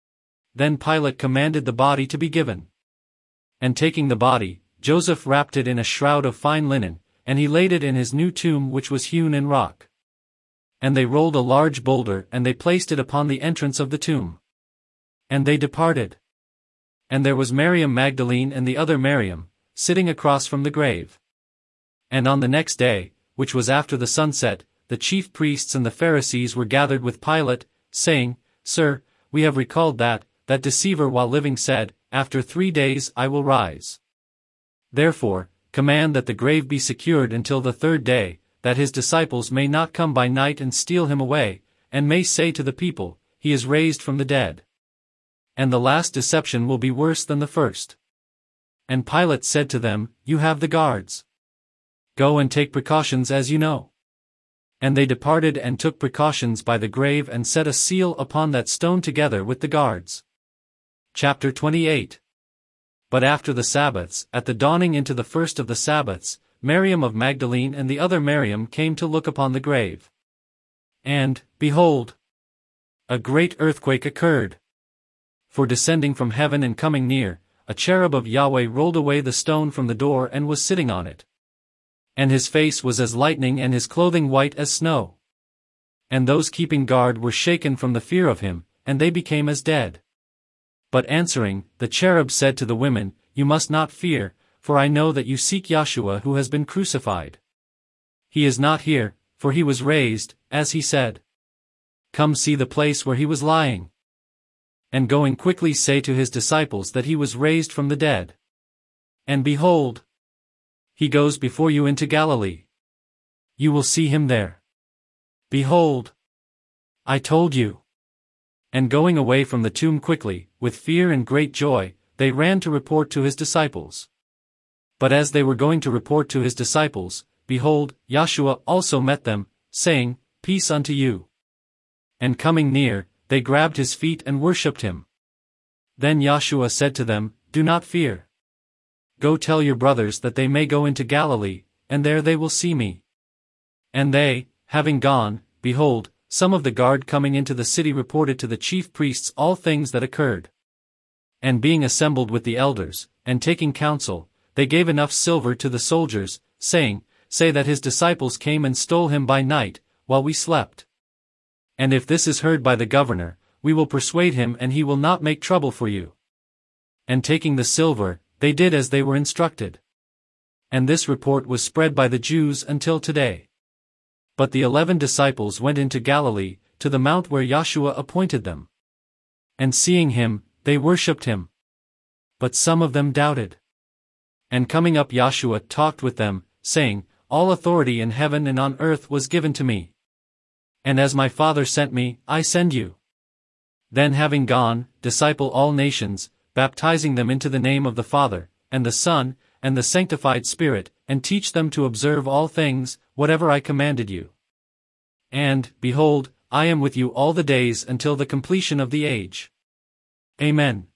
Then Pilate commanded the body to be given. And taking the body, Joseph wrapped it in a shroud of fine linen, and he laid it in his new tomb which was hewn in rock. And they rolled a large boulder and they placed it upon the entrance of the tomb. And they departed. And there was Miriam Magdalene and the other Miriam, sitting across from the grave. And on the next day, which was after the sunset, the chief priests and the Pharisees were gathered with Pilate, saying, "Sir, we have recalled that, that deceiver while living said, 'After three days I will rise.' Therefore, command that the grave be secured until the third day, that his disciples may not come by night and steal him away, and may say to the people, 'He is raised from the dead.' And the last deception will be worse than the first." And Pilate said to them, "You have the guards. Go and take precautions as you know." And they departed and took precautions by the grave and set a seal upon that stone together with the guards. Chapter twenty-eight. But after the Sabbaths, at the dawning into the first of the Sabbaths, Miriam of Magdalene and the other Miriam came to look upon the grave. And, behold, a great earthquake occurred. For descending from heaven and coming near, a cherub of Yahweh rolled away the stone from the door and was sitting on it. And his face was as lightning and his clothing white as snow. And those keeping guard were shaken from the fear of him, and they became as dead. But answering, the cherub said to the women, "You must not fear, for I know that you seek Joshua who has been crucified. He is not here, for he was raised, as he said. Come see the place where he was lying. And going quickly say to his disciples that he was raised from the dead. And behold, he goes before you into Galilee. You will see him there. Behold, I told you." And going away from the tomb quickly, with fear and great joy, they ran to report to his disciples. But as they were going to report to his disciples, behold, Joshua also met them, saying, "Peace unto you." And coming near, they grabbed his feet and worshipped him. Then Joshua said to them, "Do not fear. Go tell your brothers that they may go into Galilee, and there they will see me." And they, having gone, behold, some of the guard coming into the city reported to the chief priests all things that occurred. And being assembled with the elders, and taking counsel, they gave enough silver to the soldiers, saying, "Say that his disciples came and stole him by night, while we slept. And if this is heard by the governor, we will persuade him and he will not make trouble for you." And taking the silver, they did as they were instructed. And this report was spread by the Jews until today. But the eleven disciples went into Galilee, to the mount where Joshua appointed them. And seeing him, they worshipped him. But some of them doubted. And coming up Joshua talked with them, saying, "All authority in heaven and on earth was given to me. And as my Father sent me, I send you." Then having gone, disciple all nations, baptizing them into the name of the Father, and the Son, and the sanctified Spirit, and teach them to observe all things, whatever I commanded you. And, behold, I am with you all the days until the completion of the age. Amen.